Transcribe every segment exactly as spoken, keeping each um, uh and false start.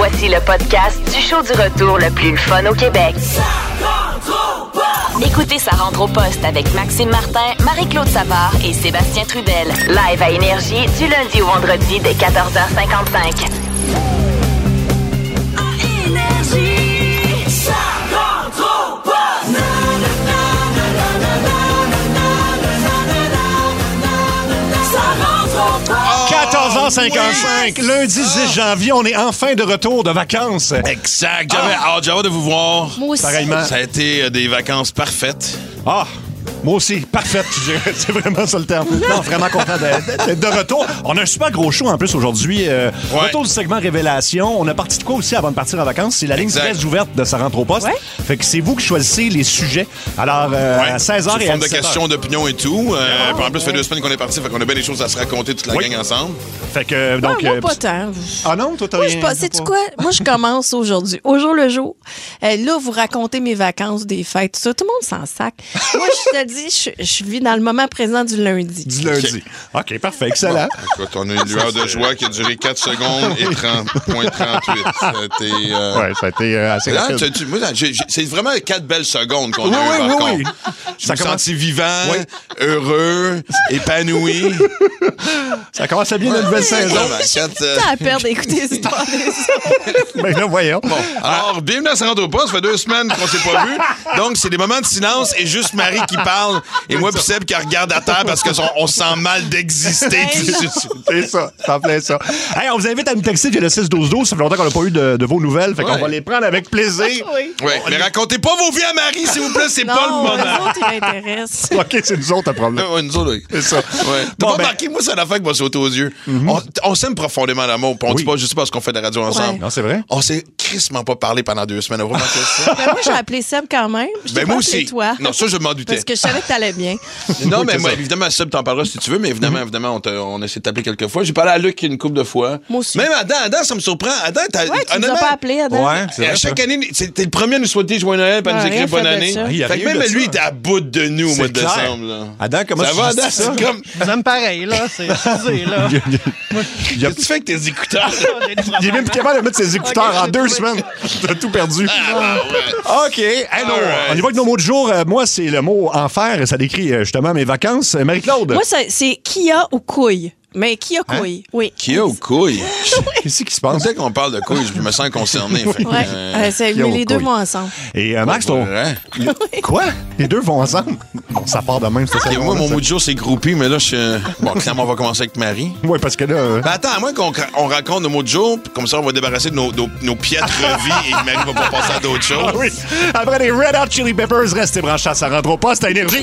Voici le podcast du show du retour le plus le fun au Québec. Écoutez Ça rentre au poste avec Maxime Martin, Marie-Claude Savard et Sébastien Trudel. Live à Énergie du lundi au vendredi dès quatorze heures cinquante-cinq. quatorze heures cinquante-cinq, lundi dix janvier, on est enfin de retour de vacances. Exact. J'avais hâte, j'avais hâte de vous voir. Moi aussi. Pareillement. Ça a été euh, des vacances parfaites. Ah! Moi aussi, parfaite. C'est vraiment ça le terme. Non, vraiment content d'être de retour. On a un super gros show en plus aujourd'hui. Euh, Ouais. Retour du segment Révélation. On a parti de quoi aussi avant de partir en vacances? C'est la ligne Exact. très ouverte de Ça rentre au poste. Ouais. Fait que c'est vous qui choisissez les sujets. Alors, euh, Ouais. à seize heures Sous et à forme de dix-sept heures. questions, d'opinion et tout. Euh, puis en plus, ça fait deux semaines qu'on est parti, fait qu'on a bien des choses à se raconter toute la Oui. gang ensemble. Fait que, Non, donc... moi, euh, pas tant. Ah non? Toi, t'as Moi, rien... je pas. Sais-tu quoi? Moi, je commence aujourd'hui, au jour le jour. Euh, là, vous racontez mes vacances, des fêtes, tout ça. Tout le monde s'en sac. Moi, je te dis, je, je vis dans le moment présent du lundi. Du lundi. OK, parfait. Excellent. Écoute, on a une lueur de joie qui a duré quatre secondes et trente virgule trente-huit. C'était. Euh... Ouais, ça a été euh, assez Là, rapide. tu- tu- moi, j'ai- j'ai- c'est vraiment quatre belles secondes qu'on Oui, a eues, oui, par oui, contre. oui. Je Ça me commence- senti vivant, Oui. heureux, épanoui. Ça commence à bien la nouvelle saison. Ben, quatre, euh, T'as à perdre d'écouter les histoires des autres. Mais là, voyons. Bon, alors, bienvenue à Ça rentre au poste. Ça fait deux semaines qu'on s'est pas vus. Donc, c'est des moments de silence et juste Marie qui parle et moi puis Seb qui regarde à terre parce qu'on on se sent mal d'exister. C'est ça, c'est en plein ça. Hey, on vous invite à nous texter via le six douze douze. Ça fait longtemps qu'on n'a pas eu de, de vos nouvelles. Fait qu'on Ouais. va les prendre avec plaisir. Oui. Oui, mais racontez pas vos vies à Marie, s'il vous plaît, c'est Non, pas le moment. les autres, ils m'intéressent. OK, c'est nous autres le problème. Ouais, nous autres, oui. C'est ça. Ouais. T'as Bon, pas ben- remarqué, moi, c'est une affaire qui m'a sauté aux yeux. on, on s'aime profondément l'amour, puis on Oui. dit pas juste parce qu'on fait de la radio ensemble. Ouais. Non, c'est vrai? On s'est crissement pas parlé pendant deux semaines. On va remarquer ça. Ben, moi, j'ai appelé Seb quand même. Je t'ai Ben, pas moi appelé aussi. toi. Non, ça, je m'en doutais. Parce que je savais que t'allais bien. Non, Oui, mais c'est moi, ça. évidemment, Seb t'en parlera si tu veux, mais évidemment, évidemment, on, te- on a essayé de t'appeler quelques fois. J'ai parlé à Luc une couple de fois. Moi aussi. Même Adam, Adam, ça me surprend. Adam, t'as. Ouais, tu nous as honnêtement, pas appelé, Adam. Ouais, c'est à vrai. chaque ça. année, c'était le premier à nous souhaiter joyeux Noël et à nous Ouais, écrire rien bonne fait de année. ça. Il y a Fait que rien même de lui, ça. était à bout de nous au C'est mois de clair. décembre. Là. Adam, comment Ça tu va, dis Adam? ça? C'est comme. J'aime pareil, là. C'est excusez, là. Il a- Qu'est-ce que tu fais avec tes écouteurs? Il est même plus capable de mettre ses écouteurs Ok, en j'ai deux trouvé. semaines. T'as tout perdu. Ah, ouais. OK. Hey, non, All right. on y va avec nos mots du jour. Euh, moi, c'est le mot enfer. Ça décrit euh, justement mes vacances. Euh, Marie-Claude, Moi, ça- c'est Kia ou couille. Mais Kia couille, oui. Qui a ou couille? qu'est-ce qui se On passe? sait qu'on parle de couille, je me sens concerné. Fait que, Ouais, euh, euh, c'est- Kia mais ou les deux couille. vont ensemble. Et euh, Max, ton... ouais. Quoi? Les deux vont ensemble? Bon, ça part de même, ça. Et moi, mon mot du jour, c'est groupie, mais là, je suis. Bon, clairement, on va commencer avec Marie. Oui, parce que là... euh, Ben attends, à moins qu'on on raconte nos mots de jour, puis comme ça, on va débarrasser de nos, nos, nos piètres vies et Marie va pas passer à d'autres choses. Ah oui. Après les Red Hot Chili Peppers, restez branchés à Ça rentre au poste à Énergie.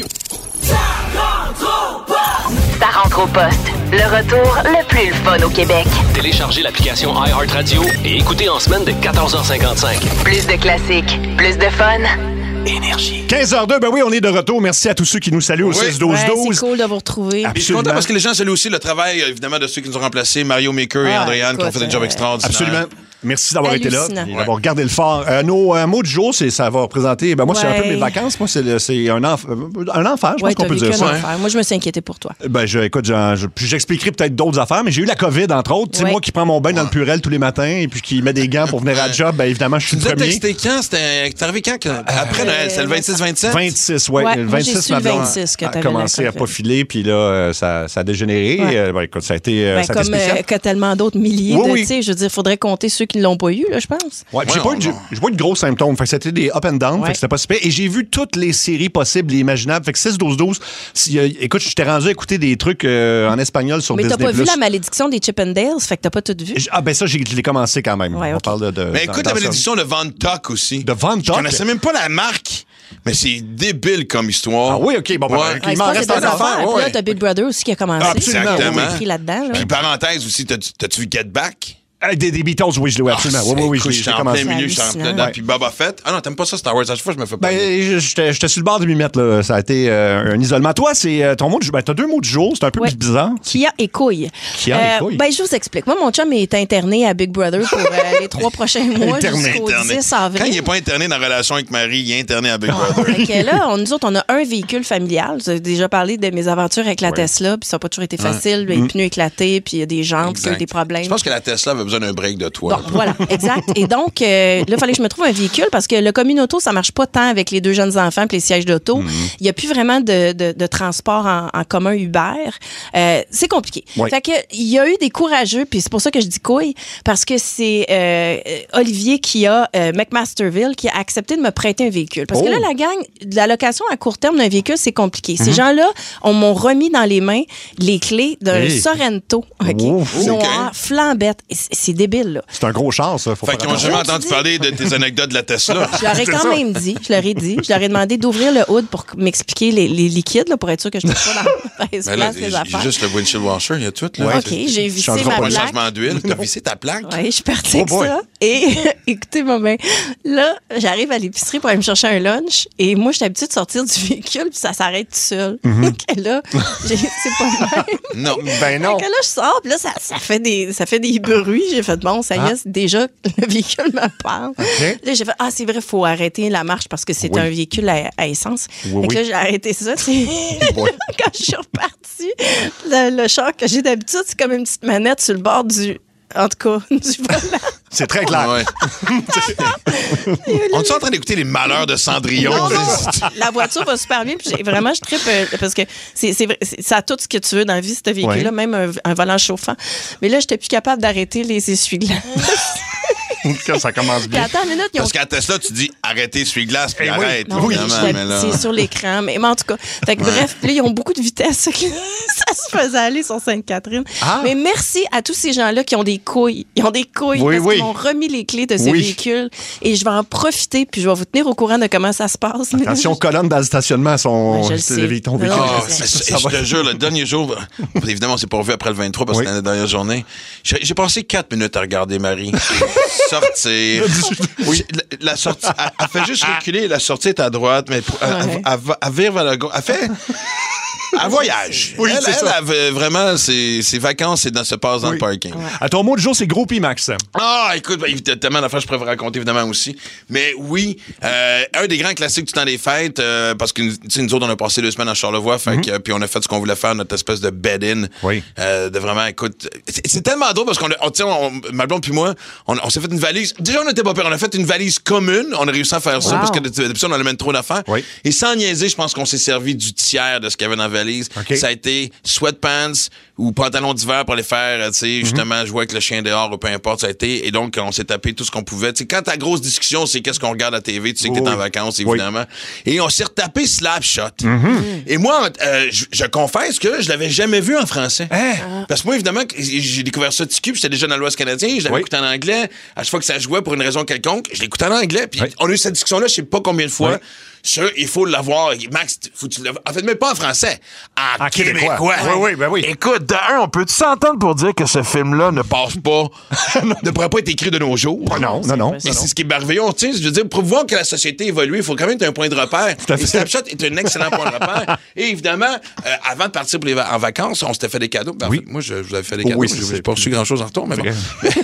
Ça rentre au poste. Le retour le plus le fun au Québec. Téléchargez l'application iHeartRadio et écoutez en semaine de quatorze heures cinquante-cinq. Plus de classiques, plus de fun. Énergie. quinze heures deux, ben oui, on est de retour. Merci à tous ceux qui nous saluent au Oui. six douze Ouais, douze. c'est cool de vous retrouver. Ah, Puis je suis Absolument. content parce que les gens saluent aussi le travail, évidemment, de ceux qui nous ont remplacés, Mario Maker et Ah, Andréane, qui ont écoute, fait un job euh, extraordinaire. Absolument. Merci d'avoir été là Hallucinant. et d'avoir gardé le fort. Euh, nos euh, mots du jour, c'est, ça va représenter... Ben moi, c'est un peu Ouais. mes vacances. Moi, c'est, le- c'est un, enf- euh, un enfer, je Ouais, pense qu'on t'as peut vécu dire ça. un enfer. Moi, je me suis inquiétée pour toi. Ben, je, écoute, j'en- je- puis j'expliquerai peut-être d'autres affaires, mais j'ai eu la COVID, entre autres. Tu sais, Ouais. moi qui prends mon bain dans le Purel tous les matins et puis qui met des gants pour venir à la job, ben évidemment, je suis Tu le nous as premier. texté quand? C'était c'est arrivé quand? que- Après Noël, c'est le vingt-six vingt-sept? vingt-six, ouais. Ouais, le moi, j'ai vingt-six, su ma le blonde vingt-six que a t'avais commencé la à pas COVID. filer, puis là, euh, ça, ça a dégénéré. Ouais. Euh, ben, écoute, ça a été, euh, Ben, ça a été comme spécial. euh, que tellement d'autres milliers Oui, de, oui. tu sais, je veux dire, faudrait compter ceux qui ne l'ont pas eu, là, je pense. Ouais, puis j'ai Ouais, pas, on- eu de- j'ai pas eu de gros symptômes. Fait que c'était des up and down. Ouais. Fait que c'était pas super. Et j'ai vu toutes les séries possibles et imaginables. Fait que six douze douze. Si, euh, écoute, je t'ai rendu à écouter des trucs euh, en espagnol sur Mais Disney+. t'as pas vu la malédiction des Chippendales, fait que t'as pas tout vu. J- Ah, ben ça, j'ai- je l'ai commencé quand même. Ouais, On ok. parle de. de Mais dans- écoute, dans la ça. malédiction de Van Tock aussi. De Van Je Tock? connaissais même pas la marque, mais c'est débile comme histoire. Ah oui, OK. Bon, ben, Ouais. ok, Ouais, il c'est m'en pas reste ces deux encore. affaires. ouais, Puis là, ouais. t'as Big Brother aussi qui a commencé. Absolument. On a écrit là-dedans. Là. Puis parenthèse aussi, t'as- t'as-tu vu Get Back? Hey, des, des Beatles, oui, je l'ai, absolument. Ah, oui, oui, oui, écoute, je l'ai- j'étais j'ai en commencé. plein milieu, j'étais en Hallucinant. plein dedans. Ouais. Puis Boba Fett. Ah non, t'aimes pas ça, Star Wars? À chaque fois, je me fais pas. Ben, je- j'étais j'étais sur le bord de m'y mettre, là. Ça a été euh, un isolement. Toi, c'est euh, ton mot de jour. Ben, t'as deux mots de jour. C'est un peu Ouais. bizarre. Kia et couille. Kia et couille. Ben, je vous explique. Moi, mon chum est interné à Big Brother pour euh, les trois prochains mois Interné, jusqu'au Interné. dix avril. Quand il n'est pas interné dans la relation avec Marie, il est interné à Big Brother. Fait que là, on, nous autres, on a un véhicule familial. J'ai déjà parlé de mes aventures avec la Ouais. Tesla, puis ça n'a pas toujours été facile. Les pneus éclatés, puis il y a des jantes, puis il y a eu des problèmes. Je pense que la Tesla avait besoin besoin d'un break de toi. Donc, voilà, exact. Et donc, euh, là, il fallait que je me trouve un véhicule parce que le communauto, ça marche pas tant avec les deux jeunes enfants et les sièges d'auto. Il mm-hmm. n'y a plus vraiment de, de, de transport en, en commun Uber. Euh, c'est compliqué. Oui. Fait que, il y a eu des courageux, puis c'est pour ça que je dis couille, parce que c'est euh, Olivier qui a, euh, McMasterville, qui a accepté de me prêter un véhicule. Parce oh. que là, la gang, de la location à court terme d'un véhicule, c'est compliqué. Mm-hmm. Ces gens-là, on m'ont remis dans les mains les clés d'un hey. Sorento, OK, Ouf, noir, okay. flambette. C'est débile, là. C'est un gros char, ça. Faut fait qu'ils n'ont jamais entendu parler de tes anecdotes de la Tesla. Je leur ai quand même dit, je leur ai dit, je leur ai demandé d'ouvrir le hood pour m'expliquer les, les liquides, là, pour être sûr que je ne suis pas dans la mauvaise place, les affaires. Juste le windshield washer, il y a tout, là. Ouais. OK, j'ai vissé ma plaque. Pour un changement d'huile, t'as vissé ta plaque. Oui, je suis partie avec oh ça. Et écoutez-moi bien, là, j'arrive à l'épicerie pour aller me chercher un lunch et moi, je suis habituée de sortir du véhicule puis ça s'arrête tout seul. Mm-hmm. Là, j'ai, c'est pas le même. Non, ben non. Donc là, je sors puis là, ça, ça, fait des, ça fait des bruits. J'ai fait, bon, ça y est, ah. déjà, le véhicule me parle. Okay. Là, j'ai fait, ah, c'est vrai, il faut arrêter la marche parce que c'est oui. un véhicule à, à essence. Oui, fait que là, j'ai arrêté ça. Oui. Quand je suis repartie, le, le char que j'ai d'habitude, c'est comme une petite manette sur le bord du... En tout cas, du volant. C'est très clair. Ouais. On est en train d'écouter les malheurs de Cendrillon. Non, non. La voiture va super bien. Puis j'ai, vraiment, je trippe euh, parce que c'est, c'est, c'est, ça a tout ce que tu veux dans la vie, ce véhicule-là, ouais. même un, un volant chauffant. Mais là, j'étais plus capable d'arrêter les essuie-glaces. Ça commence bien. Attends une minute, Parce qu'à Tesla, tu dis arrêtez essuie-glace puis eh arrête. Oui, oui. Mais là... C'est sur l'écran. Mais, mais en tout cas, fait que, ouais. bref, là, ils ont beaucoup de vitesse. Ça se faisait aller sur Sainte-Catherine. Ah. Mais merci à tous ces gens-là qui ont des couilles. Ils ont des couilles oui, parce oui. qu'ils m'ont remis les clés de ce oui. véhicule. Et je vais en profiter puis je vais vous tenir au courant de comment ça se passe. Attention, colonnes dans le stationnement sont... Ouais, je le ton véhicule. Oh, je, je, je te jure, le dernier jour, évidemment, c'est pas revu après le vingt-trois parce oui. que c'est la dernière journée. J'ai, j'ai passé quatre minutes à regarder Marie sortir. Oui, la, la sortie, elle, elle fait juste reculer, la sortie est à droite, mais pour, elle, ouais. elle, elle, elle vire vers la gauche. Elle fait... Un voyage. Oui, elle, c'est elle, ça. Elle, vraiment, ses, ses vacances, c'est dans, se passe dans oui. le parking. Ouais. À ton mot de jour, c'est gros P Max. Ah, écoute, ben, il y a tellement d'affaires que je pourrais vous raconter, évidemment, aussi. Mais oui, euh, un des grands classiques du temps des fêtes, euh, parce que nous autres, on a passé deux semaines à Charlevoix, fait mm-hmm. que, puis on a fait ce qu'on voulait faire, notre espèce de bed-in. Oui. Euh, de vraiment, écoute, c'est, c'est tellement drôle parce qu'on a, on, on, ma blonde puis moi, on, on s'est fait une valise. Déjà, on n'était pas peur. On a fait une valise commune. On a réussi à faire ça wow. parce que depuis on a même trop d'affaires. Oui. Et sans niaiser, je pense qu'on s'est servi du tiers de ce qu'il y avait dans la valise. Okay. Ça a été sweatpants ou pantalons d'hiver pour aller faire, tu sais, mm-hmm. justement, jouer avec le chien dehors ou peu importe, ça a été. Et donc, on s'est tapé tout ce qu'on pouvait. Tu sais, quand ta grosse discussion, c'est qu'est-ce qu'on regarde à la T V, tu sais que t'es oui. en vacances, évidemment. Oui. Et on s'est retapé Slapshot. Mm-hmm. Et moi, euh, je, je confesse que je l'avais jamais vu en français. Hein? Parce que moi, évidemment, j'ai découvert ça T Q, puis j'étais déjà dans l'Ouest canadien, je l'avais oui. écouté en anglais. À chaque fois que ça jouait pour une raison quelconque, je l'écoutais en anglais. Puis oui. on a eu cette discussion-là, je sais pas combien de fois. Oui. Ça, il faut l'avoir. Max, faut tu en fait, même pas en français. En, en québécois. québécois. Oui, oui, ben oui. Écoute, de un, on peut s'entendre pour dire que ce film-là ne passe pas, ne pourrait pas être écrit de nos jours. Oh non, non, non. Et c'est ce qui est merveilleux. Tu sais, je veux dire, pour voir que la société évolue, il faut quand même être un point de repère. Et Snapchat est un excellent point de repère. Et évidemment, euh, avant de partir pour les va- en vacances, on s'était fait des cadeaux. Ben, oui. Moi, je vous avais fait des cadeaux. Oui, je n'ai pas reçu grand-chose en retour, mais bon.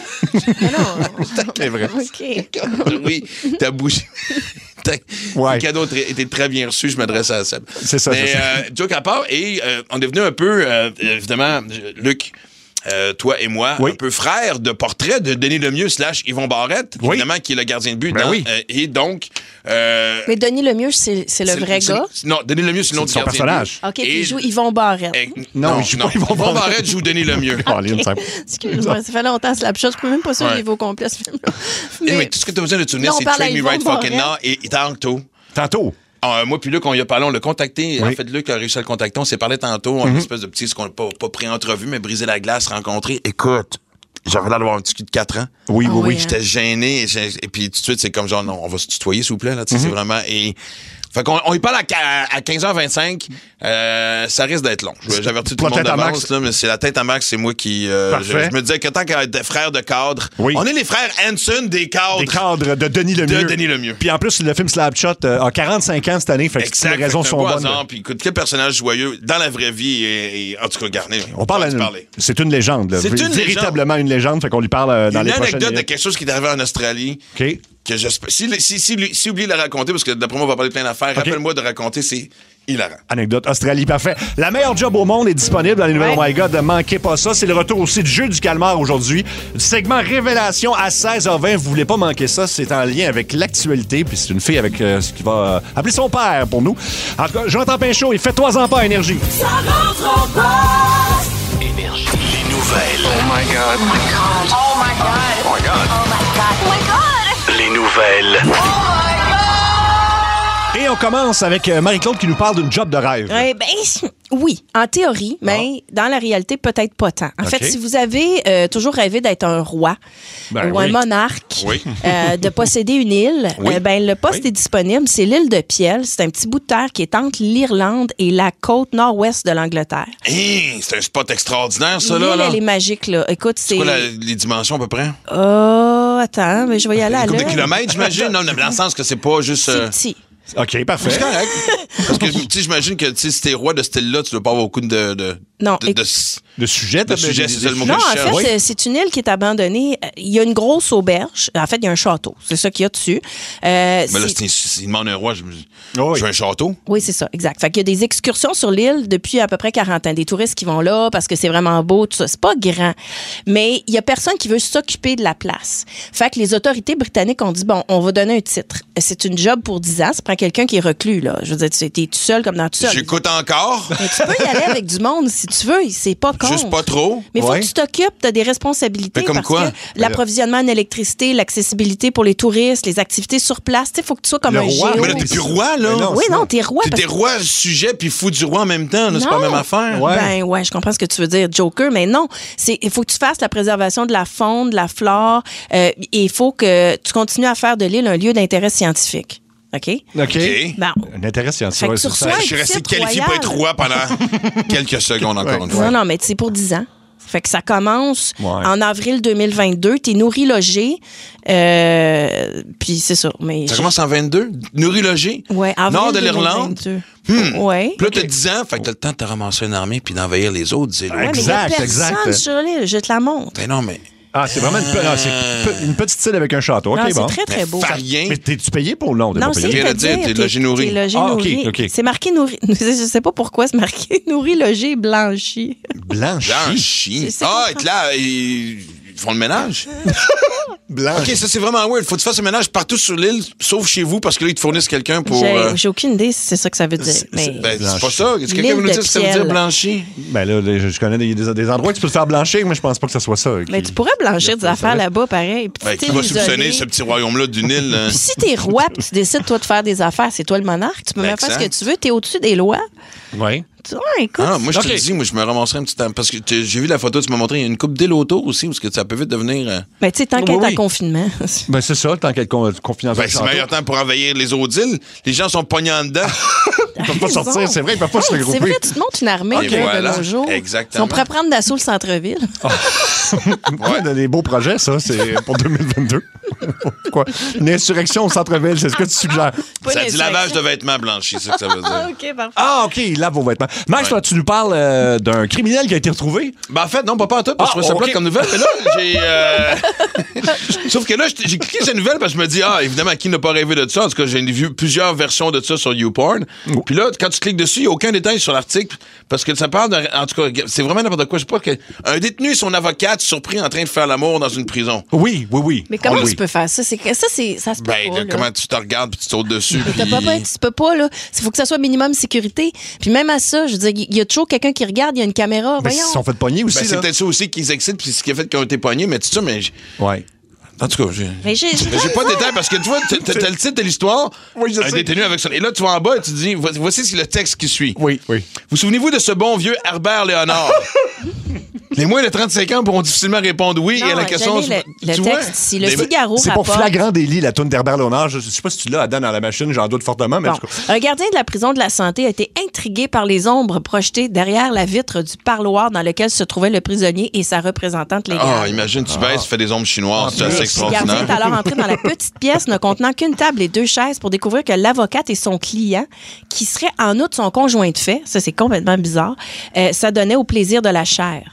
non. C'est vrai. OK. Oui, t'as bougé. Ouais. Le cadeau était très bien reçu, je m'adressais à Seb. C'est ça, mais, c'est ça. Euh, joke à part, et euh, on est devenu un peu, euh, évidemment, Luc, euh, toi et moi, oui. un peu frères de portrait de Denis Lemieux slash Yvon Barrette, oui. évidemment, qui est le gardien de but. Ben dans, oui. euh, et donc... Euh, mais Denis Lemieux, c'est, c'est le c'est, vrai c'est, gars? C'est, non, Denis Lemieux, c'est l'autre gardien personnage. de but. OK, puis il joue Yvon Barrette. Et, non, non, il joue non. pas Yvon Barrette. Yvon Barrette joue Denis Lemieux. Okay. Excuse-moi, ça fait longtemps, c'est la chose. Je peux même pas sûr ouais. niveau complet, ce film-là. Mais, mais tout ce que tu as besoin de te souvenir, c'est Train Me Right Fucking Now et tantôt. Tantôt. Ah, moi puis Luc, on y a parlé, on l'a contacté. Oui. En fait, Luc a réussi à le contacter. On s'est parlé tantôt. On a mm-hmm. une espèce de petit, ce qu'on n'a pas, pas pré-entrevue, mais briser la glace, rencontrer. Écoute, j'avais l'air d'avoir un petit cul de quatre ans. Oui, oui, oh, oui. J'étais gêné. Et, et puis tout de suite, c'est comme genre, non, on va se tutoyer, s'il vous plaît. Là, mm-hmm. C'est vraiment... Et, fait qu'on on y parle à, à quinze heures vingt-cinq. Euh, ça risque d'être long. J'avertis tout le monde d'avance, là, mais c'est la tête à Max, c'est moi qui... Euh, je, je me disais que tant qu'à être frères de cadre, oui. on est les frères Hanson des cadres. Des cadres de Denis Lemieux. De Denis Lemieux. Puis en plus, le film Slapshot euh, a quarante-cinq ans cette année, fait que les raisons sont bonnes. Puis écoute, quel personnage joyeux dans la vraie vie et, et en tout cas, Garnet. On, on parle à une, c'est une légende. Là. C'est une véritablement légende. une légende, fait qu'on lui parle euh, dans une les prochaines anecdote minutes. de quelque chose qui est arrivé en Australie. OK. Que je, si, si, si, si oublie de la raconter, parce que d'après moi, on va parler de plein d'affaires, okay. rappelle-moi de raconter, c'est Hilarant. Anecdote Australie, parfait. La meilleure job au monde est disponible dans les nouvelles Ouais. Oh My God. Ne manquez pas ça. C'est le retour aussi du jeu du calmar aujourd'hui. Du segment Révélation à seize heures vingt. Vous voulez pas manquer ça. C'est en lien avec l'actualité. Puis c'est une fille avec euh, ce qui va euh, appeler son père pour nous. En tout cas, Jonathan Pinchot, il fait toi en pas Énergie. Énergie. Les nouvelles. Oh my God. Oh my God. Oh my God. Oh my God. Les nouvelles. Et on commence avec euh, Marie-Claude qui nous parle d'une job de rêve. Eh ben, oui, en théorie, mais dans la réalité, peut-être pas tant. En OK. fait, si vous avez euh, toujours rêvé d'être un roi Ben ou oui. un monarque, Oui. euh, de posséder une île, Oui. euh, ben, le poste Oui. est disponible. C'est l'île de Piel. C'est un petit bout de terre qui est entre l'Irlande et la côte nord-ouest de l'Angleterre. Hey, c'est un spot extraordinaire, ça, là. L'île, là. elle est magique, là. Écoute, c'est... C'est quoi la- les dimensions, à peu près? Oh, attends, mais je vais y aller à Une couple de l'heure. kilomètres, j'imagine? Non, mais dans le sens que c'est pas juste... C'est euh, petit. OK, parfait. C'est correct. Parce que, tu sais, j'imagine que, tu sais, si t'es roi de ce style-là, tu dois pas avoir beaucoup de... de Non, de, et- de, Le sujet, de sujet, c'est ça le mot Non, que je en cherche. fait, euh, c'est une île qui est abandonnée. Euh, Il y a une grosse auberge. En fait, il y a un château. C'est ça qu'il y a dessus. Euh, Mais là, c'est- c'est- s'il demande un roi, je me dis, Oh oui. je veux un château. Oui, c'est ça, exact. Fait qu'il y a des excursions sur l'île depuis à peu près quarante ans. Des touristes qui vont là parce que c'est vraiment beau, tout ça. C'est pas grand. Mais il y a personne qui veut s'occuper de la place. Fait que les autorités britanniques ont dit, bon, on va donner un titre. C'est une job pour dix ans. Ça prend quelqu'un qui est reclus, là. Je veux dire, tu es tout seul comme dans tout seul. J'écoute encore. Mais tu peux y aller avec du monde si tu veux. C'est pas con. Juste pas trop. Mais il faut Ouais. que tu t'occupes, tu as des responsabilités. Mais comme parce quoi? que l'approvisionnement en électricité, l'accessibilité pour les touristes, les activités sur place, il faut que tu sois comme Le un roi. géo. Mais là, t'es plus roi, là. Mais non, Oui, c'est- non, t'es roi. T'es parce t'es roi sujet puis fou du roi en même temps. là, C'est pas la Non. même affaire. Ouais. Ben ouais, je comprends ce que tu veux dire, Joker, mais non, c'est il faut que tu fasses la préservation de la faune, de la flore, euh, et il faut que tu continues à faire de l'île un lieu d'intérêt scientifique. OK? OK. OK. Bon. Un intérêt scientifique. Fait que ouais, tu c'est reçois ça. Je suis resté titre qualifié pour être royal. roi pendant quelques secondes, encore une fois. Non, non, mais c'est pour dix ans. Fait que ça commence Ouais. en avril deux mille vingt-deux. T'es nourri, logé. Euh, Puis c'est ça. Mais Ça je- commence en vingt-deux. Nourri logé. Ouais, avril Nord de l'Irlande. deux mille vingt-deux. Ouais. Puis là, t'as dix ans, fait que t'as le temps de te ramasser une armée puis d'envahir les autres, dis-le. Ouais, mais il y a Exact, personne exact. sur l'île, je te la montre. Ben non, mais. Ah, c'est vraiment une, pe- non, c'est pe- une petite île avec un château. OK, non, bon. c'est très, très Mais beau. Farien. Mais t'es-tu payé pour le nom? T'es Non, pas c'est payé? viens de à dire, dire, t'es logé nourri. T'es logé Ah, OK, nourri. OK. C'est marqué nourri. Je sais pas pourquoi c'est marqué nourri, logé, blanchi. Blanchi. Blanchi. C'est- c'est Ah, quoi? et là, ils font le ménage. Blanchi. OK, ça, c'est vraiment weird. Faut que tu fasses le ménage partout sur l'île, sauf chez vous, parce que là, ils te fournissent quelqu'un pour. J'ai euh, j'ai aucune idée si c'est ça que ça veut dire. Mais Ben, c'est pas Blanchi. ça. Est-ce que quelqu'un veut nous L'île dire de ce que ça veut dire, Piel. blanchi? Ben là, je je connais des, des- des endroits où tu peux te faire blanchir, mais je pense pas que ce soit ça. mais qui- tu pourrais blanchir des affaires là-bas, pareil. Puis Ben, si qui t'es va isolé- soupçonner ce petit royaume-là d'une île? euh? Puis si t'es roi puis tu décides, toi, de faire des affaires, c'est toi le monarque. Tu peux Ben, même faire ce que exact. tu veux. T'es au-dessus des lois. Ouais. Tu vois, écoute. Ah, moi, je te OK. le dis, moi, je me ramasserais un petit temps. Parce que tu- j'ai vu la photo, tu m'as montré, il y a une coupe d'île autour aussi, parce que ça peut vite devenir. euh, Ben, tu sais, tant qu'à Oui, être oui. en confinement. Ben c'est ça, tant qu'elle con- confine dans Ben, un c'est château. le meilleur temps pour envahir les autres îles. Les gens sont pognés en dedans. Ils peuvent pas Raison. sortir, c'est vrai, ils peuvent pas se Ouais, regrouper. C'est vrai, tu te montes une armée Et là, voilà, de nos jours. exactement. On pourrait prendre d'assaut le centre-ville. Ouais, des beaux projets, ça, c'est pour deux mille vingt-deux. Quoi? Une insurrection au centre-ville, c'est ce que tu suggères. Pas Ça une dit lavage de insurrection. vêtements blanchis, c'est ça que ça veut Ah, dire. OK, parfait. Ah, OK, il lave vos vêtements. Max, Ouais. toi, tu nous parles euh, d'un criminel qui a été retrouvé. Ben, en fait, non, pas, pas en tout, parce que Ah, je trouvais ça OK. plate comme nouvelle. Mais là, j'ai. euh, Sauf que là, j'ai j'ai cliqué cette nouvelle parce que je me dis, ah, évidemment, qui n'a pas rêvé de ça? En tout cas, j'ai vu plusieurs versions de ça sur YouPorn. Puis là, quand tu cliques dessus, il n'y a aucun détail sur l'article parce que ça parle d'un. En tout cas, c'est vraiment n'importe quoi. Je sais pas que. Un détenu et son avocate surpris en train de faire l'amour dans une prison. Oui, oui, oui. Mais comment Ah, oui. tu peux faire ça? C'est que ça, c'est, ça se peut Ben, pas. là, là. comment tu te regardes puis tu sautes dessus? Mais t'as puis- pas, pas- tu peux pas, là. Il faut que ça soit minimum sécurité. Puis même à ça, je veux dire, il y a toujours quelqu'un qui regarde, il y a une caméra. Ben, ils Voyons. se sont fait pogner aussi, Ben, c'est là. peut-être ça aussi qui les excite puis ce qui a fait qu'ils ont été pognés, mais tu sais, mais. j'- Ouais. En tout cas, j'ai. Mais j'ai- j'ai- Mais j'ai pas de détails parce que tu vois, t'as t'as le titre de l'histoire, Oui, je un sais. détenu avec son. Et là, tu vas en bas et tu te dis, vo- voici le texte qui suit. Oui, oui. Vous souvenez-vous de ce bon vieux Herbert Léonard? Les moins de trente-cinq ans pourront difficilement répondre oui Non, et à la question. j'en ai le, le tu vois? texte ici. Le Mais- Figaro C'est pour rapporte. Flagrant délit, la toune d'Herbert Léonard. Je sais pas si tu l'as, Adam, dans la machine, j'en doute fortement, mais en Bon. tout cas. Un gardien de la prison de la santé a été intrigué par les ombres projetées derrière la vitre du parloir dans lequel se trouvait le prisonnier et sa représentante légale. Ah, imagine, tu baisses, tu fais des ombres chinoises, c'est assez Le extraordinaire. gardien est alors entré dans la petite pièce ne contenant qu'une table et deux chaises pour découvrir que l'avocate et son client, qui serait en outre son conjoint de fait, ça c'est complètement bizarre, euh, ça donnait au plaisir de la chair.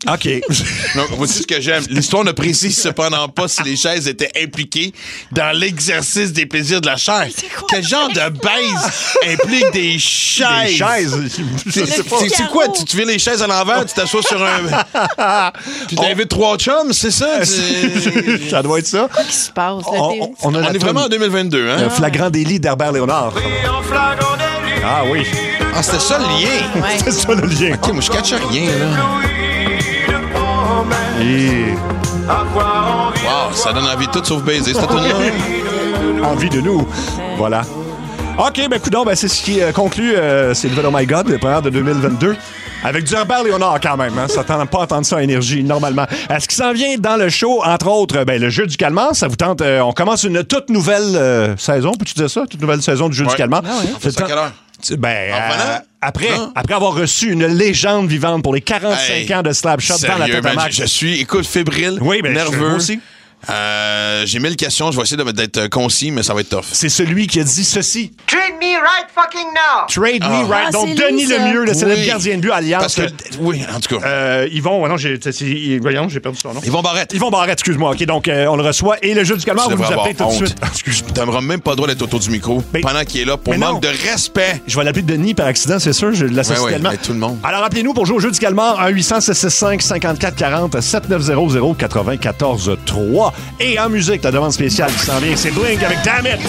OK. Non, voici ce que j'aime. L'histoire ne précise cependant pas si les chaises étaient impliquées dans l'exercice des plaisirs de la chair. Quel genre de baise implique des chaises? Des chaises. C'est, c'est, c'est quoi? Tu, tu viens les chaises à l'envers, tu t'assois sur un... Puis t'invites trois chums, c'est ça? C'est... Ça doit être ça. Qu'est-ce qui se passe? Là, On, on, on, a on est vraiment en deux mille vingt-deux, hein? Un flagrant délit d'Herbert Léonard. Ah oui. Ah, c'était ça le lien? Ouais. C'est ça le lien. OK, moi, je catche rien, là. Et... Wow, ça donne envie de tout sauf baiser, cette tune-là. Envie de nous. Voilà. OK, ben coudonc, ben, c'est ce qui euh, conclut euh, c'est le Oh My God, le première de deux mille vingt-deux. Avec du Herbert Léonard quand même, hein? Ça tente pas entendre ça à Énergie, normalement. Euh, ce qui s'en vient dans le show, entre autres, ben, le jeu du calmar, ça vous tente... Euh, on commence une toute nouvelle euh, saison, peux-tu dire ça? Toute nouvelle saison du jeu Ouais. du calmar. Ah oui. On fait ça à quelle heure? Ben, En revenant? euh, après, Non? après avoir reçu une légende vivante pour les quarante-cinq Hey, ans de Slapshot dans la Sérieux, tête à man, Max. je, je suis, écoute, fébrile, Oui, ben, je- nerveux. moi aussi. Euh, j'ai mille questions, je vais essayer de- d'être concis, mais ça va être tough. C'est celui qui a dit ceci. Treat me right fucking now! Trade Ah. me right. Ah, Donc, c'est Denis lui, ça. Lemieux, le célèbre Oui. gardien de but Alliance. Parce que, oui, en tout cas. Euh, Yvon, non, j'ai, c'est- c'est- voyons, j'ai perdu son nom. Yvon Barrette. Yvon Barrette, excuse-moi. OK, donc, euh, on le reçoit. Et le jeu du calmar, Tu vous nous devrais appelez tout avoir de honte. suite. Excuse. T'aimeras même pas le droit d'être autour du micro Mais- pendant qu'il est là pour mais non. manque de respect. Je vais l'appeler Denis par accident, c'est sûr. Je l'associe Ouais, ouais, tellement. mais tout le monde. Alors, appelez-nous pour jouer au jeu du calmar. un huit cent six six cinq cinquante-quatre quarante sept neuf zéro zéro quatre-vingt-quatorze trois. Et en musique, la demande spéciale qui s'en vient, c'est Blink avec Damn It.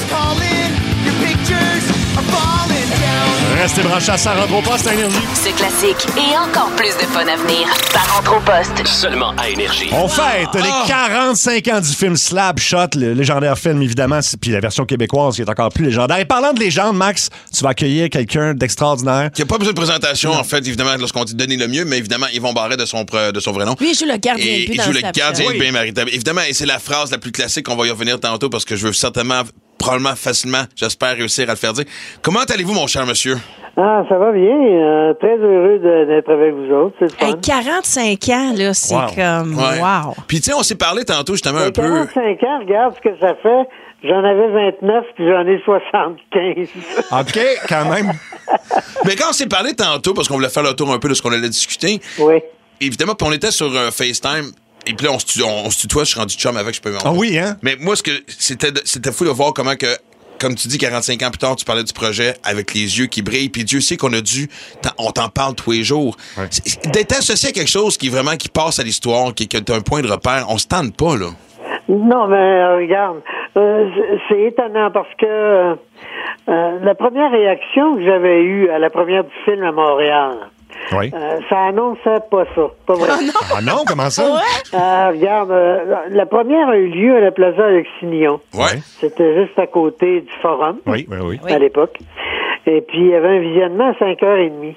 Restez branchés à ça, rentre au poste à Énergie. Ce classique et encore plus de fun à venir. Ça rentre au poste. Seulement à Énergie. On fête les quarante-cinq ans du film Slapshot, le légendaire film, évidemment, c'est- puis la version québécoise qui est encore plus légendaire. Et parlant de légende, Max, tu vas accueillir quelqu'un d'extraordinaire. Il n'y a pas besoin de présentation, en fait, évidemment, lorsqu'on dit Denis Lemieux, mais évidemment, Yvon Barrette de son, pre- de son vrai nom. Lui, il joue le gardien Et de but il dans joue le Slapshot. gardien de Oui. bien maritable. Évidemment, et c'est la phrase la plus classique, on va y revenir tantôt parce que je veux certainement, probablement, facilement, j'espère réussir à le faire dire. Comment allez-vous, mon cher monsieur? Ah, ça va bien. Euh, très heureux de- d'être avec vous autres. C'est le Hey, fun. quarante-cinq ans, là, c'est Wow. comme... Ouais. Wow. Puis, tu sais, on s'est parlé tantôt, justement, un À peu. quarante-cinq ans, regarde ce que ça fait. J'en avais vingt-neuf, puis j'en ai soixante-quinze. OK, quand même. Mais quand on s'est parlé tantôt, parce qu'on voulait faire le tour un peu de ce qu'on allait discuter, Oui. évidemment, puis on était sur euh, FaceTime, et puis là, on se, tu- on, on se tutoie, je suis rendu chum avec, je peux me Ah oui, hein? Mais moi, ce que c'était, de- c'était fou de voir comment que, comme tu dis, quarante-cinq ans plus tard, tu parlais du projet avec les yeux qui brillent, puis Dieu sait qu'on a dû, t'en- on t'en parle tous les jours. C'est- D'être associé à quelque chose qui vraiment qui passe à l'histoire, qui, qui est un point de repère, on se tente pas, là. Non, mais euh, regarde, euh, c'est- c'est étonnant parce que euh, euh, la première réaction que j'avais eue à la première du film à Montréal, Oui. euh, ça annonçait pas ça. Pas vrai. Ah non, comment ça? Euh, regarde, euh, la première a eu lieu à la Plaza Alexis-Nyon. Ouais. C'était juste à côté du Forum. Oui, oui, oui. Oui. À l'époque. Et puis, il y avait un visionnement à cinq heures trente.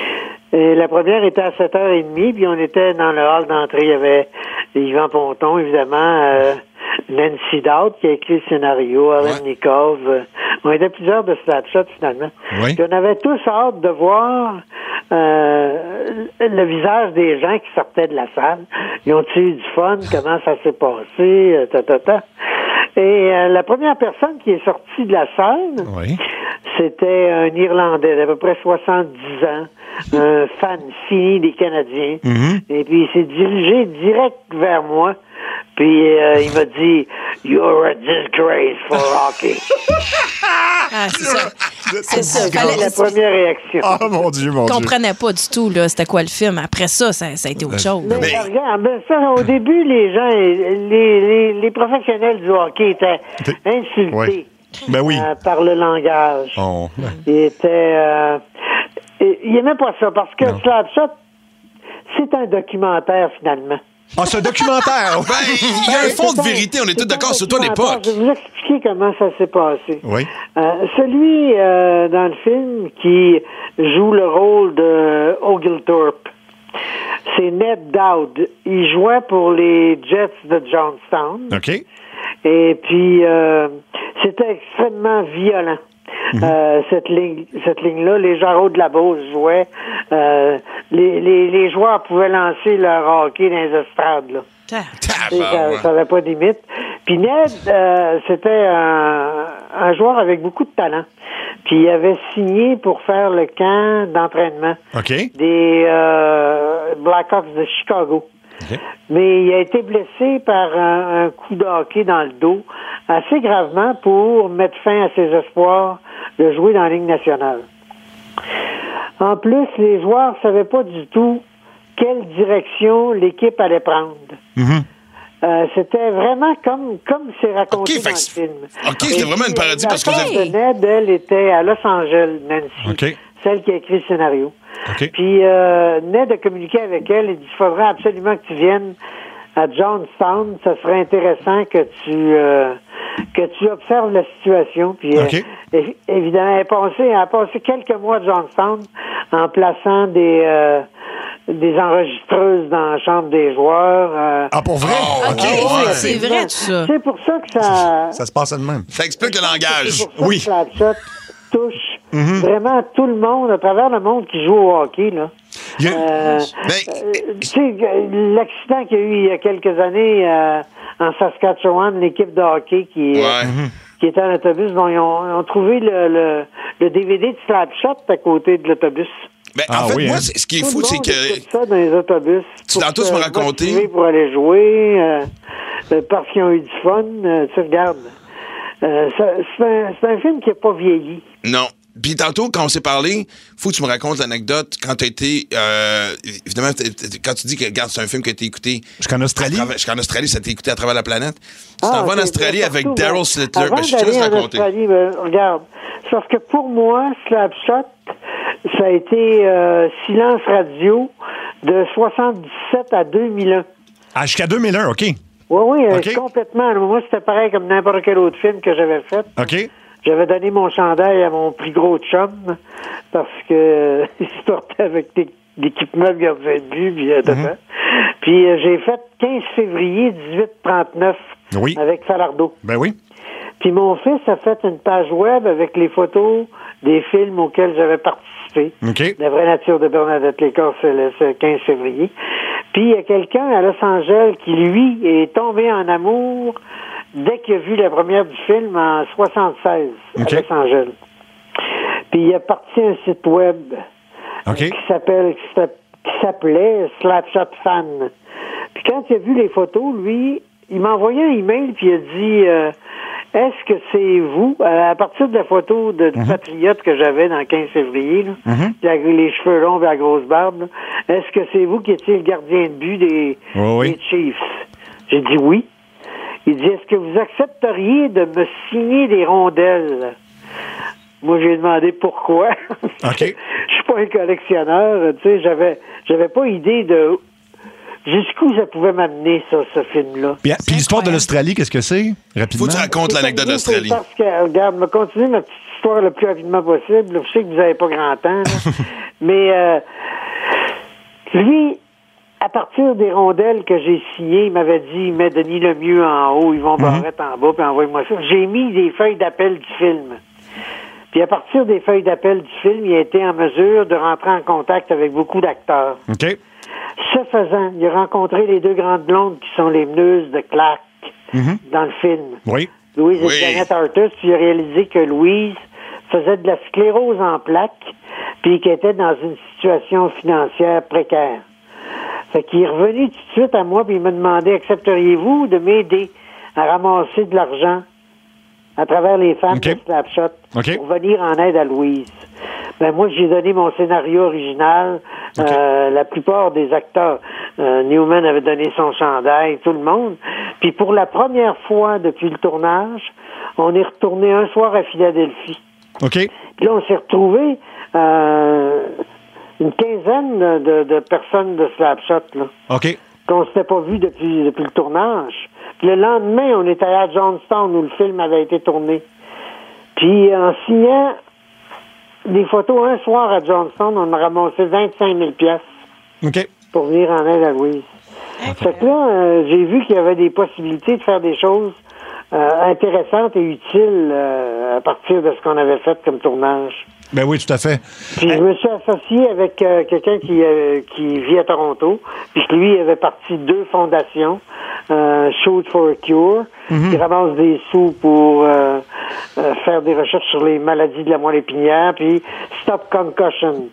Et la première était à sept heures trente, puis on était dans le hall d'entrée. Il y avait Yvan Ponton, évidemment, euh, Nancy Dowd, qui a écrit le scénario, Alan Ouais. Nikov. euh, on était plusieurs de Slapshot, finalement. Oui. Puis on avait tous hâte de voir euh, le visage des gens qui sortaient de la salle. Ils ont-ils eu du fun? Comment ça s'est passé? Euh, ta, ta, ta. Et euh, la première personne qui est sortie de la salle, Oui. c'était un Irlandais d'à peu près soixante-dix ans, un fan fini des Canadiens. Mhm. Et puis il s'est dirigé direct vers moi. Puis euh, il m'a dit « You're a disgrace for hockey Ah, c'est ça. C'est ça. » C'est Fallait- la première réaction. Ah, mon Dieu, mon Je Dieu. comprenais pas du tout, là, c'était quoi le film. Après ça, ça, ça a été autre chose. Mais, Mais- regarde, ben ça, au début, les gens, les, les, les professionnels du hockey étaient insultés Oui. Ben oui. euh, par le langage. On- Ils étaient... Euh, ils n'aimaient pas ça parce que Non. Slapshot, c'est un documentaire, finalement. Ah, c'est un documentaire. Ben, il y a un fond de vérité, on est tous d'accord, surtout à l'époque. Je vais vous expliquer comment ça s'est passé. Oui. Euh, celui euh, dans le film qui joue le rôle de Oglethorpe, c'est Ned Dowd. Il jouait pour les Jets de Johnstown. OK. Et puis, euh, c'était extrêmement violent. Euh, cette ligne, cette ligne-là, les Jarreaux de la Beauce jouaient. Euh, les, les, les joueurs pouvaient lancer leur hockey dans les estrades, là. Ah. Et ça ça n'avait pas de limite. Puis Ned, euh, c'était un, un joueur avec beaucoup de talent. Puis il avait signé pour faire le camp d'entraînement OK. des euh, Blackhawks de Chicago. Okay. Mais il a été blessé par un, un coup de hockey dans le dos, assez gravement pour mettre fin à ses espoirs de jouer dans la Ligue nationale. En plus, les joueurs ne savaient pas du tout quelle direction l'équipe allait prendre. Mm-hmm. Euh, c'était vraiment comme comme c'est raconté okay, dans fait, le film. OK, c'était vraiment une parodie parce que vous avez... Ned, elle, était à Los Angeles, Nancy, okay. celle qui a écrit le scénario. Okay. Puis euh, Ned a communiqué avec elle et dit, il faudrait absolument que tu viennes à Johnstown. Ça serait intéressant que tu euh, que tu observes la situation. Puis okay. euh, évidemment, elle a, passé, elle a passé quelques mois à Johnstown en plaçant des... Euh, des enregistreuses dans la chambre des joueurs. Euh... Ah, pour vrai? Oh, OK, okay. Ouais. C'est vrai, tout ça. C'est pour ça que ça... Ça se passe de même. Ça explique le langage. C'est pour ça oui. que Slapshot touche mm-hmm. vraiment tout le monde, à travers le monde qui joue au hockey, là. Yeah. Euh, ben, euh, tu sais, l'accident qu'il y a eu il y a quelques années euh, en Saskatchewan, l'équipe de hockey qui... Ouais. Euh, mm-hmm. qui était en autobus, bon, ils ont, ils ont trouvé le, le, le D V D de Slapshot à côté de l'autobus. Ben, ah, en fait, oui, moi, hein? ce qui est Tout fou, c'est que... ça dans les autobus. Tu tantôt, tu m'as raconté... Pour aller jouer, euh, euh, parce qu'ils ont eu du fun. Euh, tu regardes. Euh, ça, c'est, un, c'est un film qui n'a pas vieilli. Non. Puis tantôt, quand on s'est parlé, faut que tu me racontes l'anecdote quand tu as été... Euh, évidemment, quand tu dis que, regarde, c'est un film qui a été écouté... Jusqu'en Australie? Travers, jusqu'en Australie, ça a été écouté à travers la planète. Tu ah, t'en vas en Australie avec Daryl Sittler. Avant Ben, je te laisse raconter. Australie, ben, regarde. Sauf que pour moi, Slapshot, ça a été euh, silence radio de soixante-dix-sept à deux mille un. Ah, jusqu'à deux mille un, OK. Oui, oui, okay. complètement. Moi, c'était pareil comme n'importe quel autre film que j'avais fait. OK. J'avais donné mon chandail à mon plus gros chum parce que il se portait avec des, l'équipement de gardien de but. Puis, euh, mm-hmm. puis euh, j'ai fait quinze février dix-huit trente-neuf oui. avec Falardeau. Ben oui. Puis mon fils a fait une page web avec les photos des films auxquels j'avais participé. Okay. La vraie nature de Bernadette Lécor, c'est le, c'est le quinze février. Puis il y a quelqu'un à Los Angeles qui, lui, est tombé en amour dès qu'il a vu la première du film en soixante-seize okay. à Los Angeles. Puis il a parti un site web okay. qui s'appelle qui s'appelait Slapshot Fan. Puis quand il a vu les photos, lui, il m'a envoyé un email puis il a dit euh, est-ce que c'est vous, à partir de la photo de, mm-hmm. du Patriote que j'avais dans le quinze février, là, mm-hmm. avec les cheveux longs et la grosse barbe, là, est-ce que c'est vous qui étiez le gardien de but des, oh, oui. des Chiefs? J'ai dit oui. Il dit, est-ce que vous accepteriez de me signer des rondelles? Moi, j'ai demandé pourquoi. OK. Je suis pas un collectionneur, tu sais, j'avais, j'avais pas idée de jusqu'où ça pouvait m'amener, ça, ce film-là. Puis, puis l'histoire de l'Australie, qu'est-ce que c'est, rapidement? Faut que tu racontes l'anecdote de l'Australie. Parce que, regarde, me continuer ma petite histoire le plus rapidement possible. Je sais que vous n'avez pas grand temps, là. Mais, euh, lui, à partir des rondelles que j'ai signées, il m'avait dit, mets Denis Lemieux en haut, Yvon mm-hmm. Barrette en bas, puis envoie-moi ça. J'ai mis des feuilles d'appel du film. Puis à partir des feuilles d'appel du film, il a été en mesure de rentrer en contact avec beaucoup d'acteurs. OK. Ce faisant, il a rencontré les deux grandes blondes qui sont les meneuses de Clark mm-hmm. dans le film. Oui. Louise oui. et Janet Artus, puis il a réalisé que Louise faisait de la sclérose en plaques, puis qu'elle était dans une situation financière précaire. Fait qu'il est revenu tout de suite à moi, puis il m'a demandé, accepteriez-vous de m'aider à ramasser de l'argent à travers les femmes okay. de Slapshot okay. pour venir en aide à Louise? Ben moi, j'ai donné mon scénario original. Okay. Euh, la plupart des acteurs, euh, Newman avait donné son chandail, tout le monde. Puis pour la première fois depuis le tournage, on est retourné un soir à Philadelphie. OK. Puis là, on s'est retrouvés euh, une quinzaine de, de personnes de Slapshot, là. OK. Qu'on s'était pas vu depuis, depuis le tournage. Puis le lendemain, on était allé à Johnstown où le film avait été tourné. Puis en signant des photos un soir à Johnstown, on a ramassé vingt-cinq mille piastres OK. pour venir en aide à Louise. Fait que là, euh, j'ai vu qu'il y avait des possibilités de faire des choses euh, intéressantes et utiles euh, à partir de ce qu'on avait fait comme tournage. Ben oui, tout à fait. Puis je me suis associé avec euh, quelqu'un qui euh, qui vit à Toronto, puis lui il avait parti deux fondations, euh, Shoot for a Cure, mm-hmm. qui ramasse des sous pour euh, euh, faire des recherches sur les maladies de la moelle épinière, puis Stop Concussion,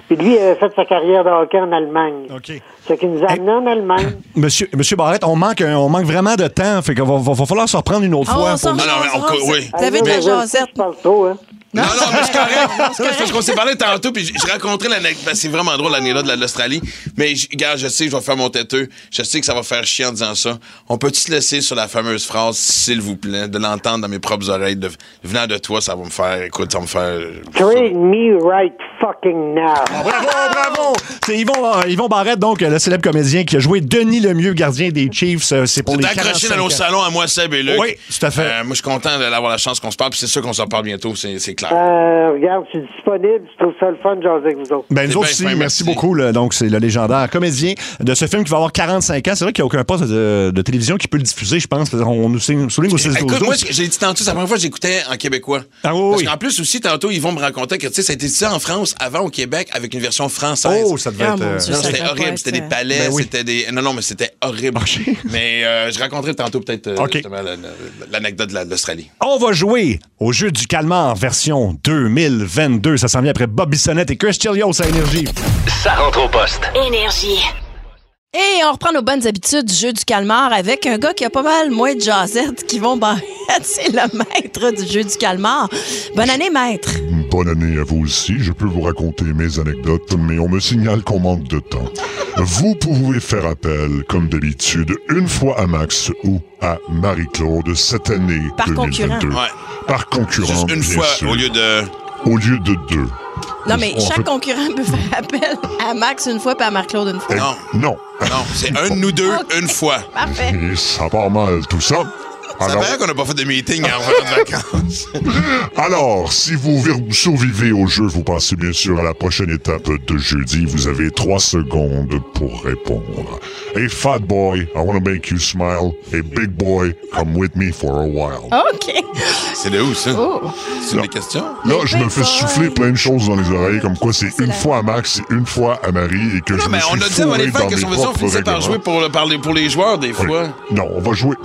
Puis lui, il avait fait sa carrière de hockey en Allemagne. OK. C'est qu'il nous a amené en Allemagne. Monsieur, Monsieur Barrette, on manque, un- on manque vraiment de temps. Fait qu'il va, va, va falloir se reprendre une autre Ah, fois. on s'en Non, non, mais on jasera, co- oui. Vous avez de la Allez, vas-y, jasette. Je parle trop, hein. Non, non, mais c'est correct. C'est parce qu'on s'est parlé tantôt, puis je, je raconterai l'anecdote. C'est vraiment drôle l'anecdote de la- de l'Australie. Mais, je- regarde, je sais que je vais faire mon têteux. Je sais que ça va faire chier en disant ça. On peut-tu se laisser sur la fameuse phrase, s'il vous plaît, de l'entendre dans mes propres oreilles, de, venant de toi, ça va me faire, écoute, ça va me faire. Treat me right fucking now. Bravo, bravo! C'est Yvon, euh, Yvon Barrette, donc, le célèbre comédien qui a joué Denis Lemieux, gardien des Chiefs. Euh, C'est pour les T'es accroché dans quarante-cinq nos ans. salons à moi, Seb et Luc. Oui, tout à fait. Euh, moi, je suis content d'avoir la chance qu'on se parle, puis c'est sûr qu'on s'en parle bientôt, c'est c'est clair. Euh, regarde, je suis disponible. Je trouve ça le fun de jaser avec vous autres. Ben, nous C'est autres bien aussi, fin, merci, merci. beaucoup. Là. Donc, c'est le légendaire comédien de ce film qui va avoir quarante-cinq ans. C'est vrai qu'il n'y a aucun poste de, de télévision qui peut le diffuser, je pense. On nous souligne souligne au six douze Écoute, moi, douze. j'ai dit tantôt, c'est la première fois que j'écoutais en québécois. Ah oui, Parce oui. qu'en plus aussi, tantôt, ils vont me raconter que, tu sais, ça a été diffusé en France, avant au Québec, avec une version française. Oh, ça devait Ah, être... mon euh, Dieu. Non, Ça c'était devait horrible. pas C'était être, des euh, palais, Ben oui. c'était des... Non, non, mais c'était horrible. Ok. Mais euh, je raconterai tantôt peut-être euh, Ok. justement, la- la- l'anecdote de la- de l'Australie. On va jouer au jeu du calmar version deux mille vingt-deux. Ça s'en vient après Bob Bissonnette et Chris Chelios à Énergie. Ça rentre au poste. Énergie. Et on reprend nos bonnes habitudes du jeu du calmar avec un gars qui a pas mal moins de jasettes qui vont barrer. C'est le maître du jeu du calmar. Bonne année, maître. Bonne année à vous aussi. Je peux vous raconter mes anecdotes, mais on me signale qu'on manque de temps. Vous pouvez faire appel, comme d'habitude, une fois à Max ou à Marie-Claude cette année Par deux mille vingt-deux. concurrent. Par concurrent, Juste une bien fois sûr. au lieu de... Au lieu de deux. Non, mais On chaque fait- concurrent peut faire appel à Max une fois puis à Marc-Claude une fois. Non, Non. non, c'est un de nous deux, une fois. Parfait. Et ça part mal, tout ça. Ça Alors, paraît qu'on n'a pas fait de meeting en revenant de vacances. alors, si vous vir- survivez au jeu, vous passez bien sûr à la prochaine étape de jeudi. Vous avez trois secondes pour répondre. Hey, fat boy, I want to make you smile. Hey, big boy, come with me for a while. OK. C'est de où, ça? Oh. C'est des questions? Là, je me big fais boy. souffler plein de choses dans les oreilles, comme quoi c'est une la- fois à Max et une fois à Marie, et que je Non, me mais suis on a dit avant fourré les dans fans que mes son version propres finissait par règlements. jouer pour, le- par les- pour les joueurs, des Oui. fois. Non, on va jouer...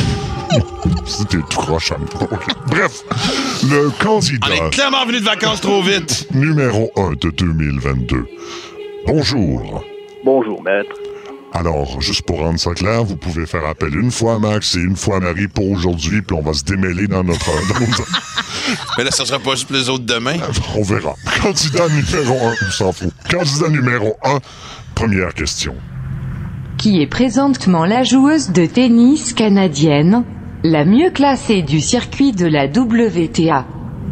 C'était tout croche. OK. Bref, le candidat... On est clairement venu de vacances trop vite. Numéro un de deux mille vingt-deux. Bonjour. Bonjour, maître. Alors, juste pour rendre ça clair, vous pouvez faire appel une fois à Max et une fois à Marie pour aujourd'hui, puis on va se démêler dans notre... dans notre- Mais là, ça sera pas juste pour les autres demain. On verra. Candidat numéro un, on s'en fout. Candidat numéro un, première question. Qui est présentement la joueuse de tennis canadienne, la mieux classée du circuit de la W T A.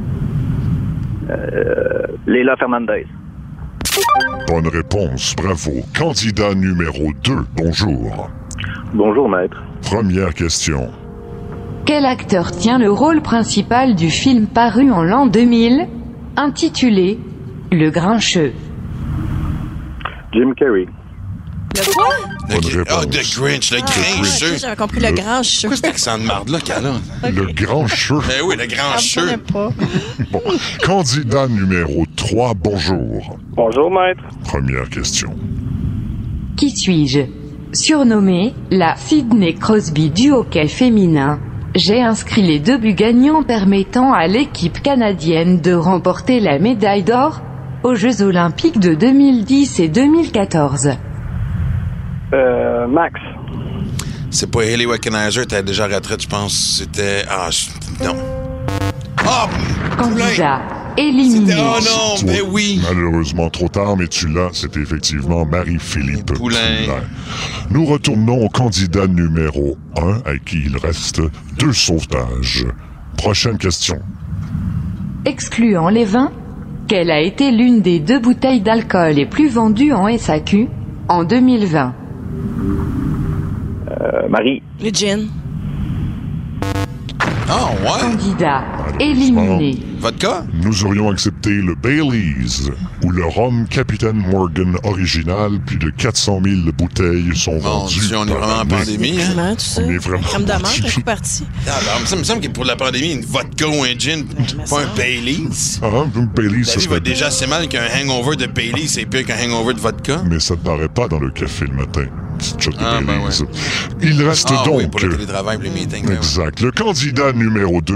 Euh, Leila Fernandez. Bonne réponse, bravo. Candidat numéro deux, bonjour. Bonjour, maître. Première question. Quel acteur tient le rôle principal du film paru en l'an deux mille, intitulé Le Grincheux? Jim Carrey. Le quoi? Le Bonne gr- réponse. Ah, The Grinch, le Ah, grincheux. ok, j'avais compris le grand cheveu. Pourquoi cet accent de marde-là qu'elle a? Le grand cheveu. Ben oui, le grand cheveu. pas. Bon. Candidat numéro trois, bonjour. Bonjour, maître. Première question. Qui suis-je? Surnommée la Sidney Crosby du hockey féminin, j'ai inscrit les deux buts gagnants permettant à l'équipe canadienne de remporter la médaille d'or aux Jeux Olympiques de deux mille dix et deux mille quatorze. Euh, Max. C'est pas Haley Wickenheiser, t'as déjà retraite, je pense. C'était... Ah, je... non. Ah! Candidat C'était... éliminé. Oh non, ben oui! Malheureusement trop tard, mais tu l'as, c'est effectivement Marie-Philippe Poulain. Poulain. Nous retournons au candidat numéro un, à qui il reste deux sauvetages. Prochaine question. Excluant les vins, quelle a été l'une des deux bouteilles d'alcool les plus vendues en S A Q en deux mille vingt? Euh, Marie. Le gin. Ah, ouais? Candidat éliminé. Vodka? Nous aurions accepté le Baileys ou le rhum Captain Morgan original. Plus de quatre cent mille bouteilles sont Mon vendues. Dieu, on est par vraiment en année. pandémie, hein? Comment, tu sais? On est vraiment La crème d'amande, parti. un coup parti. Ah, alors, ça me semble que pour la pandémie, une vodka ou un gin, mais pas un ça- Baileys. Ah, un Baileys, La ça vie va serait... déjà assez mal qu'un hangover de Baileys, c'est pire qu'un hangover de vodka. Mais ça ne paraît pas dans le café le matin. Petite shot de Ah, ben Baileys. ouais. Il reste Ah donc... oui, pour le télétravail, pour les meetings. ben ouais. Exact. Le candidat numéro deux, 2, qui a aussi deux sauvetages. Deuxième question.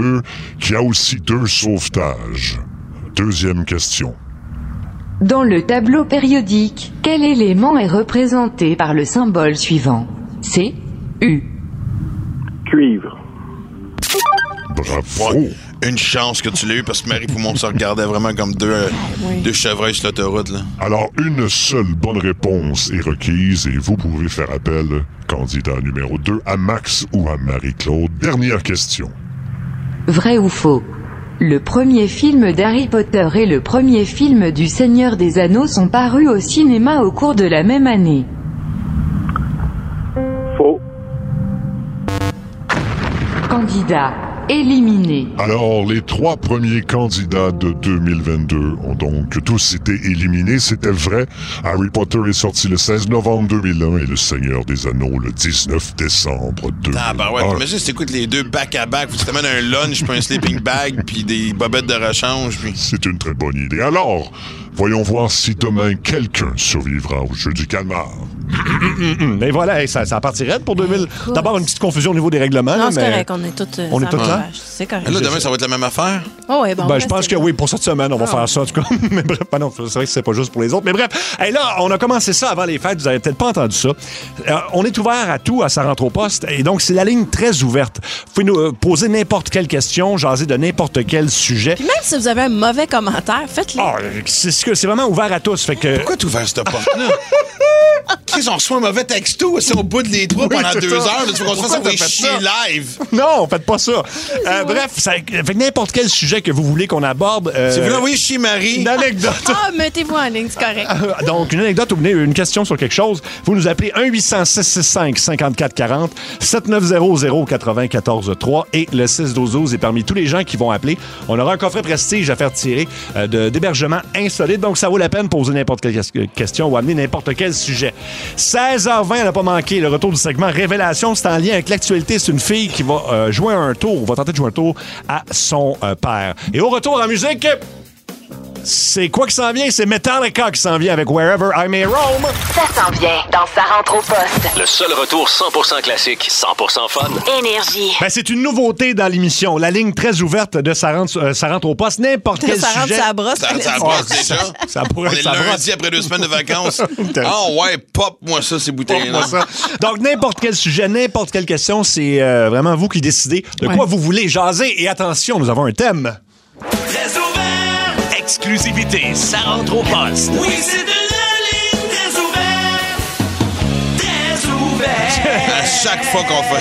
Ah, Quelle acteur tient le rôle principal du film paru en l'an deux mille, intitulé Le Grincheux? ben Dans le tableau périodique, quel élément est représenté par le symbole suivant? C, U. Cuivre. Bravo. Une chance que tu l'as eu parce que Marie et moi, on se regardait vraiment comme deux, euh, Oui. deux chevreuils sur l'autoroute. Là. Alors, une seule bonne réponse est requise et vous pouvez faire appel, candidat numéro deux, à Max ou à Marie-Claude. Dernière question. Vrai ou faux? Le premier film d'Harry Potter et le premier film du Seigneur des Anneaux sont parus au cinéma au cours de la même année. Faux. Candidat éliminé. Alors, les trois premiers candidats de deux mille vingt-deux ont donc tous été éliminés. C'était vrai. Harry Potter est sorti le seize novembre deux mille un et Le Seigneur des Anneaux le dix-neuf décembre deux mille un. Ah, bah ouais, t'imagines si t'écoutes les deux back-à-back, tu t'amènes un lunch, puis un sleeping bag, puis des bobettes de rechange, puis... C'est une très bonne idée. Alors, voyons voir si demain quelqu'un survivra au jeu du calmar. Mais voilà, hey, ça, ça partirait pour deux mille. Écoute. D'abord, une petite confusion au niveau des règlements. Non, là, c'est mais... correct, on est tous. euh, On est sur tous la là? même page. C'est correct. Là, demain, ça va être la même affaire? Oh, ouais, bon, Ben, on je pense reste que là. oui, pour cette semaine, on va Ah. faire ça, en tout cas. Mais bref, ben non, c'est vrai que c'est pas juste pour les autres. Mais bref, hey, là, on a commencé ça avant les fêtes, vous avez peut-être pas entendu ça. Euh, on est ouvert à tout, à sa rentre au poste, et donc c'est la ligne très ouverte. Vous pouvez nous euh, poser n'importe quelle question, jaser de n'importe quel sujet. Puis même si vous avez un mauvais commentaire, faites-le. Ah, c'est ce que- c'est vraiment ouvert à tous, fait que... Pourquoi t'as ouvert cette porte-là? Chris, on reçoit un mauvais texto, c'est au bout de les trois Oui, pendant c'est deux ça. heures. Là, tu vas qu'on se fasse Pourquoi envoyer t'as fait chier ça? live. Non, faites pas ça. Euh, bref, ça, fait que n'importe quel sujet que vous voulez qu'on aborde... euh, Si vous l'envoyez chier Marie... Une anecdote. Ah, mettez-vous en ligne, c'est correct. Donc, une anecdote ou une question sur quelque chose, vous nous appelez un huit cents six six cinq cinq quatre quatre zéro, sept neuf zéro zéro quatre-vingt-quatorze trois et le six douze douze. Et parmi tous les gens qui vont appeler, on aura un coffret prestige à faire tirer euh, de- d'hébergement insolite. Donc, ça vaut la peine de poser n'importe quelle ques- question ou amener n'importe quel sujet. seize heures vingt, on n'a pas manqué le retour du segment Révélation. C'est en lien avec l'actualité. C'est une fille qui va euh, jouer un tour, va tenter de jouer un tour à son euh, père. Et au retour en musique... C'est quoi qui s'en vient? C'est Metallica qui s'en vient avec Wherever I May Roam. Ça s'en vient dans Sa rentre au poste. Le seul retour cent pour cent classique, cent pour cent fun. Énergie. Ben, c'est une nouveauté dans l'émission. La ligne très ouverte de Ça rentre, euh, ça rentre au poste. N'importe quel Ça rentre sujet. sa brosse. Ça, ça Ah, brosse déjà. Ça pourrait On être est ça brosse. lundi après deux semaines de vacances. Ah ouais, pop-moi ça, ces bouteilles-là. Pas ça. Donc, n'importe quel sujet, n'importe quelle question, c'est euh, vraiment vous qui décidez de quoi vous voulez jaser. Et attention, nous avons un thème. Très ouvert. Exclusivité, ça rentre au poste. Oui, c'est de la ligne très ouverte. Très ouverte. À chaque fois qu'on fait...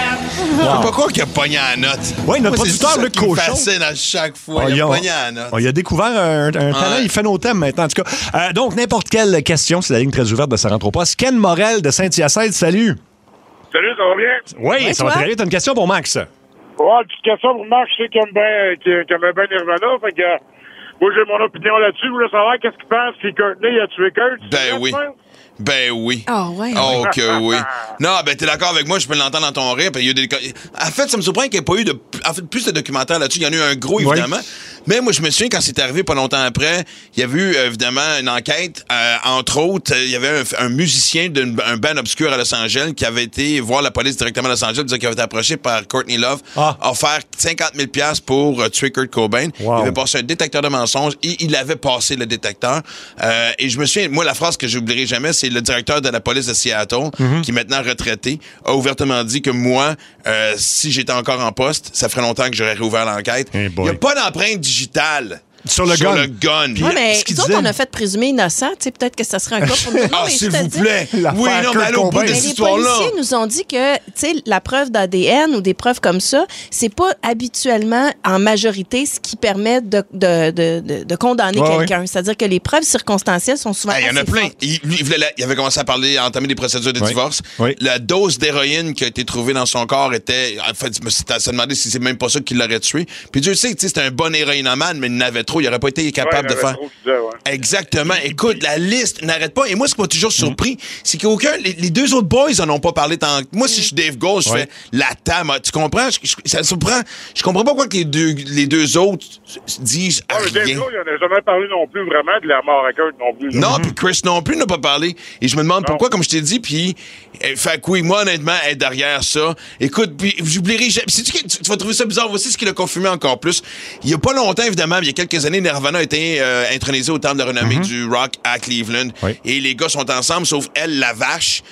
Je sais pas quoi qu'il a pogné à la note. Oui, notre Moi, c'est producteur, ça Luc qui me Cochon. fascine à chaque fois. Ah, il il a a- pogné à la note. On, il a découvert un, un talent, il fait nos thèmes maintenant, en tout cas. Euh, donc, n'importe quelle question, c'est la ligne très ouverte de Ça rentre au poste. Ken Morel de Saint-Hyacinthe, salut. Salut, ça va bien? Oui, Ouais, ça va toi? très bien. T'as une question pour Max? Ouais, petite question pour Marc, je sais qu'il aime bien, qu'il qu'il aime bien Nirvana, fait que, euh, moi j'ai mon opinion là-dessus, je voulais savoir qu'est-ce qu'il pense si Courtney a tué Kurt. Ben oui. Ben oui. Ah, ouais. Oh que oui. Non, ben t'es d'accord avec moi, je peux l'entendre dans ton rire. Puis il y a des... En fait, ça me surprend qu'il n'y ait pas eu de... en fait, plus de documentaires là-dessus. Il y en a eu un gros, évidemment. Oui. Mais moi, je me souviens, quand c'est arrivé pas longtemps après, il y avait eu, évidemment, une enquête. Euh, entre autres, il y avait un, un musicien d'un band obscur à Los Angeles qui avait été voir la police directement à Los Angeles, disant qu'il avait été approché par Courtney Love, ah. offert cinquante mille dollars pour euh, tuer Kurt Cobain. Wow. Il avait passé un détecteur de mensonges et il avait passé le détecteur. Euh, et je me souviens, moi, la phrase que je n'oublierai jamais, c'est le directeur de la police de Seattle, mm-hmm. qui est maintenant retraité, a ouvertement dit que moi, euh, si j'étais encore en poste, ça ferait longtemps que j'aurais réouvert l'enquête. Hey il n'y a pas d'empreinte digitale. Sur le sur gun. Le gun. Oui, mais nous autres, on a fait présumer innocent. Tu sais, peut-être que ça serait un cas pour nous. Ah, s'il vous plaît. Oui, non, mais allez au bout de cette histoire-là. Les policiers nous ont dit que, tu sais, la preuve d'A D N ou des preuves comme ça, c'est pas habituellement, en majorité, ce qui permet de, de, de, de, de condamner ouais, quelqu'un. Oui. C'est-à-dire que les preuves circonstancielles sont souvent Il hey, y en a plein. Il, il, voulait, il avait commencé à parler, à entamer des procédures de oui. divorce. Oui. La dose d'héroïne qui a été trouvée dans son corps était... En fait, je me suis demandé si c'est même pas ça qui l'aurait tué. Puis Dieu sait, c'était un bon héroïnomane, mais il n'avait trop. Il n'aurait pas été capable de faire. Disais, ouais. Exactement. Écoute, la liste n'arrête pas. Et moi, ce qui m'a toujours surpris, mm. c'est qu'aucun. Les, les deux autres boys en ont pas parlé tant. Moi, si je suis Dave Grohl, je ouais. fais la table. Tu comprends? Je, je, ça surprend. Je comprends pas pourquoi que les deux, les deux autres disent ouais, rien. Dave Grohl, il n'en a jamais parlé non plus vraiment de la mort à Kurt non plus. Non, puis Chris non plus n'a pas parlé. Et je me demande non. pourquoi, comme je t'ai dit, puis. Fait que oui, moi, honnêtement, être derrière ça. Écoute, puis j'oublierai jamais. Tu, tu, tu vas trouver ça bizarre. Voici ce qui l'a confirmé encore plus. Il y a pas longtemps, évidemment, il y a quelques années, Nirvana a été euh, intronisé au temple temple de renommée Mm-hmm. du rock à Cleveland. Oui. Et les gars sont ensemble, sauf elle, la vache.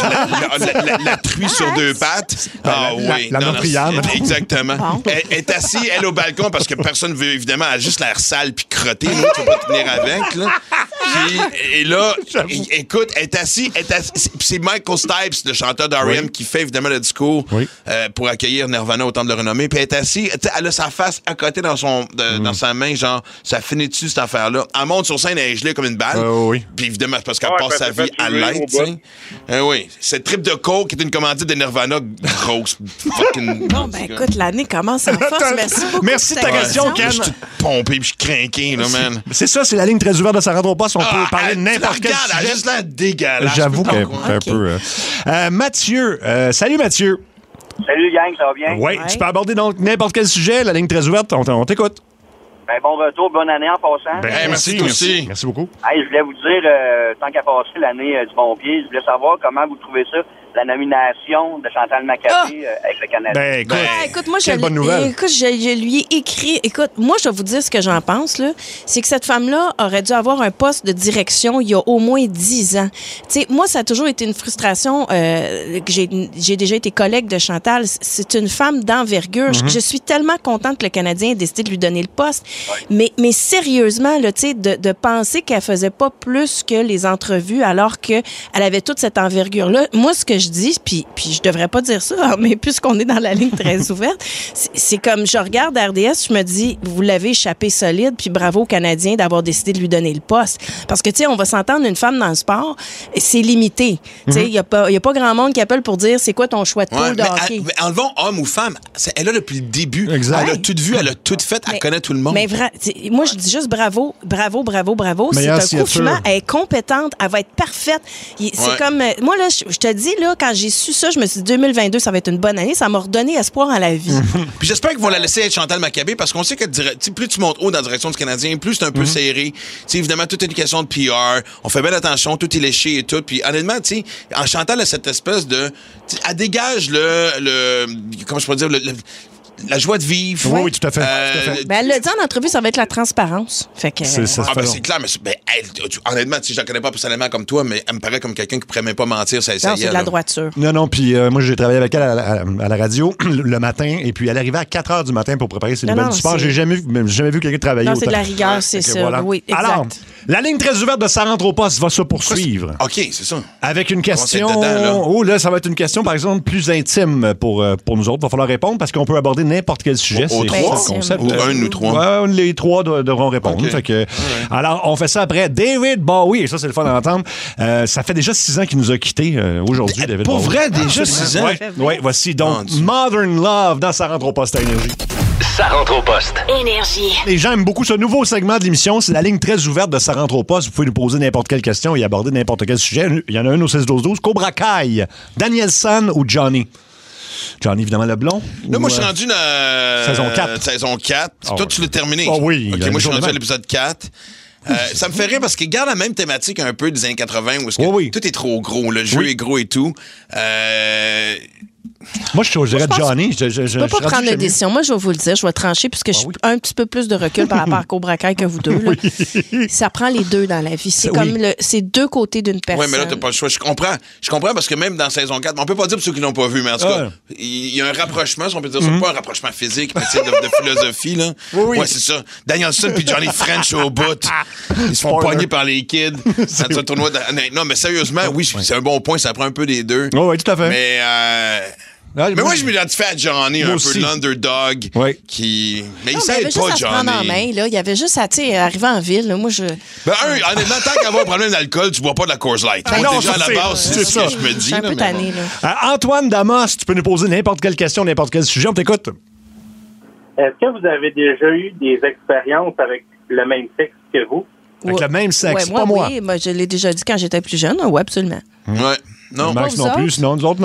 la, la, la, la truie sur deux pattes. Ah La- oui. la Non, non, meurtrière. c'est- Exactement. Bon. Elle, elle est assise, elle, au balcon, parce que personne veut, évidemment, elle a juste l'air sale puis crottée. Là, tu peux pas tenir avec, là. Puis, et là, é- écoute, elle est assise, elle est assise- c'est- puis c'est Michael Stipe, le chanteur d'R E M, Oui. qui fait évidemment le discours Oui. euh, pour accueillir Nirvana au temple de renommée. Puis elle est assise, tu sais, elle a sa face à côté dans son de- Mm. dans sa main, genre, ça finit dessus cette affaire-là. Elle monte sur scène, elle est gelée comme une balle. Euh, oui. Puis évidemment, c'est parce qu'elle Ouais, passe ça sa fait vie à tuer l'aide, au tu sais. Euh, oui. Cette trip de coke qui est une commandite de Nirvana grosse. Fucking. Bon, ben écoute, l'année commence en force. Merci beaucoup. Merci de pour ta question, Ken. Je suis tout pompé puis je suis craqué, là, man. C'est ça, c'est la ligne très ouverte de Ça rentre au poste. On peut Ah, parler de elle- n'importe tu quel la regardes, elle a sujet. juste l'air dégueulasse. J'avoue Je peux qu'elle pas est un Ok. peu... euh. Euh, Mathieu, euh, salut Mathieu. Salut gang, ça va bien? Oui, Ouais. tu peux aborder donc n'importe quel sujet, la ligne très ouverte, on, on t'écoute. Ben, bon retour, bonne année en passant. Ben, Hey, merci, toi aussi. Merci beaucoup. Hey, je voulais vous dire, euh, tant qu'à passer l'année euh, du bon pied, je voulais savoir comment vous trouvez ça, la nomination de Chantal Macabé euh, avec le Canadien. Ben, écoute, Ah, écoute, moi, je, quelle bonne nouvelle. écoute, je, je lui ai écrit. Écoute, moi, je vais vous dire ce que j'en pense, là. C'est que cette femme-là aurait dû avoir un poste de direction il y a au moins dix ans. Tu sais, moi, ça a toujours été une frustration. Euh, que j'ai, j'ai déjà été collègue de Chantal. C'est une femme d'envergure. Je- Mm-hmm. je, suis tellement contente que le Canadien ait décidé de lui donner le poste. Mais, mais sérieusement, là, tu sais, de, de penser qu'elle faisait pas plus que les entrevues alors qu'elle avait toute cette envergure-là. Moi, ce que je dis, puis, puis je devrais pas dire ça, mais puisqu'on est dans la ligne très ouverte, c'est, c'est comme je regarde R D S, je me dis, vous l'avez échappé solide, puis bravo aux Canadiens d'avoir décidé de lui donner le poste. Parce que, tu sais, on va s'entendre, une femme dans le sport, c'est limité. Tu sais, il y a pas, il y a pas grand monde qui appelle pour dire, c'est quoi ton choix de Ouais, poule de mais, hockey. elle- mais enlevons homme ou femme, c'est- elle a depuis le début. Exact. Elle a tout vu, elle a tout fait, elle Mais- connaît tout le monde. Mais vra- t'sais, moi, je dis juste bravo, bravo, bravo, bravo. C'est Meilleure un signature. compliment. Elle est compétente, elle va être parfaite. Il- C'est Ouais. comme, euh, moi, là, je je te dis, là, quand j'ai su ça, je me suis dit deux mille vingt-deux, ça va être une bonne année. Ça m'a redonné espoir en la vie. Puis j'espère qu'ils vont la laisser être Chantal Macabé parce qu'on sait que dire- tu sais, plus tu montes haut dans la direction du Canadien, plus c'est un peu serré. Tu sais, évidemment, tout est une question de P R. On fait bien attention, tout est léché et tout. Puis honnêtement, tu sais, en Chantal a cette espèce de... tu sais, elle dégage le... le comment je pourrais dire? Le, le- la joie de vivre. Oui, oui, tout à fait. Euh, tout à fait. Ben, elle l'a dit en entrevue, ça va être la transparence. Fait que, C'est ça. Ah, ben fait c'est clair, mais c'est- ben, elle, tu- honnêtement, tu sais, je la connais pas personnellement comme toi, mais elle me paraît comme quelqu'un qui pourrait même pas mentir, ça non, c'est de la là. droiture. Non, non, puis euh, moi, j'ai travaillé avec elle à, la- à la radio le matin, et puis elle arrivait à quatre heures du matin pour préparer ses Non, nouvelles non, du sport. c'est- J'ai jamais, vu- même jamais vu quelqu'un travailler Non, autant. c'est de la rigueur, c'est Fait que ça. voilà. Oui, exact. Alors, la ligne très ouverte de Ça rentre au poste va se poursuivre. OK, c'est ça. Avec une question. Comment c'est dedans, là? Oh, là, ça va être une question, par exemple, plus intime pour, euh, pour nous autres. Il va falloir répondre parce qu'on peut aborder n'importe quel sujet. Au- au C'est trois? ça, le concept. Ou Euh, un ou trois? Ouais, les trois de- devront répondre. OK. Fait que, alors, on fait ça après David Bowie. Et ça, c'est le fun d'entendre. Euh, ça fait déjà six ans qu'il nous a quittés euh, aujourd'hui, David Pour Bowie. vrai, déjà six ans? Ouais, ouais, voici Mon donc Dieu. Modern Love dans Ça rentre au poste à Énergie. Ça rentre au poste. Énergie. Les gens aiment beaucoup ce nouveau segment de l'émission. C'est la ligne très ouverte de Ça rentre au poste. Vous pouvez nous poser n'importe quelle question et aborder n'importe quel sujet. Il y en a un au seize douze douze. Cobra Kai, Danielson ou Johnny? Johnny, évidemment, le blond. Là, ou, moi, je suis euh, rendu dans... euh, Saison quatre. Saison quatre. Ah Toi, ouais. tu l'as terminé. Ah oui, OK, il y a moi, je suis une rendu journée à l'épisode quatre. Euh, ça me fait rire parce qu'il garde la même thématique un peu des années quatre-vingts où est-ce que Oui, oui. tout est trop gros, le jeu Oui. est gros et tout. Euh, Moi, je choisirais Moi, je pense- Johnny. Je, je, je, Je peux je suis pas rendu prendre de chez lui. décision. Moi, je vais vous le dire. Je vais trancher puisque je suis un petit peu plus de recul par rapport à Cobra Kai que vous deux. Là. Ça prend les deux dans la vie. C'est Oui. comme le, c'est deux côtés d'une personne. Oui, mais là, t'as pas le choix. Je comprends. Je comprends parce que même dans saison quatre, on peut pas dire pour ceux qui l'ont pas vu, mais en tout cas, Ouais. il y a un rapprochement, si on peut dire ça. Pas un rapprochement physique, mais tu sais, de, de philosophie, là. Oui, oui. Ouais, c'est ça. Danielson puis Johnny French au bout. Ils se font Spoiler. pogner par les kids dans un tournoi. De... Non, mais sérieusement, oui, c'est un bon point. Ça prend un peu des deux. Oui, oui, tout à fait. Mais, euh... Ah, mais moi, je m'identifie à Johnny, Moi un aussi. peu l'underdog. Oui. Qui... Mais Non, il mais il y avait s'aide juste pas, à se prendre en Johnny. main. Là. Il y avait juste à tu sais, arriver en ville. Là. Moi, je. Ben, un, honnêtement, tant qu'avoir un problème d'alcool, tu bois pas de la Coors Light. Ben Moi, non, déjà, ça, à la c'est- base, c'est c'est ce ça. que je me Je dis. suis un là, peu mais bon. tannée. Là. Euh, Antoine Damas, tu peux nous poser n'importe quelle question, n'importe quel sujet. On t'écoute. Est-ce que vous avez déjà eu des expériences avec le même sexe que vous? Avec Ouais. le même sexe, Ouais, pas moi. Oui, moi, je l'ai déjà dit quand j'étais plus jeune. Oui, absolument. Ouais. Non. Max Pas non vous plus, autres? sinon nous autres, non.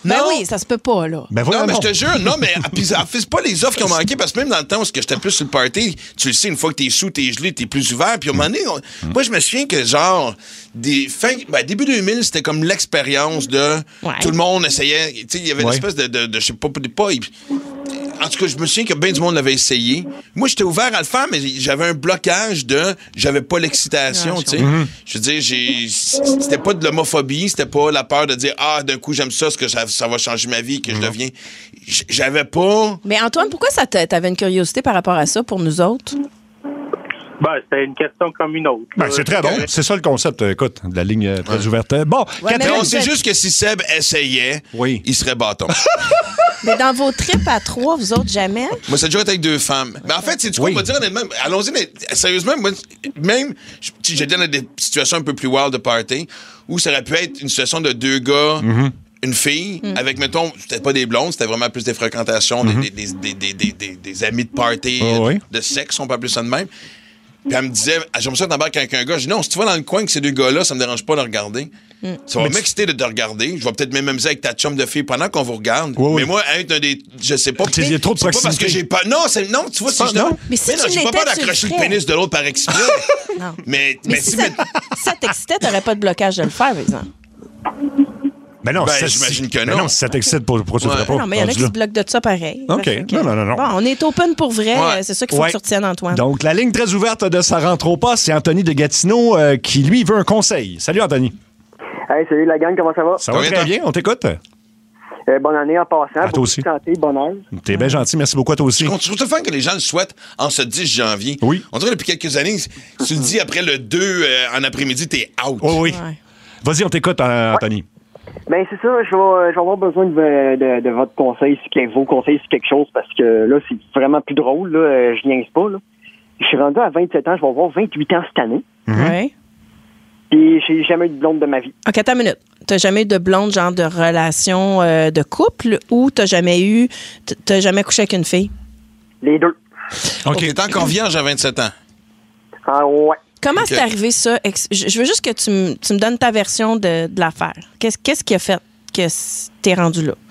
Ben oui, ça se peut pas, là. Ben non, mais je te jure, non, mais puis, c'est pas les offres qui ont manqué, parce que même dans le temps où j'étais plus sur le party, tu le sais, une fois que t'es sous, t'es gelé, t'es plus ouvert. Puis à un moment donné, on- moi, je me souviens que, genre, des fin, ben, début deux mille, c'était comme l'expérience de Ouais. tout le monde essayait. Tu sais, il y avait une Ouais. espèce de, de, de je sais pas, pas. En tout cas, je me souviens que bien du monde l'avait essayé. Moi, j'étais ouvert à le faire, mais j'avais un blocage de. J'avais pas l'excitation, Ah, tu sais. Mhm. Je veux dire, j'ai, c'était pas de l'homophobie, c'était pas la peur de dire, ah, d'un coup, j'aime ça, ce que ça, ça va changer ma vie, que je deviens. J- J'avais pas. Mais Antoine, pourquoi ça t'a- t'avais une curiosité par rapport à ça pour nous autres? Ben, c'était une question comme une autre. Ben, c'est très bon. C'est ça le concept, euh, écoute, de la ligne euh, très ouverte. Bon, Ouais, mais Catherine, là, On sait vous êtes- juste que si Seb essayait, Oui. il serait bâton. Mais dans vos trips à trois, vous autres, jamais? Moi, ça a déjà été avec deux femmes. Mais en fait, c'est du coup, Oui. on va dire honnêtement, allons-y, mais sérieusement, moi, même, je- tu sais, j'ai été dans des situations un peu plus wild de party, où ça aurait pu être une situation de deux gars, une fille, avec, mettons, c'était pas des blondes, c'était vraiment plus des fréquentations, des, des, des, des, des, des, des amis de party, Oh, oui. de sexe, on peut appeler ça de même. Puis elle me disait, ah, j'aimerais ça t'embarquer avec un gars. Je dis, non, si tu vas dans le coin avec ces deux gars-là, ça me dérange pas de regarder. Ça va m'exciter de te regarder. Je vais peut-être même m'amuser avec ta chum de fille pendant qu'on vous regarde. Oui, oui. Mais moi, être un des. Je sais pas. Tu sais, il y a trop de c'est pas parce que proximité. j'ai pas. Non, c'est, non, tu vois, C'est si pas- je non. Mais si non, tu j'ai pas l'étais, peur tu le d'accrocher le ferais. pénis de l'autre par exprès. Non. mais, Mais mais si si. ça, mais- si ça t'excitait, t'aurais pas de blocage de le faire, par exemple. Ben non, Ben, si ça- j'imagine que ben non. si ça t'excite, pour, pour, tu Ouais. ferais pas. Non, mais il y en a rendu qui là. se bloquent de ça pareil. OK. Fait que- Non, non, non, non. Bon, on est open pour vrai. Ouais. C'est ça qu'il faut Ouais. que tu retiennes, Antoine. Donc, la ligne très ouverte de Ça rentre au pas, c'est Anthony de Gatineau euh, qui, lui, veut un conseil. Salut, Anthony. Hey, salut la gang, comment ça va? Ça va Oui, très toi? bien, on t'écoute. Euh, bonne année en passant. toi Beaucoup aussi. de santé, bonheur. T'es bien gentil, merci beaucoup à toi aussi. Je trouve ça fun que les gens le souhaitent en ce dix janvier. Oui. On dirait que depuis quelques années, tu le dis après le deux euh, en après-midi, t'es out. Oh oui. Ouais. Vas-y, on t'écoute, euh, Anthony. Ben c'est ça, je vais, je vais avoir besoin de, de, de votre conseil, si que- vos conseils sur quelque chose, parce que là, c'est vraiment plus drôle, là, euh, je niaise pas, là. Je suis rendu à vingt-sept ans, je vais avoir vingt-huit ans cette année, Ouais. et j'ai jamais eu de blonde de ma vie. OK, attends une minute. T'as jamais eu de blonde, genre de relation euh, de couple, ou t'as jamais eu, t- t'as jamais couché avec une fille? Les deux. OK. T'es encore vierge à vingt-sept ans. Ah ouais. Comment OK. c'est arrivé ça? Ex- Je je veux juste que tu, me- tu me donnes ta version de, de l'affaire. Qu'est-ce, qu'est-ce qui a fait que c- t'es rendu là?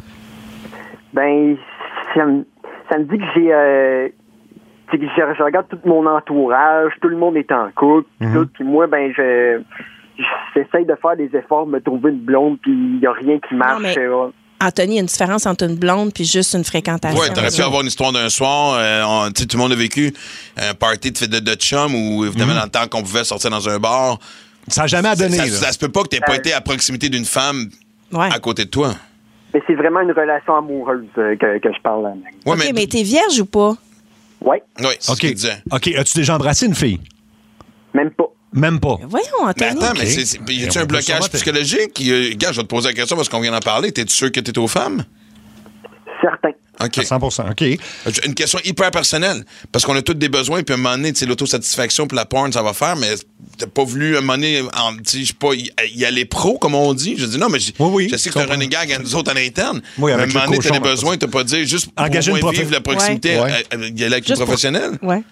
Ben, ça me, ça me dit que j'ai... Euh, c'est que je, je regarde tout mon entourage, tout le monde est en couple, pis tout, puis moi, ben, je... J'essaye de faire des efforts, me trouver une blonde, puis il n'y a rien qui marche. mais- euh, Anthony, il y a une différence entre une blonde puis juste une fréquentation. Ouais, t'aurais pu avoir une histoire d'un soir. euh, on- tu sais, tout le monde a vécu un party de, de, de chum où, évidemment, dans le temps qu'on pouvait sortir dans un bar. Ça n'a jamais à donner. Ça, là. ça se peut pas que t'aies pas été à proximité d'une femme Ouais. à côté de toi. Mais c'est vraiment une relation amoureuse euh, que, que je parle. Là. Ouais, OK, mais, t'es vierge ou pas? Oui, Oui, c'est OK. ce qu'il disait. OK, as-tu déjà embrassé une fille? même pas. Même pas. Voyons, Mais Anthony. attends, OK. mais c'est, c'est- y a-tu Et on un peut blocage sûrement te- psychologique? Euh, Gars, je vais te poser la question parce qu'on vient d'en parler. T'es-tu sûr que t'es aux femmes? Certain. OK. À cent pour cent, OK. Une question hyper personnelle. Parce qu'on a tous des besoins, puis à un moment donné, tu sais, l'autosatisfaction puis la porn, ça va faire, mais t'as pas voulu, à un moment donné, en- tu sais, je sais pas, y, y aller pro, comme on dit. Je dis non, mais j- Oui, oui, je sais que je c'est un comprends. running gag à nous autres en interne. Oui, mais à un avec moment le donné, t'as cochon, des là, besoins, t'as pas dit juste pour Engager au une moins profi- vivre la proximité, Ouais. euh, euh, y aller avec Juste une pour- professionnelle. Ouais.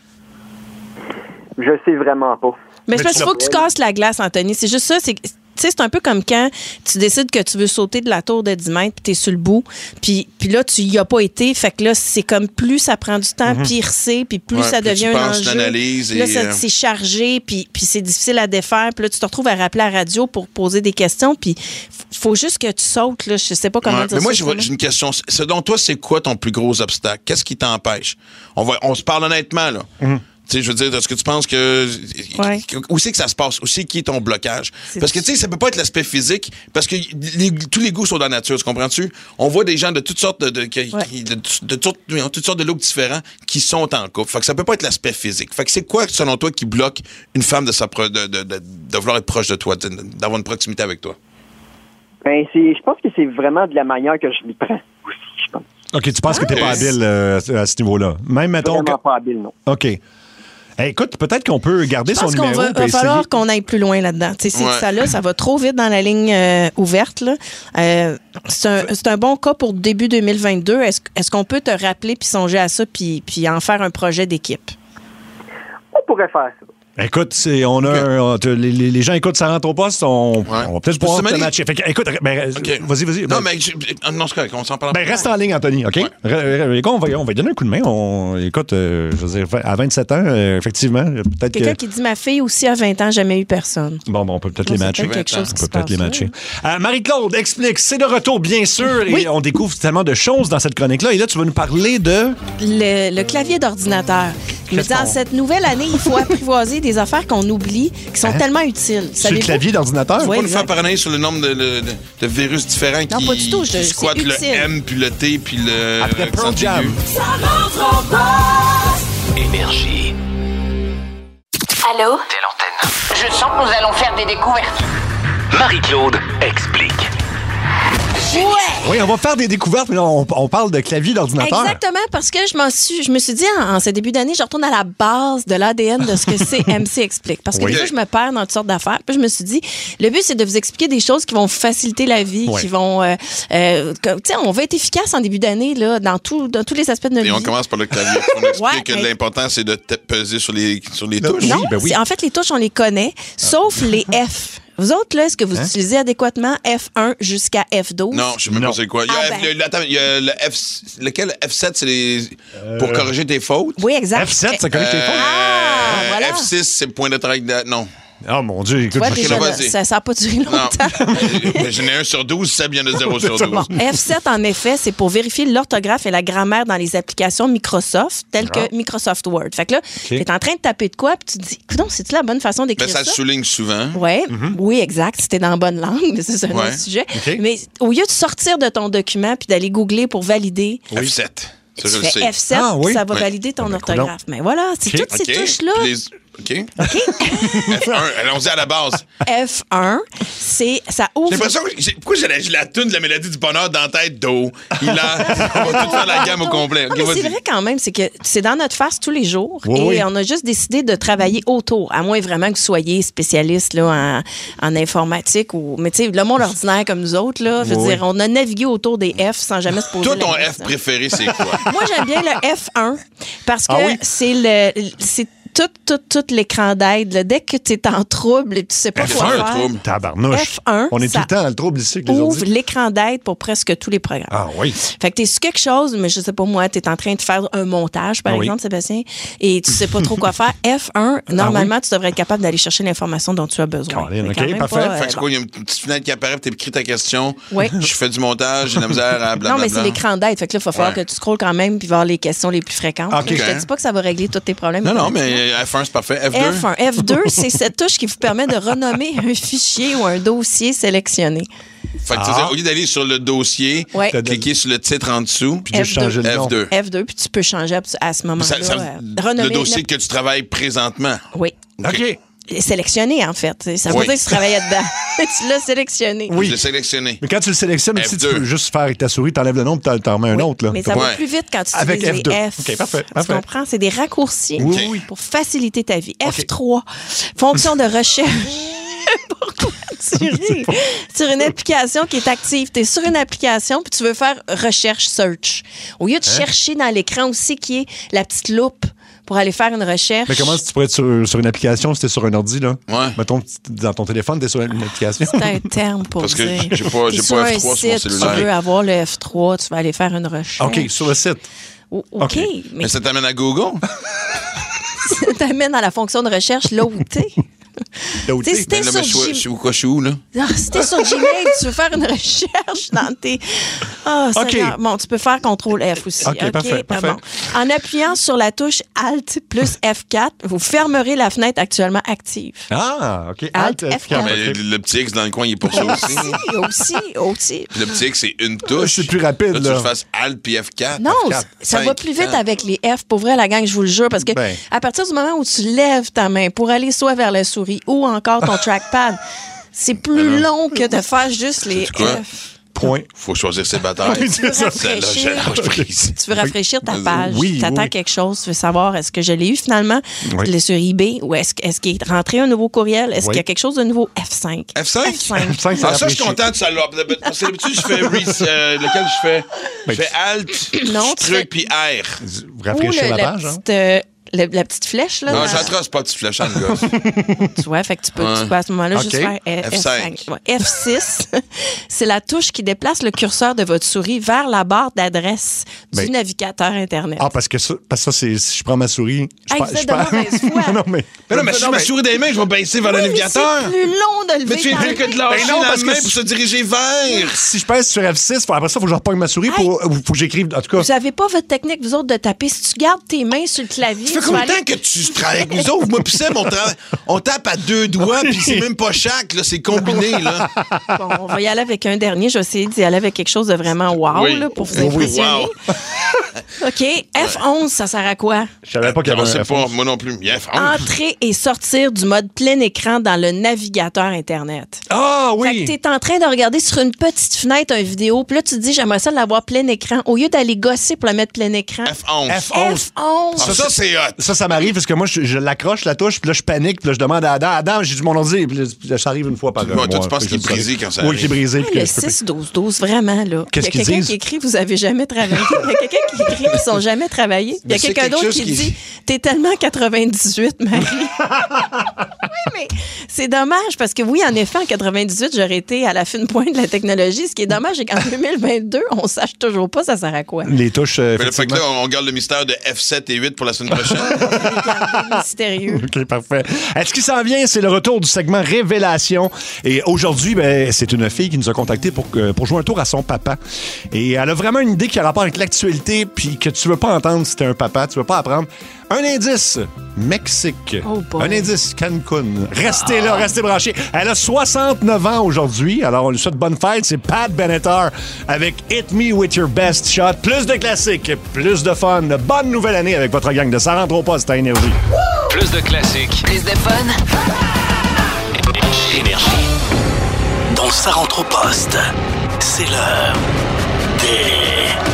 Je sais vraiment pas. Mais, Mais c'est parce tu qu'il faut que tu casses la glace, Anthony. C'est juste ça. C'est, tu sais, c'est un peu comme quand tu décides que tu veux sauter de la tour de dix mètres puis t'es sur le bout. Puis, puis là, tu y as pas été. Fait que là, c'est comme plus ça prend du temps, pire c'est, puis plus Ouais, ça plus devient tu un penses, tu enjeu. analyses Là, et, ça, euh, c'est chargé, puis, puis c'est difficile à défaire. Puis là, tu te retrouves à rappeler à la radio pour poser des questions. Puis f- faut juste que tu sautes. Là. Je sais pas comment Ouais, dire mais moi, ça. j'ai j'ai une question. Selon toi, c'est quoi ton plus gros obstacle? Qu'est-ce qui t'empêche? On, va, on se parle honnêtement, là. Tu sais, je veux dire, est-ce que tu penses que. Ouais. Où c'est que ça se passe? Où c'est qui est ton blocage? C'est- Parce que, tu sais, ça peut pas être l'aspect physique, parce que les- tous les goûts sont dans la nature, tu comprends-tu? On voit des gens de toutes sortes de. de, qui- Ouais. qui- de, de toutes, oui, toutes sortes de looks différents qui sont en couple. Fait que ça peut pas être l'aspect physique. Fait que c'est quoi, selon toi, qui bloque une femme de, sa pro- de, de, de, de vouloir être proche de toi, de- d'avoir une proximité avec toi? Ben, c'est, je pense que c'est vraiment de la manière que je m'y prends aussi, je pense. OK, tu penses que t'es pas Ah, habile euh, à ce niveau-là? Même, mettons que... Vraiment pas habile, non. OK. Hey, écoute, peut-être qu'on peut garder Je son pense qu'on numéro va, et va falloir essayer. qu'on aille plus loin là-dedans. Tu sais, c'est Ouais. que ça là, ça va trop vite dans la ligne euh, ouverte. Là. Euh, c'est, un, c'est un bon cas pour début deux mille vingt-deux. Est-ce, est-ce qu'on peut te rappeler puis songer à ça puis, puis en faire un projet d'équipe? On pourrait faire ça. Écoute, c'est, on a, okay. on, te, les, les gens écoutent, ça rentre au poste, on, ouais. on va peut-être pouvoir te matcher. Fait que, écoute, ben, okay. vas-y, vas-y. Non, ben, mais je, non, c'est correct, on s'en parle. Ben, reste en ligne, Anthony, OK? Ouais. Écoute, on va, on va lui donner un coup de main. On, écoute, euh, je veux dire, à vingt-sept ans, euh, effectivement, peut-être Quelqu'un que... qui dit, ma fille aussi à vingt ans, jamais eu personne. Bon, bon, on peut peut-être bon, les matcher. Peut-être quelque chose on qui peut peut-être les matcher. Euh, Marie-Claude, explique, c'est de retour, bien sûr, et oui. on découvre tellement de choses dans cette chronique-là. Et là, tu vas nous parler de... Le, le clavier d'ordinateur. Je me dis, dans cette nouvelle année, il faut apprivoiser des affaires qu'on oublie, qui sont hein? tellement utiles. Sur le clavier d'ordinateur? Oui, pas nous faire parler sur le nombre de, de, de virus différents non, qui, pas du tout, je, qui squattent le M, puis le T, puis le... Après Pearl Jam. Ça rentre en poste. Énergie. Allô? C'est l'antenne. Je sens que nous allons faire des découvertes. Marie-Claude explique. Ouais. Oui, on va faire des découvertes, mais là, on, on parle de clavier d'ordinateur. Exactement, parce que je m'en suis, je me suis dit, en, en ce début d'année, je retourne à la base de l'A D N de ce que c'est M C Explique. Parce que oui. des fois, je me perds dans toutes sortes d'affaires. Puis je me suis dit, le but, c'est de vous expliquer des choses qui vont faciliter la vie, oui. qui vont... Euh, euh, tu sais, on va être efficace en début d'année, là, dans, tout, dans tous les aspects de notre Et vie. on commence par le clavier. On explique ouais, que mais... l'important, c'est de te peser sur les, sur les touches. Non, oui, ben oui. en fait, les touches, on les connaît, sauf les F. Vous autres, là, est-ce que vous hein? utilisez adéquatement F un jusqu'à F douze? Non, je sais même pas c'est quoi. Il y a, ah F, ben. le, attends, il y a le F... Lequel? F sept, c'est les... euh... pour corriger tes fautes? Oui, exact. F sept, ça corrige tes fautes? Ah, euh, voilà. F six, c'est point de travail de... Non. Oh mon Dieu, écoute, ouais, déjà, là, ça n'a pas duré longtemps. Non. J'en ai un sur douze, ça vient de zéro sur douze. Bon, F sept, en effet, c'est pour vérifier l'orthographe et la grammaire dans les applications Microsoft, telles ah. que Microsoft Word. Fait que là, okay. tu es en train de taper de quoi, puis tu te dis, écoute, c'est-tu la bonne façon d'écrire ben, ça? Ça se souligne souvent. Ouais. Mm-hmm. Oui, exact. C'était dans la bonne langue, mais ça, c'est un ouais. autre sujet. Okay. Mais au lieu de sortir de ton document puis d'aller googler pour valider... Oui. F sept. Tu ça, fais F sept, ah, oui. ça va oui. valider ton ah, ben, orthographe. Mais voilà, c'est okay. toutes ces okay. touches-là. Les... OK. OK. F un, allons-y à la base. F un, c'est, ça ouvre... J'ai l'impression que... J'ai, pourquoi j'ai la, j'ai la toune de la mélodie du bonheur dans la tête d'eau? Il a... On va tout faire la gamme au complet. Okay, non, mais c'est vrai quand même, c'est que c'est dans notre face tous les jours oui, et oui. on a juste décidé de travailler autour, à moins vraiment que vous soyez spécialiste là, en, en informatique ou... Mais tu sais, le monde ordinaire comme nous autres, là, je veux oui. dire, on a navigué autour des F sans jamais se poser Toi, la ton question. F préféré, c'est quoi? Moi, j'aime bien le F un parce que ah, oui? c'est le... C'est tout, tout, tout l'écran d'aide. Là. Dès que tu es en trouble et tu sais pas F un, quoi faire. Trouble. Tabarnouche. F un, on est tout le temps dans le trouble ici. Avec les ouvre l'écran d'aide pour presque tous les programmes. Ah oui. Fait que tu es sur quelque chose, mais je sais pas moi, tu es en train de faire un montage, par ah, exemple, oui. Sébastien, et tu sais pas trop quoi faire. F un, normalement, ah, oui. tu devrais être capable d'aller chercher l'information dont tu as besoin. Caroline, OK, parfait. Pas, fait que euh, quoi, il y a une petite fenêtre qui apparaît, tu écris ta question. Oui. Je fais du montage, j'ai de la misère à blablabla. Non, mais c'est l'écran d'aide. Fait que là, il va falloir ouais. que tu scrolles quand même puis voir les questions les plus fréquentes. Okay. Je te dis pas que ça va régler tous tes problèmes. Non, non, mais F un, c'est parfait. F deux. F un. F deux, c'est cette touche qui vous permet de renommer un fichier ou un dossier sélectionné. Fait que ah. tu sais, au lieu d'aller sur le dossier, ouais. cliquer sur le titre en dessous, puis tu changes le nom. F deux. F deux, puis tu peux changer à ce moment-là. Ça, ça, euh, renommer le dossier le... que tu travailles présentement. Oui. OK. okay. Sélectionné, en fait. Ça veut oui. dire que tu travaillais dedans. Tu l'as sélectionné. Oui. Je l'ai sélectionné. Mais quand tu le sélectionnes aussi, tu peux juste faire avec ta souris, t'enlèves le nom et t'en remets oui. un autre. Là. Mais ça ouais. va plus vite quand tu avec utilises F deux. les F. OK, parfait. Tu parfait. comprends? C'est des raccourcis oui, oui. pour faciliter ta vie. Okay. F trois, fonction de recherche. Pourquoi tu ris? Sur une application qui est active. Tu es sur une application puis tu veux faire recherche, search. Au lieu de hein? chercher dans l'écran aussi qui est la petite loupe pour aller faire une recherche. Mais comment tu pourrais être sur, sur une application si t'es sur un ordi, là? Ouais. Mettons, dans ton téléphone, t'es sur une application. C'est un terme pour Parce dire. Parce que j'ai pas, j'ai pas F trois sur mon cellulaire. Tu veux avoir le F trois, tu vas aller faire une recherche. OK, sur le site. O- OK. okay. Mais... mais ça t'amène à Google? Ça t'amène à la fonction de recherche là où t'es. Tu sais, ben là, je suis où, quoi, je suis où, là? Ah, si t'es sur Gmail, tu veux faire une recherche dans tes... Ah, oh, okay. Bon, tu peux faire contrôle F aussi. OK, okay. Parfait, ah, parfait. Bon. En appuyant sur la touche Alt plus F quatre, vous fermerez la fenêtre actuellement active. Ah, OK. Alt, Alt F quatre. Mais le petit X dans le coin, il est pour ça aussi. aussi, aussi. Le petit X, c'est une touche. C'est plus rapide, là. Là, tu fasses Alt puis F quatre. Non, F quatre, ça cinq, va plus vite quatre. avec les F. Pour vrai, la gang, je vous le jure, parce que ben. à partir du moment où tu lèves ta main pour aller soit vers la souris ou encore ton trackpad, c'est plus Alors, long que de faire juste les F. Point. Faut choisir ses batailles. Oui, tu, veux rafraîchir, tu veux rafraîchir ta page. Oui, tu attends oui. quelque chose. Tu veux savoir, est-ce que je l'ai eu finalement oui. sur eBay ou est-ce, est-ce qu'il est rentré un nouveau courriel? Est-ce oui. qu'il y a quelque chose de nouveau? F cinq. F cinq? F cinq. F cinq ah, ça, je suis content de ça. Parce que d'habitude, je fais euh, lequel je fais? Je fais Alt, non, truc, puis R. Rafraîchir la page, hein? Euh, Le- la petite flèche, là. Non, dans- j'atroce pas de petite flèche en gosse. Tu vois, fait que tu peux, Ouais. tu peux à ce moment-là OK. juste faire F- F cinq. F cinq. Ouais, F six, c'est la touche qui déplace le curseur de votre souris vers la barre d'adresse du Ben. navigateur Internet. Ah, parce que ça, parce que ça c'est, si je prends ma souris. Je Hey, pa- vous êtes je de pa- mauvaise foi. non, mais. Mais non, mais si je ma souris des mains, je vais baisser vers le Oui, mais navigateur. c'est plus long de lever Mais tu viens ta de dire que de main. lâcher Ben non, la parce que main si- pour se diriger vers. Si je pèse sur F six, faut- après ça, il faut que je repogne ma souris pour, faut que j'écrive. En tout cas. Vous n'avez pas votre technique, vous autres, de taper. Si tu gardes tes mains sur le clavier, Ça fait tu combien vas de temps aller- que tu travailles avec nous autres? Moi, pis Seb, on, tra- on tape à deux doigts, puis c'est même pas chaque, là, c'est combiné, là. Bon, on va y aller avec un dernier. Je vais essayer d'y aller avec quelque chose de vraiment wow Oui. là, pour vous Oui, impressionner. wow. OK. F onze, ça sert à quoi? Je savais pas qu'il y avait On un sait F pas, onze. moi non plus. Il y a F onze. Entrer et sortir du mode plein écran dans le navigateur Internet. Ah Fait que t'es en train de regarder sur une petite fenêtre une vidéo, puis là, tu te dis, j'aimerais ça l'avoir plein écran. Au lieu d'aller gosser pour la mettre plein écran. F onze. F onze. F onze. Ah, ça, c'est hot. Ça, ça m'arrive parce que moi, je, je l'accroche, la touche, puis là, je panique, puis là, je demande à Adam, Adam, j'ai du mon ordi, puis là, puis là, ça arrive une fois par Ouais, toi, tu mois, penses puis qu'il est je- brisé quand ça Oui, arrive. qu'il est brisé. puis Le que je peux six douze douze, vraiment, là. Qu'est-ce Il y a qu'ils quelqu'un disent? qui écrit, vous avez jamais travaillé. Il y a quelqu'un qui écrit, ils sont jamais travaillés. Il y Mais a c'est quelqu'un quelque d'autre chose qui qui- dit, t'es tellement quatre-vingt-dix-huit, Marie. Oui, mais c'est dommage parce que oui, en effet, en quatre-vingt-dix-huit, j'aurais été à la fine pointe de la technologie. Ce qui est dommage, c'est qu'en deux mille vingt-deux, on sache toujours pas ça sert à quoi. Les touches, euh, Mais là, fait que effectivement. là, on garde le mystère de F sept et huit pour la semaine prochaine. Regardez, mystérieux. OK, parfait. Est-ce qui s'en vient? C'est le retour du segment Révélation. Et aujourd'hui, ben, c'est une fille qui nous a contacté pour, que- pour jouer un tour à son papa. Et elle a vraiment une idée qui a rapport avec l'actualité, puis que tu veux pas entendre si t'es un papa, tu veux pas apprendre. Un indice, Mexique. Oh boy. Un indice, Cancun. Restez là, restez branchés. Elle a soixante-neuf ans aujourd'hui, alors on lui souhaite bonne fête. C'est Pat Benatar avec Hit Me With Your Best Shot. Plus de classiques, plus de fun. Bonne nouvelle année avec votre gang de Ça rentre au poste à Énergie. Plus de classiques. Plus de fun. Énergie. Dans Ça rentre au poste, c'est l'heure des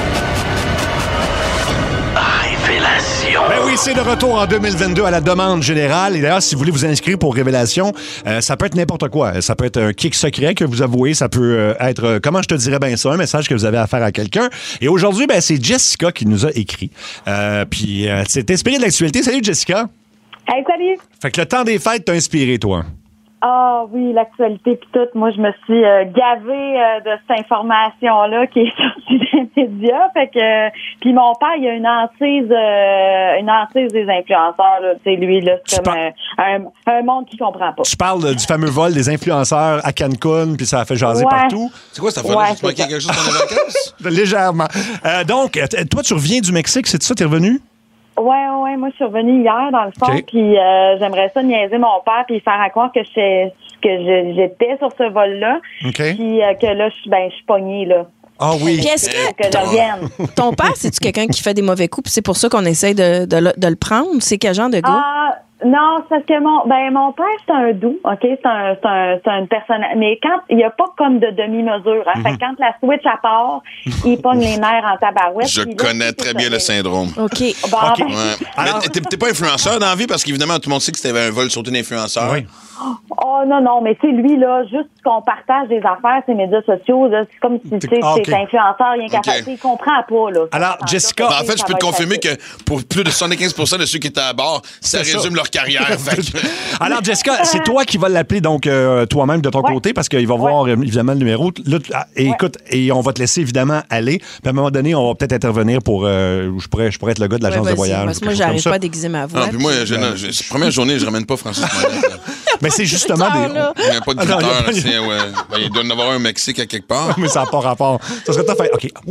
révélations. Ben oui, c'est de retour en deux mille vingt-deux à la demande générale. Et d'ailleurs, si vous voulez vous inscrire pour Révélation, euh, ça peut être n'importe quoi. Ça peut être un kick secret que vous avouez. Ça peut euh, être, euh, comment je te dirais bien ça, un message que vous avez à faire à quelqu'un. Et aujourd'hui, ben, c'est Jessica qui nous a écrit. Euh, puis, euh, c'est inspiré de l'actualité. Salut, Jessica. Hey, salut! Fait que le temps des fêtes t'a inspiré, toi. Ah oui, l'actualité puis tout. Moi, je me suis euh, gavée euh, de cette information-là qui est sortie des médias. Fait que euh, puis mon père, il a une hantise, euh, une hantise des influenceurs. Là. Tu sais, lui, là, c'est comme euh, un, un monde qui comprend pas. Tu parles euh, du fameux vol des influenceurs à Cancun, puis ça a fait jaser Ouais. partout. C'est quoi cette affaire-là? Ouais, J'ai manqué c'est ça. quelque chose pendant les vacances? Légèrement. Euh, donc, euh, t- toi, tu reviens du Mexique, c'est ça? T'es revenu? Ouais, ouais, moi, je suis revenue hier, dans le fond, OK. puis euh, j'aimerais ça niaiser mon père puis faire à croire que j'étais que je- j'étais sur ce vol-là, OK. puis euh, que là, je suis ben, je suis pognée, là. Ah oui. Qu'est-ce que. Que je revienne. Ton père, c'est-tu quelqu'un qui fait des mauvais coups, puis c'est pour ça qu'on essaye de, de, le- de le prendre? C'est quel genre de gars? Ah, non, c'est parce que mon, ben, mon père, c'est un doux, OK? C'est un, c'est un, c'est une personne. Mais quand, il n'y a pas comme de demi-mesure, hein? Fait que quand la switch à part, il pogne les nerfs en tabarouette. Je puis là, connais c'est très ça, bien le c'est- syndrome. OK. Bon, OK. ben, Ouais. Alors- Mais t'es t'es pas influenceur dans la vie parce qu'évidemment, tout le monde sait que c'était un vol sur une influenceur. Oui. Oh non, non, mais tu sais, lui, là, juste qu'on partage des affaires, ses médias sociaux, là, c'est comme si, tu sais, Ah, OK. c'est influenceur, rien qu'à OK. faire. Il comprend pas, là. Alors, Jessica- Ben, en fait, je Ça peux va te être confirmer facile. que pour plus de soixante-quinze pour cent de ceux qui étaient à bord, ça C'est ça. résume leur carrière. Fait que- Alors, Jessica, c'est toi qui vas l'appeler donc euh, toi-même de ton Ouais. côté parce qu'il va voir euh, évidemment le numéro. Là, tu- ah, et écoute, et on va te laisser évidemment aller. Puis à un moment donné, on va peut-être intervenir pour. euh, je, pourrais, je pourrais être le gars de l'agence Ouais, de vas-y, voyage. parce ou que moi, quelque chose j'arrive comme pas à ça. déguiser ma voix. Non, puis moi, je, non, je- c'est la première journée, je ramène pas Francis Monet. Mais c'est justement Glitteur, des. là. Il n'y a pas de Ah non, il y a glitteur. pas- c'est, ouais. Ben, il doit y en avoir un au Mexique à quelque part. Mais ça n'a pas rapport. Ça serait tough. à- OK. Oh.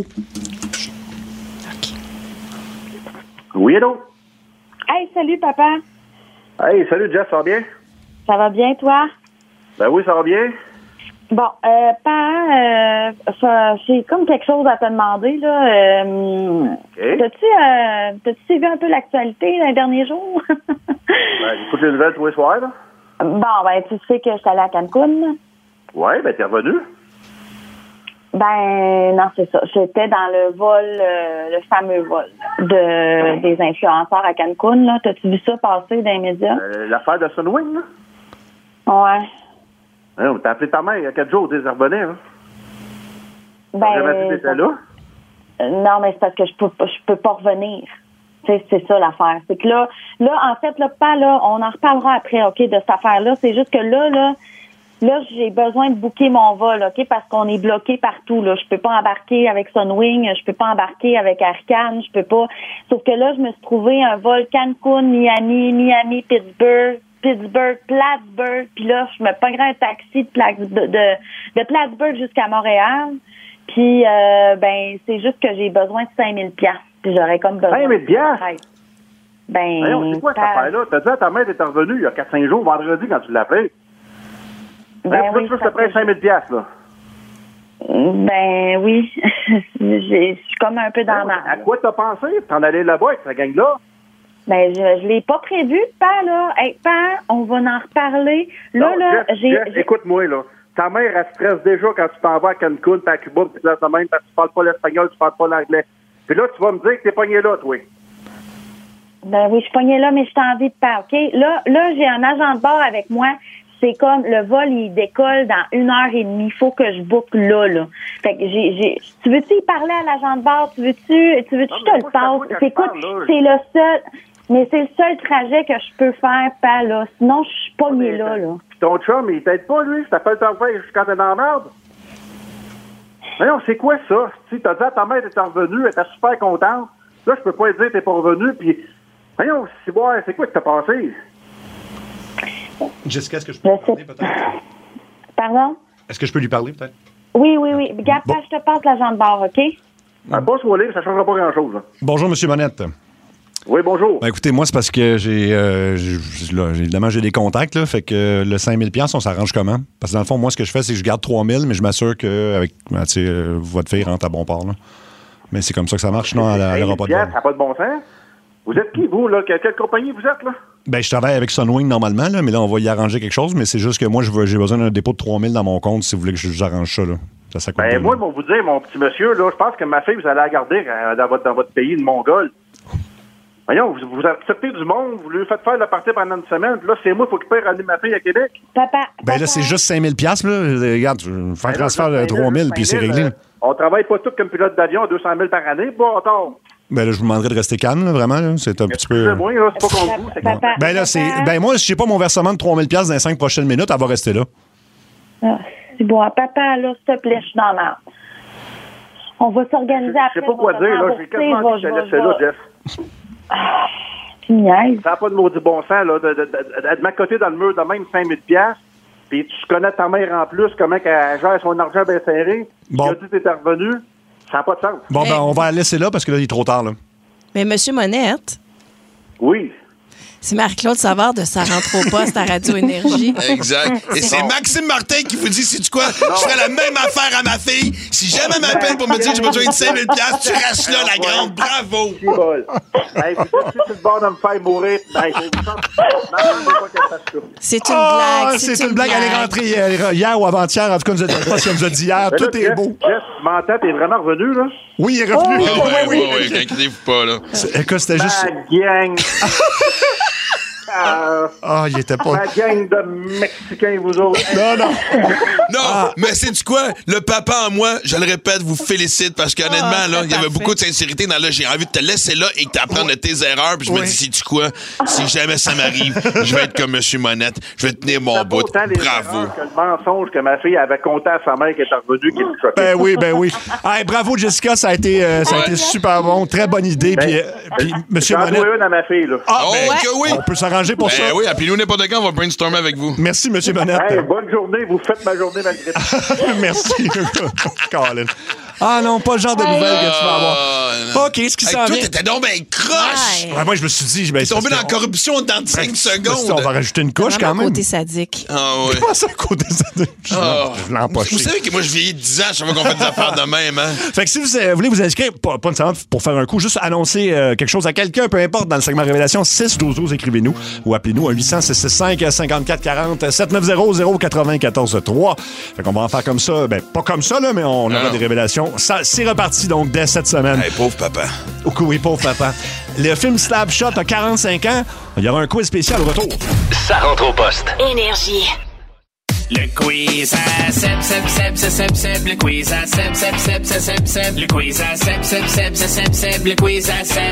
Oui, hello? Hey, salut, papa. Hey, salut, Jeff, ça va bien? Ça va bien, toi? Ben oui, ça va bien. Bon, euh, pas, euh, ça- j'ai comme quelque chose à te demander, là. Euh, OK. T'as-tu, euh, t'as-tu suivi un peu l'actualité dans les derniers jours? Ben, j'écoute les nouvelles tous les soirs, là. Bon, ben, tu sais que je suis allée à Cancun. Ouais, ben t'es revenu. Ben, non, c'est ça. J'étais dans le vol, euh, le fameux vol de, des influenceurs à Cancun, là. T'as-tu vu ça passer dans les médias? Euh, L'affaire de Sunwing, là. Ouais. Hein, on t'a appelé ta mère il y a quatre jours, t'es revenu, hein. Ben, T'as jamais dit que t'étais là? euh, non, mais c'est parce que je peux, pas- je peux pas revenir. C'est, c'est ça l'affaire. C'est que là, là, en fait, là, pas là, on en reparlera après, OK, de cette affaire-là. C'est juste que là, là, là, j'ai besoin de booker mon vol, OK, parce qu'on est bloqué partout, là. Je peux pas embarquer avec Sunwing, je peux pas embarquer avec Air Canada, je peux pas. Sauf que là, je me suis trouvé un vol Cancun, Miami, Miami, Pittsburgh, Pittsburgh, Plattsburgh, puis là, je me pognerais un taxi de, Pla- de, de, de Plattsburgh jusqu'à Montréal. Puis, euh, ben, c'est juste que j'ai besoin de cinq mille piastres. Puis j'aurais comme besoin. cinq mille piastres? Ben. Voyons, c'est quoi cette affaire-là? T'as dit à ta mère d'être revenue il y a quatre cinq jours, vendredi, quand tu l'as appelé. Ben, ben oui, tu veux que je te prenne cinq mille piastres, là? Ben, oui. Je suis comme un peu dans ma. À quoi t'as pensé? T'en allais là-bas avec cette gang-là? Ben, je, je l'ai pas prévu, pas là. Hey, pas, on va en reparler. Là, non, là, Jeff, j'ai. Jeff, j'ai... écoute-moi, là. Ta mère, elle stresse déjà quand tu t'en vas à Cancun, puis à Cuba, puis tu la même parce que tu parles pas l'espagnol, tu parles pas l'anglais. Puis là, tu vas me dire que t'es pogné là, toi. Ben oui, je suis pognée là, mais je t'ai envie de parler, OK? Là, là, j'ai un agent de bord avec moi. C'est comme, le vol, il décolle dans une heure et demie. Il faut que je boucle là, là. Fait que j'ai, j'ai, tu veux-tu y parler à l'agent de bord? Tu veux-tu, tu veux-tu que je te le passe? C'est, écoute, c'est le seul, mais c'est le seul trajet que je peux faire, pas là. Sinon, je suis pognée là, là. Puis ton chum, il t'aide pas, lui? Ça t'appelle ton frère quand t'es dans la merde? Voyons, c'est quoi ça? Tu t'as dit à ta mère que t'es revenue, elle était super contente. Là, je peux pas lui dire que t'es pas revenu, puis voyons, c'est bon, c'est quoi que t'as passé? Jessica, est-ce que je peux lui parler, peut-être? Pardon? Est-ce que je peux lui parler, peut-être? Oui, oui, oui. Regarde, bon. Je te passe l'agent de bord, OK? Ah, pas sur livre, ça changera pas grand-chose. Là. Bonjour, M. Monette. Oui, bonjour. Ben, écoutez, moi, c'est parce que j'ai, euh, j'ai là, évidemment, j'ai des contacts, là, fait que le cinq mille dollars, on s'arrange comment? Parce que dans le fond, moi, ce que je fais, c'est que je garde trois mille, mais je m'assure qu'avec ben, euh, votre fille rentre à bon port. Là. Mais c'est comme ça que ça marche, sinon, elle n'aura pas de bon. Ça n'a pas de bon sens? Vous êtes qui, vous, là? Quelle compagnie vous êtes, là? Ben, je travaille avec Sunwing normalement, là, mais là, on va y arranger quelque chose, mais c'est juste que moi, je veux, j'ai besoin d'un dépôt de trois mille dans mon compte si vous voulez que je vous arrange ça, là. Ça, ça coûte ben, moi, pour vous dire, mon petit monsieur, là, je pense que ma fille, vous allez la garder euh, dans, votre, dans votre pays de Mongol. Voyons, vous, vous acceptez du monde, vous lui faites faire le party pendant une semaine, puis là, c'est moi, il faut qu'il paye ramener ma fille à Québec. Papa. Ben là, c'est juste cinq mille dollars, là. Regarde, je vais faire un transfert de trois mille, puis c'est réglé. Euh, on travaille pas tous comme pilote d'avion à deux cent mille par année, pas tard. Ben là, je vous demanderais de rester calme, là, vraiment. Là. C'est un petit peu. C'est moi, là, c'est pas contre vous. Papa, ben là, c'est. Ben moi, si j'ai pas mon versement de trois mille dollars dans les cinq prochaines minutes, elle va rester là. Ah, c'est bon. Papa, là, s'il te plaît, je suis dans la merde. On va s'organiser après. Je sais pas quoi dire, là. J'ai quasiment envie de te laisser là, Jeff. Ah, tu niaises. Ça n'a pas de maudit bon sens, là. De, de, de, de ma côté dans le mur de même cinq mille dollars. Puis tu connais ta mère en plus, comment elle gère son argent bien serré. Bon. Tu as dit que t'étais revenu. Ça n'a pas de sens. Bon, ben, on va la laisser là parce que là, il est trop tard, là. Mais Monsieur Monette. Oui. C'est Marie-Claude Savard de Ça rentre au poste à Radio Énergie. Exact. Et c'est bon. Maxime Martin qui vous dit, sais-tu quoi? Je ferais la même affaire à ma fille. Si jamais elle m'appelle pour me dire que j'ai besoin de cinq mille dollars, tu restes là, la grande. Bravo. Hey, vous êtes sur le bord de me faire mourir. Hey, c'est une blague. Oh, c'est, c'est une blague. blague. Elle est rentrée hier, hier ou avant-hier. En tout cas, nous a, pas si on nous a dit hier. Mais tout là, est Jeff, beau. Jeff, tu m'entends? T'es vraiment revenu, là? Oui, il est revenu. Oh, oui, oui, oui, oui, oui. Inquiétez-vous pas, là. C'est, écoute, c'était juste. Ma gang. Ah, euh, oh, il était pas. Ma gang de Mexicains, vous autres. Non, non. Non, ah. mais sais-tu quoi? Le papa en moi, je le répète, vous félicite parce qu'honnêtement, ah, là, il y avait beaucoup de sincérité dans là. J'ai envie de te laisser là et de t'apprendre de tes erreurs. Puis je oui. me dis, sais-tu quoi? Si jamais ça m'arrive, je vais être comme M. Monette. Je vais tenir mon bout. Bravo. Que le mensonge que ma fille avait compté à sa mère qui est revenue, qui est choquée. Ben oui, ben oui. Hey, bravo, Jessica. Ça a été, euh, ça a été super bon. Très bonne idée. Ben, puis, euh, puis M. Monette. J'en ai une à ma fille, là. Ah, oh, ben, que oui. On peut s'arranger pour ben, ça. Oui, appelez-nous n'importe quand, on va brainstormer avec vous. Merci, M. Monette. Hey, bonne journée, vous faites ma journée malgré tout. Merci, Colin. Ah non, pas le genre de nouvelles que tu vas avoir. Oh, OK, ce qui hey, s'en vient. Toi, t'étais donc ben croche. Ouais, moi, je me suis dit... Ben, t'es tombé dans la corruption dans cinq ben, secondes. On va rajouter une couche quand même. Côté sadique. Ah oui. Pas ça, côté sadique. Oh. Je l'ai empoché. Vous savez que moi, je vieillis dix ans à chaque fois qu'on fait des affaires de même, hein? Fait que si vous euh, voulez vous inscrire, pas, pas nécessairement pour faire un coup, juste annoncer euh, quelque chose à quelqu'un, peu importe, dans le segment Révélation, six douze douze, écrivez-nous ou appelez-nous à huit cents, six six cinq, cinquante-quatre quarante, sept neuf zéro, zéro quatre-vingt-quatorze trois. Fait qu'on va en faire comme ça. Ben, pas comme ça, là, mais on aura des révélations. Ça, c'est reparti, donc, dès cette semaine. Hey, pauvre papa. Oh, oui, pauvre papa. Le film Slap Shot a quarante-cinq ans. Il y aura un quiz spécial au retour. Ça rentre au poste. Énergie. Le quiz à Seb, Seb, Seb, Seb, Seb, Seb, le quiz à Seb, Seb, Seb, Seb, Seb, Seb, le quiz à Seb, Seb, Seb, Seb, Seb, Seb, le quiz à Seb.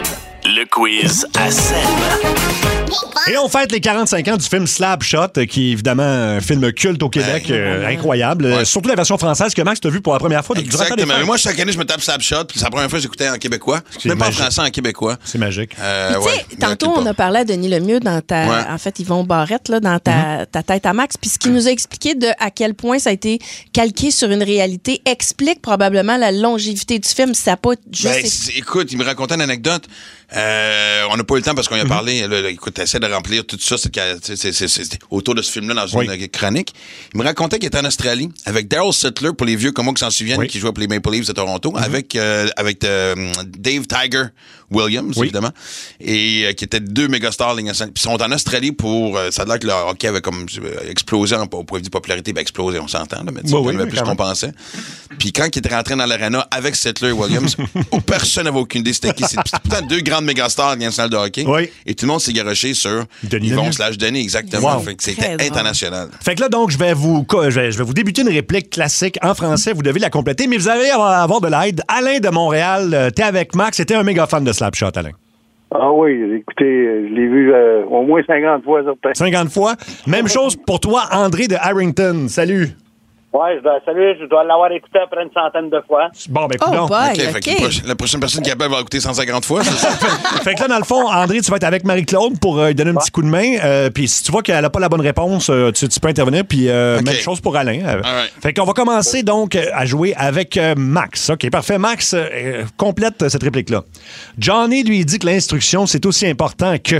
Le quiz à Seb. Et on fête les quarante-cinq ans du film Slapshot, qui est évidemment un film culte au Québec, ouais. euh, incroyable. Ouais. Surtout la version française que Max t'a vu pour la première fois. Exactement. Mais moi, chaque année, je me tape Slapshot, puis c'est la première fois que j'écoutais en québécois. Même pas en français, en québécois. C'est magique. Euh, tu sais, ouais, tantôt, on a parlé à Denis Lemieux dans ta. Ouais. En fait, Yvon Barrette, là, dans ta, mm-hmm. ta tête à Max. Puis ce qu'il nous a expliqué de à quel point ça a été calqué sur une réalité explique probablement la longévité du film. Ça n'a pas juste. Ben, été... Écoute, il me racontait une anecdote. Euh, on n'a pas eu le temps parce qu'on y a mm-hmm. parlé. Là, là, écoute, essaie de remplir tout ça. C'est, c'est, c'est, c'est autour de ce film-là dans une oui. chronique. Il me racontait qu'il était en Australie avec Daryl Sittler, pour les vieux comme moi qui s'en souviennent, oui. qui jouait pour les Maple Leafs de Toronto, mm-hmm. avec, euh, avec euh, Dave Tiger Williams, oui. évidemment, et euh, qui étaient deux mégastars. Puis ils sont en Australie pour... Euh, ça a l'air que le hockey avait comme euh, explosé en, au point de vue popularité. Ben, explosé, on s'entend, là, mais il oui, avait oui, plus qu'on pensait. Puis quand il était rentré dans l'arena avec Sittler et Williams, personne n'avait aucune idée c'était qui. C'est pourtant deux grandes mégastars dans la salle de hockey. Oui. Et tout le monde s'est garoché sur Denis Yvon slash Denis, exactement. Wow. Fait que c'était Très international. Drôle. Fait que là, donc, je vais vous je vais, je vais vous débuter une réplique classique en français. Vous devez la compléter, mais vous allez avoir de l'aide. Alain de Montréal, t'es avec Max. T'es un méga fan de Slapshot, Alain. Ah oui, écoutez, je l'ai vu euh, au moins cinquante fois. Certain. cinquante fois. Même chose pour toi, André de Harrington. Salut. Oui, je dois, salut, je dois l'avoir écouté après une centaine de fois. Bon, ben, oh non. boy, okay, okay. Fait que la prochaine personne qui appelle va écouter cent cinquante fois. Fait que là, dans le fond, André, tu vas être avec Marie-Claude pour euh, lui donner un ouais. petit coup de main. Euh, puis si tu vois qu'elle n'a pas la bonne réponse, euh, tu, tu peux intervenir. Puis euh, okay. même chose pour Alain. Euh, right. Fait qu'on va commencer donc à jouer avec euh, Max. OK, parfait. Max, euh, complète cette réplique-là. Johnny lui dit que l'instruction, c'est aussi important que...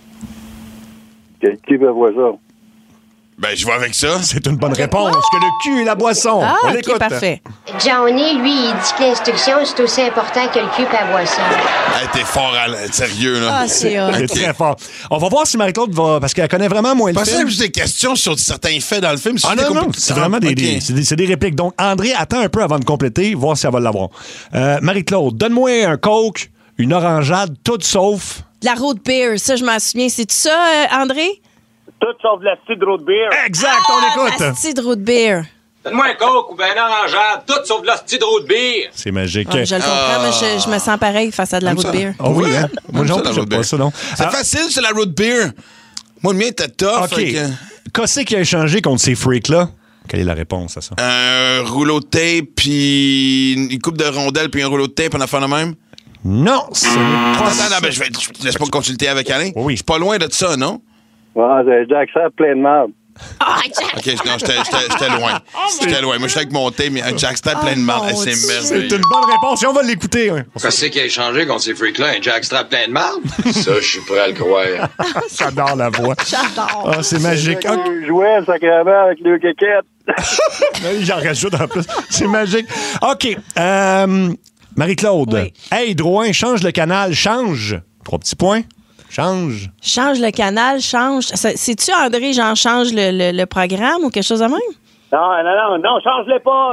Qui veut voir ça? Ben, je vais avec ça. C'est une bonne réponse. Que le cul et la boisson. Ah, on okay, l'écoute. Parfait. Johnny, lui, il dit que l'instruction, c'est aussi important que le cul et la boisson. Hey, t'es fort, à... sérieux, là. Ah, c'est hot. C'est très fort. On va voir si Marie-Claude va... Parce qu'elle connaît vraiment moins le Parce film. Parce que juste des questions sur certains faits dans le film. Ah non, non, c'est vraiment des, okay. des, c'est des, c'est des répliques. Donc, André, attends un peu avant de compléter, voir si elle va l'avoir. Euh, Marie-Claude, donne-moi un Coke, une orangeade, tout sauf... De la road beer, ça, je m'en souviens. C'est ça, euh, André? Tout sauf de la petite road beer. Exact, ah, on écoute. La petite road beer. Donne-moi un coke ou ben un orangeade, tout sauf de la petite road beer. C'est magique. Ouais, je le comprends, ah. mais je, je me sens pareil face à de la road beer. Oh oui, hein? Moi, j'aime pas ça, non. C'est ah. facile, c'est la road beer. Moi, le mien était tough. OK. Que... Qu'est-ce qui a échangé contre ces freaks-là? Quelle est la réponse à ça? Un rouleau de tape, puis une coupe de rondelles, puis un rouleau de tape, on a fait le même? Non, c'est pas Attends, attends, ben, je vais je laisse pas consulter avec Alain. Oui. C'est pas loin de ça, non? Ah, Jack, ça plein de marde. Ah, Jack! OK, non, j'étais, j'étais, j'étais loin. J'étais loin. Moi, j'étais avec mon thé, mais un Jackstrap plein de marde. Oh, c'est merveilleux. C'est une bonne réponse. Et on va l'écouter. Hein. Qu'est-ce qui a échangé contre ces freaks-là? Un Jackstrap plein de marde? Ça, je suis prêt à le croire. J'adore la voix. J'adore. Ah, c'est magique. C'est okay. Jouait sacrément avec le kékette. J'en rajoute en plus. C'est magique. OK. Euh, Marie-Claude. Oui. Hey, Drouin, change le canal. Change. Trois petits points. Change. Change le canal, change. C'est-tu, André, j'en change le, le, le programme ou quelque chose de même? Non, non, non, non, change-les pas.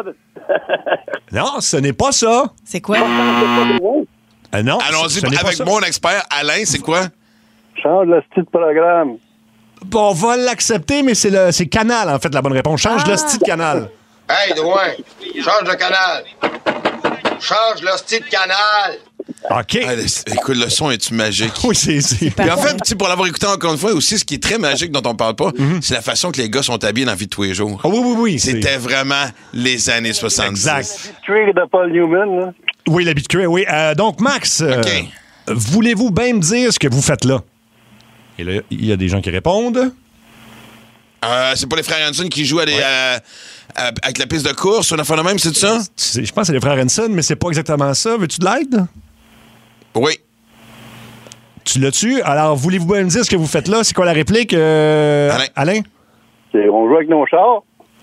Non, ce n'est pas ça. C'est quoi? Euh, non. Allons-y avec mon expert, Alain, c'est quoi? Change le style de programme. Bon, on va l'accepter, mais c'est le c'est canal, en fait, la bonne réponse. Change ah. le style de canal. Hey, Drouin, change le canal. Change le style de canal. OK. Ah, écoute, le son est-tu magique? Oui, c'est... c'est... Puis en fait, pour l'avoir écouté encore une fois, aussi, ce qui est très magique dont on parle pas, mm-hmm. c'est la façon que les gars sont habillés dans la vie de tous les jours. Oh, oui, oui, oui. C'était c'est... vraiment les années soixante-dix. Exact. La bite de Paul Newman, là. Oui, la bite cuir, oui. Euh, donc, Max, euh, okay. voulez-vous bien me dire ce que vous faites là? Et là, il y a des gens qui répondent. Euh, c'est pas les frères Hanson qui jouent à des, ouais. euh, à, avec la piste de course, on a fait le même, c'est ça? C'est, je pense que c'est les frères Hanson, mais c'est pas exactement ça. Veux-tu de l'aide? Oui. Tu l'as-tu? Alors, voulez-vous bien me dire ce que vous faites là? C'est quoi la réplique, euh, Alain? Alain? C'est, on joue avec nos chars?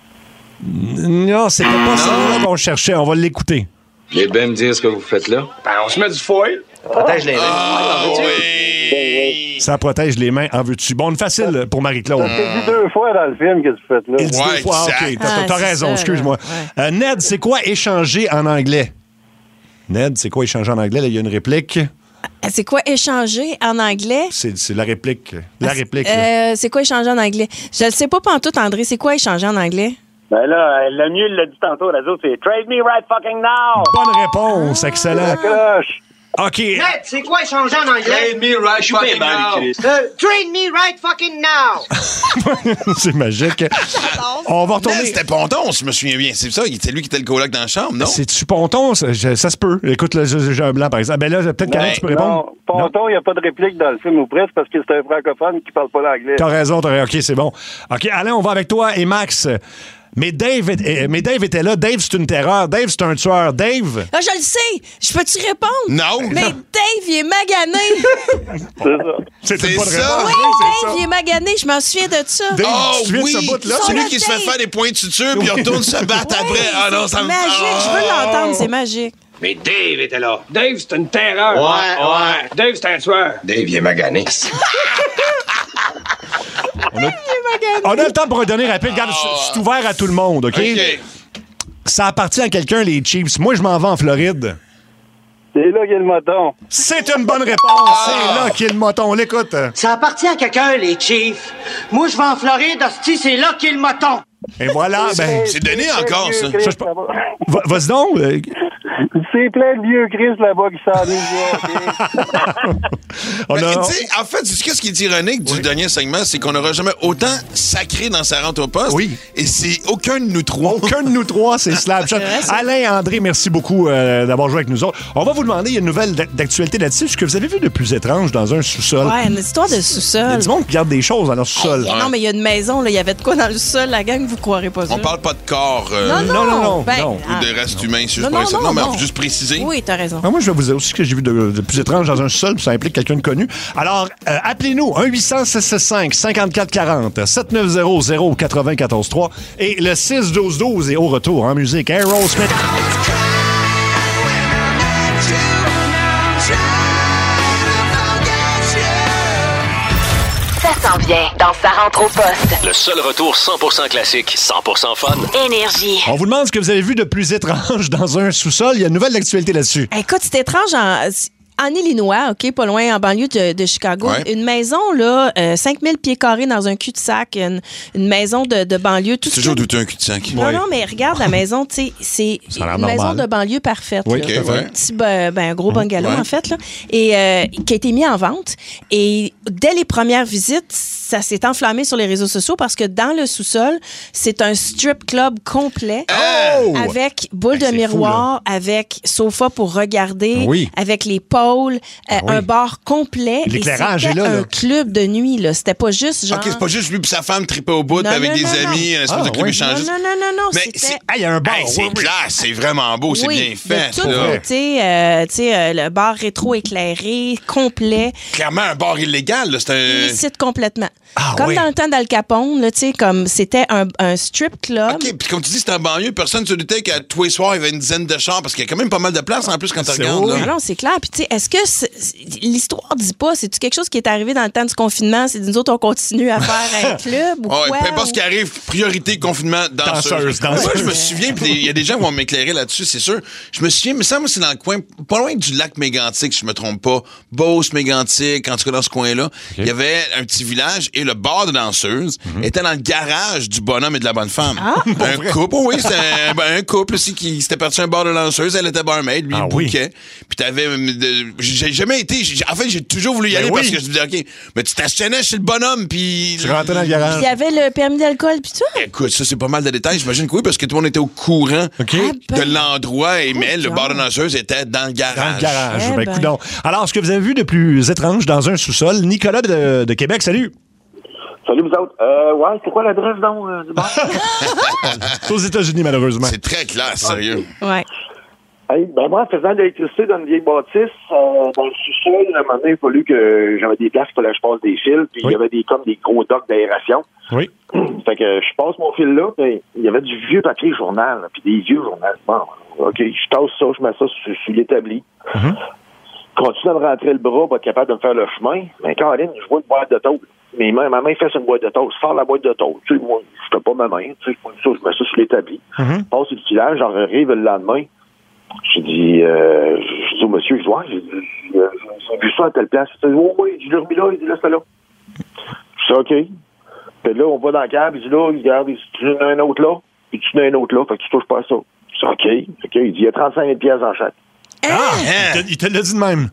Non, c'était pas ça là qu'on cherchait. On va l'écouter. Voulez bien me dire ce que vous faites là? Ben, on se met du foil. Protège les mains. Ah, oui. Ça protège les mains, en veux-tu? Bon, une facile pour Marie-Claude. C'est dit deux fois dans le film que tu fais là. Il dit ouais, deux fois, OK. T'as, ah, t'as raison, ça, excuse-moi. Ouais. Euh, Ned, c'est quoi échanger en anglais? Ned, c'est quoi échanger en anglais? Là, il y a une réplique. C'est quoi échanger en anglais? C'est, c'est la réplique. La réplique. Euh, c'est quoi échanger en anglais? Je ne sais pas pantoute, André. C'est quoi échanger en anglais? Ben là, le mieux, il l'a dit tantôt, radio, c'est « Trade me right fucking now ». Bonne réponse, excellent. OK. Ned, c'est quoi changer en anglais? Train me right fucking now. Euh, train me right fucking now. C'est magique. On va retourner. Ned, c'était Ponton, je me souviens bien. C'est ça, c'est lui qui était le coloc dans la chambre, non? C'est-tu Ponton? Ça, je- ça se peut. Écoute, là, j'ai j'ai un blanc, par exemple. Ben là, peut-être Karen, Ben, tu peux répondre. Non, Ponton, il n'y a pas de réplique dans le film ou presque parce que c'est un francophone qui parle pas l'anglais. T'as raison, t'as raison. OK, c'est bon. OK, Alain, on va avec toi et Max. Mais Dave, est- euh, mais Dave était là. Dave, c'est une terreur. Dave, c'est un tueur. Dave? Ah, je le sais! Je peux-tu répondre? Non. Mais Dave, il est magané! C'est ça. C'est une bonne Oui, réponse. Dave, il est magané. Je m'en souviens de ça. Oh oui, Son celui nom, qui se fait Dave. faire des points de suture puis il retourne se battre après. Ah non, ça me Magique, je veux l'entendre, c'est magique. Mais Dave était là. Dave, c'est une terreur. Ouais, ouais. Dave, c'est un tueur. Dave, il est magané. On a, on a le temps pour un dernier rapide. Regarde, je suis ouvert à tout le monde, OK? OK. Ça appartient à quelqu'un, les Chiefs. Moi, je m'en vais en Floride. C'est là qu'il y a le moton. C'est une bonne réponse. C'est là qu'il y a le moton. On l'écoute. Ça appartient à quelqu'un, les Chiefs. Moi, je vais en Floride, hostie, c'est là qu'est le moton. Et voilà, ben... C'est donné encore, ça. Ça, je peux- Va- Vas-y donc. euh, C'est plein de vieux Chris là-bas qui s'en on Mais, a- tu sais, en fait, ce qui est ironique du dernier segment, c'est qu'on n'aura jamais autant sacré dans sa rente au poste. Oui. Et c'est aucun de nous trois. Aucun de nous trois, c'est Slapshot. Alain et André, merci beaucoup euh, d'avoir joué avec nous autres. On va vous demander, il y a une nouvelle d- d'actualité là-dessus. Ce que vous avez vu de plus étrange dans un sous-sol? Ouais, une histoire de Il y a sous-sol. du monde qui garde des choses dans leur sous-sol. Non, mais il y a une maison, là, il y avait de quoi dans le sol, la gang, vous croirez pas ça. On parle pas de corps euh, Non, non, non, non, ben, ou ah. de reste humain. c'est juste Non, pour non, ça. non, mais non. juste préciser. Oui, t'as raison. Ah, moi, je vais vous dire aussi ce que j'ai vu de, de plus étrange dans un sous-sol, puis ça implique quelqu'un de connu. Alors, euh, appelez-nous, un huit cents six six cinq cinquante-quatre quarante, sept neuf zéro zéro quatre-vingt-quatorze trois et le six douze douze est au retour en musique. Aerosmith. Ça s'en vient dans Sa rentre au poste. Le seul retour cent pour cent classique, cent pour cent fun. Énergie. On vous demande ce que vous avez vu de plus étrange dans un sous-sol. Il y a une nouvelle actualité là-dessus. Écoute, c'est étrange en, en Illinois, OK, pas loin, en banlieue de, de Chicago. Ouais. Une maison, là, euh, cinq mille pieds carrés dans un cul-de-sac, une, une maison de, de banlieue. Tout C'est ce toujours qui- douteux un cul-de-sac. Non, non, mais regarde la maison, tu sais, c'est Ça a l'air une maison normal. de banlieue parfaite. Oui, là. ok, ouais. Un petit, ben, ben, un gros bungalow, ouais. en fait, là, et euh, qui a été mis en vente. Et dès les premières visites, ça s'est enflammé sur les réseaux sociaux parce que dans le sous-sol, c'est un strip club complet Oh! avec boule de c'est miroir, avec sofa pour regarder, Oui. avec les pôles, euh, oui. un bar complet. L'éclairage Et c'était est là, là. un club de nuit, là. C'était pas juste genre... OK, c'est pas juste lui et sa femme triper au bout Non, avec non, des non, non. amis, un espèce Ah, de club ouais. échangiste. Non, non, non, non, Mais c'était... c'est Ah, il y a un bar. hey, c'est oui, oui. classe, c'est vraiment beau, c'est Oui, bien fait. de tout là. côté, euh, tu sais, euh, le bar rétro-éclairé, complet, Clairement, un bar illégal, là, c'est un... illicite complètement. Ah, comme oui. dans le temps d'Al Capone, là, tu sais, comme c'était un, un strip club. OK, puis comme tu dis, c'est en banlieue, personne ne se doutait qu'à tous les soirs, il y avait une dizaine de chars, parce qu'il y a quand même pas mal de place en plus quand tu C'est regardes. haut. là. Ah non, c'est clair. Puis, tu sais, est-ce que c'est- c'est- l'histoire dit pas, c'est-tu quelque chose qui est arrivé dans le temps du confinement? C'est nous autres, on continue à faire un club ou Ouais, quoi? peu importe ce qui arrive, priorité confinement, danseuse. Danseuse, danseuse. Moi, je me souviens, puis il y a des gens qui vont m'éclairer là-dessus, c'est sûr. Je me souviens, mais ça, moi, c'est dans le coin, pas loin du lac Mégantic, si je me trompe pas. Beauce, Mégantic, en tout cas dans ce coin-là. Il y avait un petit village et le bar de danseuse était dans le garage du bonhomme et de la bonne femme. Ah, un couple, oui, c'était un, ben, un couple aussi qui s'était parti un bar de danseuse, elle était barmaid, lui, Ah il oui. bouquait. Puis t'avais, euh, de- j'ai jamais été, j'ai- en fait, j'ai toujours voulu y Ben aller oui. parce que je me disais, OK, mais tu t'astationnais chez le bonhomme, puis... Tu rentrais dans le Puis, garage. il y avait le permis d'alcool, puis tout. Écoute, ça, c'est pas mal de détails. J'imagine que oui, parce que tout le monde était au courant OK. Ah, ben, de l'endroit. Et mais le cool. bar de danseuse était dans le garage. Dans le garage. Eh Ben, ben. coudonc. Alors, ce que vous avez vu de plus étrange dans un sous-sol, Nicolas de, de Québec, salut. Salut, vous autres. Euh, ouais, c'est quoi l'adresse, donc, euh, du bar? C'est aux États-Unis, malheureusement. C'est très classe, sérieux. Ouais. Hey, ben moi, en faisant de l'électricité dans une vieille bâtisse, euh, dans le sous-sol, à un moment donné, il a fallu que j'avais des places, il fallait que je passe des fils, puis il Oui. y avait des comme des gros docks d'aération. Oui. Fait que je passe mon fil là, puis il y avait du vieux papier journal, là, puis des vieux journaux. Bon, OK, je tasse ça, je mets ça sur, sur l'établi. Mhm. Continue à me rentrer le bras pour être capable de me faire le chemin. Mais Caroline, je vois une boîte de tôle. Mes mains, ma main fait sur une boîte de tôle. Sors la boîte de tôle. Tu sais, moi, je fais pas ma main. Tu sais, je prends ça, je mets ça sur l'établi. Mhm. Passe sur le filage, j'en arrive le lendemain. J'ai dit, euh, je dis au monsieur, je dis, ouais, j'ai dit, euh, j'ai vu ça à telle place. Il dit, oh, oui, je l'ai remis là, il dit, laisse-le là. Je dis, OK. Puis là, on va dans le câble, il dit, là, regarde, il dit, tu en as un autre là, puis tu en as un autre là, fait que tu touches pas à ça. Je dis, OK. OK. Il dit, il y a trente-cinq mille piastres en chaque. Ah! Il te- Il te l'a dit de même.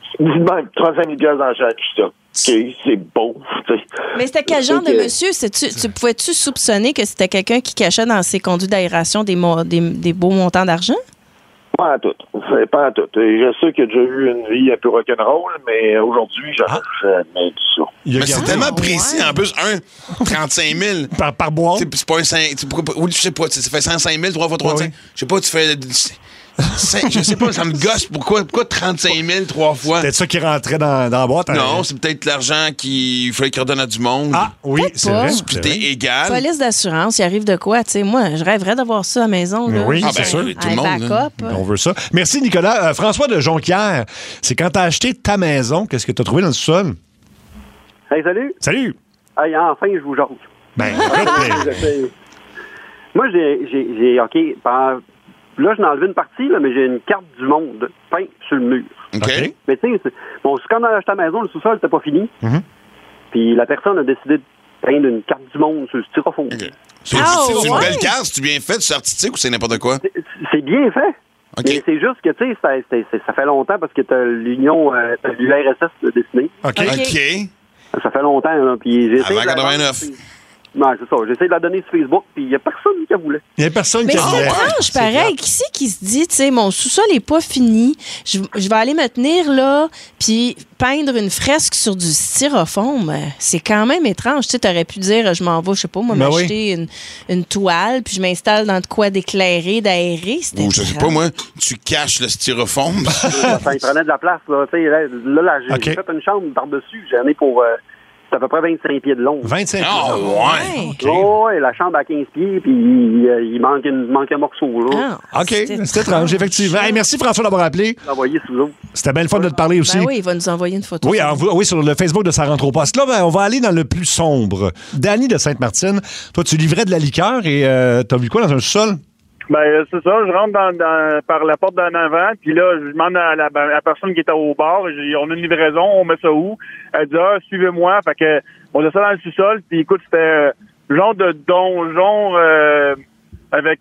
Même trente-cinq mille dollars dans chaque stock. OK, c'est beau. t'sais. Mais c'était quel genre de Fait que- monsieur? C'est-tu- tu pouvais-tu soupçonner que c'était quelqu'un qui cachait dans ses conduits d'aération des, mo- des, des beaux montants d'argent? Pas en tout. C'est pas en tout. Et je sais qu'il a déjà eu une vie un peu rock'n'roll, mais aujourd'hui, j'ai jamais dit ça. Mais c'est tellement précis. En plus, un, trente-cinq mille. Par, par bois. C'est c'est pas un cinq. Oui, je sais pas. Ça fait cent cinq mille, trois fois trente-cinq. Je sais pas, tu fais. cinq, je sais pas, ça me gosse. Pourquoi, pourquoi trente-cinq mille trois fois? C'est peut-être ça qui rentrait dans, dans la boîte. Non, c'est peut-être l'argent qu'il fallait qu'il redonne à du monde. Ah, oui, c'est pas. vrai. C'était égal. Police d'assurance, il arrive de quoi? Tu sais, moi, je rêverais d'avoir ça à la maison. Là. Oui, Ah, c'est ben, sûr. tout le Un monde. backup. On veut ça. Merci, Nicolas. Euh, François de Jonquière, c'est quand t'as acheté ta maison, qu'est-ce que t'as trouvé dans le sous-sol? Hey, salut. Salut. Hey, enfin, je vous jase. Ben, écoute, J'essaie. Moi, j'ai, j'ai, j'ai OK, par- là, je n'ai enlevé une partie, là, mais j'ai une carte du monde peinte sur le mur. OK. Mais tu sais, c'est- bon, c'est quand on a acheté la maison, le sous-sol n'était pas fini. Mhm. Puis la personne a décidé de peindre une carte du monde sur le styrofoam. C'est Ah, c'est une ouais? belle carte, c'est bien fait, c'est artistique ou c'est n'importe quoi? C'est, c'est bien fait. OK. Mais c'est juste que, tu sais, ça, c'est- c'est- ça fait longtemps parce que t'as l'Union, euh, t'as l'U R S S de dessiné. OK. OK. Ça fait longtemps, là, puis j'ai essayé Avant de la quatre-vingt-neuf. vendre, puis- Non, c'est ça. J'ai essayé de la donner sur Facebook, puis il n'y a personne qui la voulait. Il n'y a personne Mais qui a c'est étrange, pareil. Qui c'est qui se dit, tu sais, mon sous-sol n'est pas fini, je, je vais aller me tenir là, puis peindre une fresque sur du styrofoam? C'est quand même étrange. Tu sais, t'aurais pu dire, je m'en vais, je sais pas, moi, Ben m'acheter une, une toile, puis je m'installe dans de quoi d'éclairé, d'aéré. C'était Ou je sais pas, moi, tu caches le styrofoam. Ça il prenait de la place, là. Tu sais, là, là, là, j'ai OK. j'ai fait une chambre par-dessus. J'en ai pour... euh, c'est à peu près vingt-cinq pieds de long. vingt-cinq Ah, ouais. OK. Oh, ouais, la chambre à quinze pieds, puis il, il manque, une, manque un morceau, là. Ah, OK, c'est étrange, effectivement. Hey, merci, François, d'avoir appelé. Envoyé sous l'eau. C'était bien le fun de te parler aussi. Ben oui, il va nous envoyer une photo. Oui, alors, vous- oui, sur le Facebook de Ça rentre au poste. Là, ben, on va aller dans le plus sombre. Danny de Sainte-Martine, toi, tu livrais de la liqueur et euh, t'as vu quoi dans un sol? Ben, euh, c'est ça, je rentre dans, dans- par la porte d'en avant, puis là, je demande à la, à la personne qui était au bar, j'ai- on a une livraison, on met ça où? Elle dit, ah, suivez-moi, fait que, on a ça dans le sous-sol, puis écoute, c'était euh, genre de donjon euh, avec,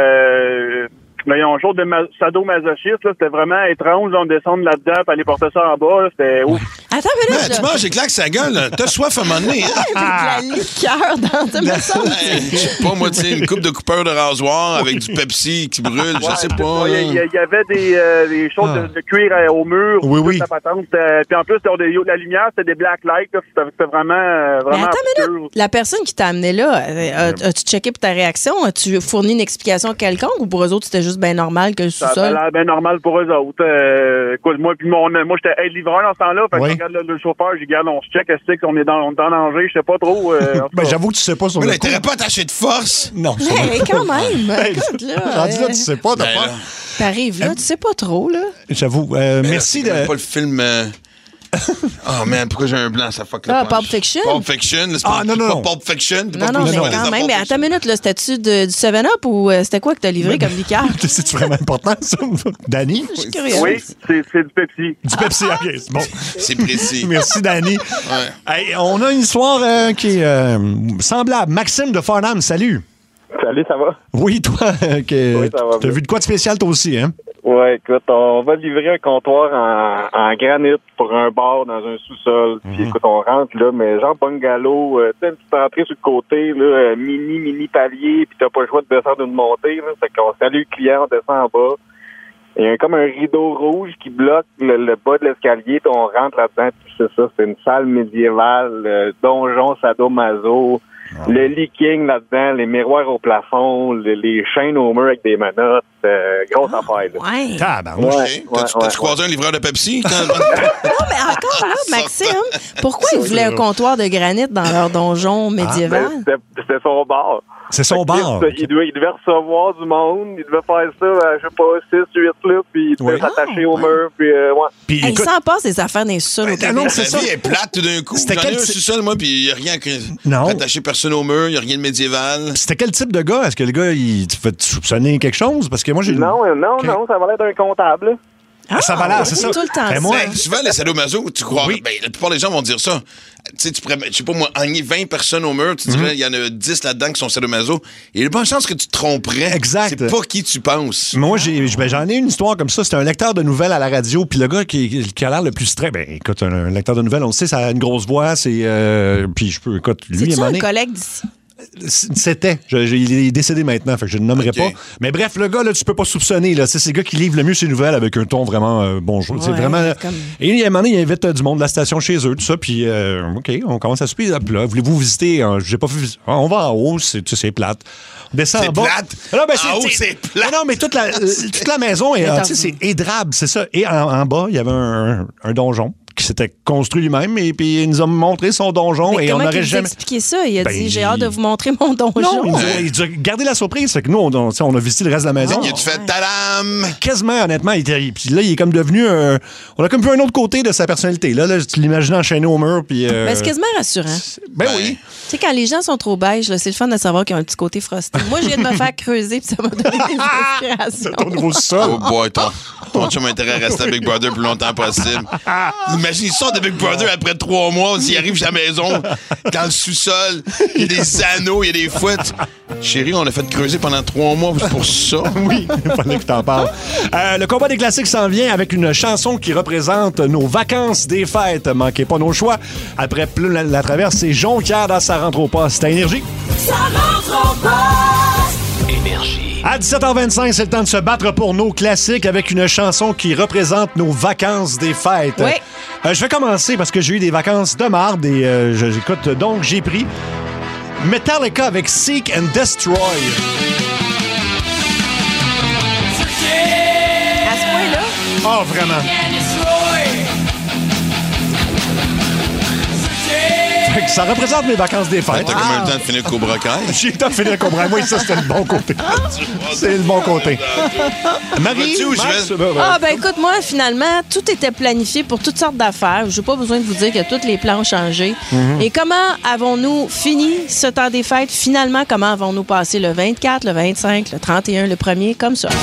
euh, voyons, un genre de ma- sadomasochiste, là, c'était vraiment étrange, on descend là-dedans, puis aller porter ça en bas, là, c'était ouf. Attends, mais là, Ben, tu manges, éclaque sa gueule, là. T'as soif à un moment donné, hein? avec de la liqueur dans ta maison. Ben, je sais pas, moi, tu sais, une coupe de coupeur de rasoir avec du Pepsi qui brûle, je sais pas. Il y, a- là. il y avait des, euh, des choses Ah. de, de cuir euh, au mur. Oui, toute oui. la patente. C'était- Puis en plus, c'était des- la lumière, c'était des black lights. là. C'était c'était vraiment, euh, Mais vraiment attends une obscur. minute. La personne qui t'a amené là, euh, as- as-tu checké pour ta réaction? As-tu fourni une explication quelconque ou pour eux autres, c'était juste bien normal que le Ça a sous-sol? l'air bien normal pour eux autres. Euh, écoute, moi, puis mon, moi j'étais aide livreur dans ce temps-là. Fait que Oui. je regarde le, le chauffeur, je dis, regarde, on se check, est-ce qu'on est dans, on est dans danger? Je sais pas trop. euh, en tout Ben, cas. j'avoue que tu sais pas sur Mais le là, coup. t'aurais pas attaché de force. Non, ça Hey, va. quand même! Hey, Écoute, là, rendu là, euh, tu sais pas, t'as Ben, pas. là. t'arrives là, tu sais pas trop, là. J'avoue. Euh, merci C'est même de. pas le film. euh, Oh man, pourquoi j'ai un blanc, ça fuck le Ah, punch. Pulp Fiction? Pulp Fiction, c'est Ah, pas, non, non, pas non. Pulp Fiction. c'est Non, pas non, plus mais loin des quand Pulp même. Mais Fiction. attends une minute, là, c'était-tu de- du seven up ou euh, c'était quoi que t'as livré comme liqueur? C'est vraiment important, ça? Danny? Je suis curieuse. Oui, c'est c'est du Pepsi. Du Pepsi, OK, c'est bon. C'est précis. Merci, Danny. Ouais. Hey, on a une histoire euh, qui est euh, semblable. Maxime de Farnham, salut. Salut, ça va? Oui, toi, euh, que- Oui, ça va t'as bien. vu de quoi de spécial, toi aussi, hein? Ouais, écoute, on va livrer un comptoir en, en granit pour un bar dans un sous-sol. Puis écoute, on rentre là, mais genre bungalow, euh, tu sais, une petite entrée sur le côté, là, euh, mini, mini palier, puis t'as pas le choix de descendre ou de monter, là. Fait qu'on salue le client, on descend en bas. Il y a comme un rideau rouge qui bloque le, le bas de l'escalier, puis on rentre là-dedans, puis c'est ça, c'est une salle médiévale, euh, donjon sadomaso, le leaking là-dedans, les miroirs au plafond, le- les chaînes au mur avec des menottes, euh, grosse affaire, là. Ouais. Tabarouche. Ouais, T'as-tu ouais, t'as-tu ouais, croisé un livreur de Pepsi? quand- Non, mais encore là, Maxime, pourquoi ils voulaient un comptoir de granit dans leur donjon médiéval? Ben, c'était- c'était son bar. C'est son Fait que, bar. Il, devait, il devait recevoir du monde, il devait faire ça, euh, je sais pas, six, huit là, puis il devait Oui. s'attacher au mur, puis euh, ouais. Puis Hey, écoute, ça en passe des affaires dans les sous-sols au ah Québec. non, La c'est ça. vie est plate tout d'un coup. C'était J'en ai quel un type- sous-sol, moi, puis il n'y a rien que. Non. Attaché personne au mur, il n'y a rien de médiéval. c'était quel type de gars? Est-ce que le gars, il te fait soupçonner quelque chose? Parce que moi, j'ai... Non, euh, non, Ok. non, ça va l'air d'un comptable. là. Ah, ça va l'air, c'est ça. tout le temps Ben, ça. moi, Ben, souvent, les sadomaso, tu crois. Oui. Ben, la plupart des gens vont dire ça. tu sais, tu pourrais, je sais pas moi, enligner vingt personnes au mur, tu dirais, il mm-hmm. y en a dix là-dedans qui sont sadomaso. Il y a de bonnes chances que tu te tromperais. Exact. C'est pas qui tu penses. Moi, j'ai, ben, j'en ai une histoire comme ça. C'était un lecteur de nouvelles à la radio, puis le gars qui, qui a l'air le plus stress. Ben, écoute, un, un lecteur de nouvelles, on le sait, ça a une grosse voix, c'est. Euh, puis je peux, écoute, lui, c'est il un collègue d'ici? C'était. Je, je, il est décédé maintenant, fait que je ne le nommerai okay. pas. Mais bref, le gars, là, tu peux pas soupçonner. Là. C'est, c'est le gars qui livre le mieux ses nouvelles avec un ton vraiment euh, bonjour. Ouais, c'est vraiment. Comme... Et il y a un moment donné, il invite euh, du monde de la station chez eux, tout ça. Puis, euh, OK, on commence à souper. Là, voulez-vous visiter? Hein, j'ai pas vu. Ah, on va en haut, c'est, tu sais, c'est plate. On descend c'est en bas. Plate. Non, ben, c'est, en haut, c'est plate. Non, mais toute la, toute la maison est, euh, c'est édrable, c'est ça. Et en, en bas, il y avait un, un donjon qui s'était construit lui-même et puis il nous a montré son donjon. Mais et on n'aurait jamais. Comment il expliqué ça? Il a ben, dit, j'ai hâte de vous montrer mon donjon. Non, il, nous a, il a gardé la surprise. Fait que nous, on, on, on a visité le reste de la maison. Il a fait tadam! Quasiment, honnêtement. Il était, puis là, il est comme devenu un... On a comme vu un autre côté de sa personnalité. Là, là tu l'imagines enchaîné au mur. Puis, euh... ben, c'est quasiment rassurant. Ben, ben oui. Tu sais, quand les gens sont trop beiges, là, c'est le fun de savoir qu'ils ont un petit côté frosté. Moi, je viens de me faire creuser puis ça m'a donné des inspirations. C'est ton nouveau sol. Oh boy, ton, ton chum a intérêt à rester à Big Brother le plus longtemps possible. Imagine, il sort de Big Brother après trois mois, s'il arrive chez la maison, dans le sous-sol, il y a des anneaux, il y a des fouettes. Chérie, on l'a fait creuser pendant trois mois pour ça. Oui, il fallait que t'en parles. Euh, le combat des classiques s'en vient avec une chanson qui représente nos vacances des fêtes. Manquez pas nos choix. Après la, la traverse, c'est Jonquière dans Ça rentre au poste. À Énergie. Ça rentre au poste. Énergie. À dix-sept heures vingt-cinq, c'est le temps de se battre pour nos classiques avec une chanson qui représente nos vacances des fêtes. Oui. Euh, je vais commencer parce que j'ai eu des vacances de marde et euh, j'écoute donc j'ai pris Metallica avec Seek and Destroy. À ce point-là? Oh, vraiment. Ça représente mes vacances des fêtes. T'as combien de temps de finir Cobra Kai? J'ai le temps de finir Cobra Kai. Moi, ça, c'était le bon côté. C'est le bon côté. Marie? Max, ah, ben écoute, moi, finalement, tout était planifié pour toutes sortes d'affaires. Je n'ai pas besoin de vous dire que tous les plans ont changé. Mm-hmm. Et comment avons-nous fini ce temps des fêtes? Finalement, comment avons-nous passé le vingt-quatre, le vingt-cinq, le trente et un, le premier, comme ça?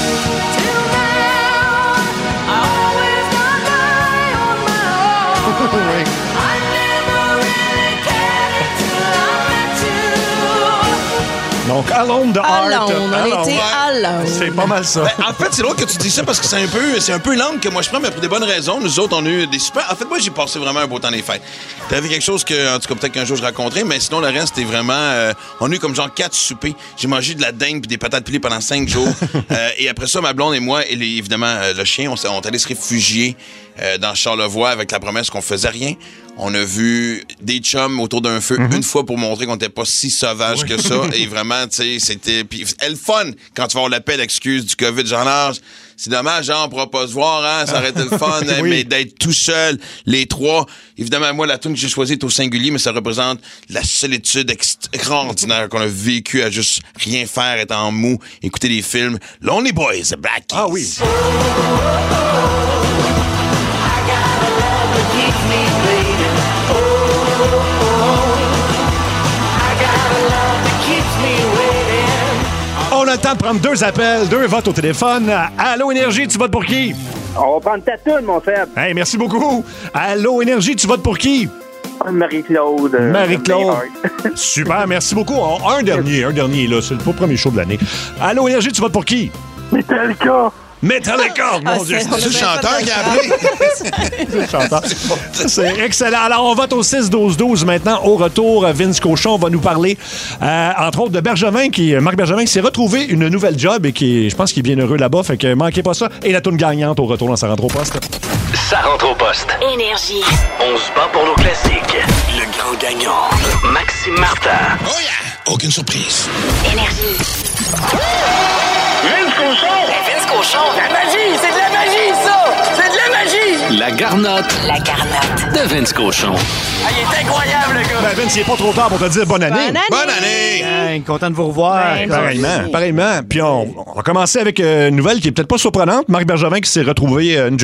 Donc, Alone the Heart. Alone, on a été Alone. C'est pas mal ça. Ben, en fait, c'est drôle que tu dis ça parce que c'est un peu, c'est un peu l'angle que moi je prends, mais pour des bonnes raisons. Nous autres, on a eu des super. En fait, moi, j'ai passé vraiment un beau temps des fêtes. T'avais quelque chose que, en tout cas, peut-être qu'un jour je raconterai, mais sinon, le reste, c'était vraiment. Euh, on a eu comme genre quatre soupers. J'ai mangé de la dinde puis des patates pilées pendant cinq jours. euh, et après ça, ma blonde et moi, et les, évidemment, euh, le chien, on s'est on est allé se réfugier euh, dans Charlevoix avec la promesse qu'on faisait rien. On a vu des chums autour d'un feu mm-hmm. une fois pour montrer qu'on n'était pas si sauvage oui. que ça. Et vraiment, tu sais, c'était... Puis, elle fun quand tu vas avoir l'appel excuse du COVID. Genre, non, c'est dommage, hein, on pourra pas se voir, hein, ça aurait été le fun, hein, oui. mais d'être tout seul, les trois. Évidemment, moi, la tune que j'ai choisie est au singulier, mais ça représente la solitude extraordinaire qu'on a vécue à juste rien faire, être en mou, écouter des films. Lonely Boys, The Black Keys. Ah oui. On a le temps de prendre deux appels, deux votes au téléphone. Allô, Énergie, tu votes pour qui? On va prendre ta toune, mon Feb. Hey, merci beaucoup. Allô, Énergie, tu votes pour qui? Marie-Claude. Euh, Marie-Claude. Super, merci beaucoup. Oh, un dernier, un dernier, là. C'est le premier show de l'année. Allô, Énergie, tu votes pour qui? Metallica. Metallica! Mon Ah, Dieu, c'est, c'est le chanteur qui a appelé. C'est le chanteur. C'est excellent. Alors, on vote au six douze douze maintenant. Au retour, Vince Cochon va nous parler, euh, entre autres, de Bergevin, qui, Marc Bergevin, qui s'est retrouvé une nouvelle job et qui, je pense qu'il est bien heureux là-bas. Fait que manquez pas ça. Et la toune gagnante au retour dans Ça rentre au poste. Ça rentre au poste. Énergie. On se bat pour nos classiques. Le grand gagnant, Maxime Martin. Oh yeah! Aucune surprise. Énergie. Vince Cochon! Vince Cochon! La magie! C'est de la magie, ça! C'est de la magie! La garnotte. La garnotte. De Vince Cochon. Ah, il est incroyable, le gars! Ben, Vince, il n'est pas trop tard pour te dire bonne année. Bonne année! Bonne année! Hey, content de vous revoir. Ben, Pareillement, pareillement. Puis on, on va commencer avec une nouvelle qui est peut-être pas surprenante. Marc Bergevin qui s'est retrouvé une job.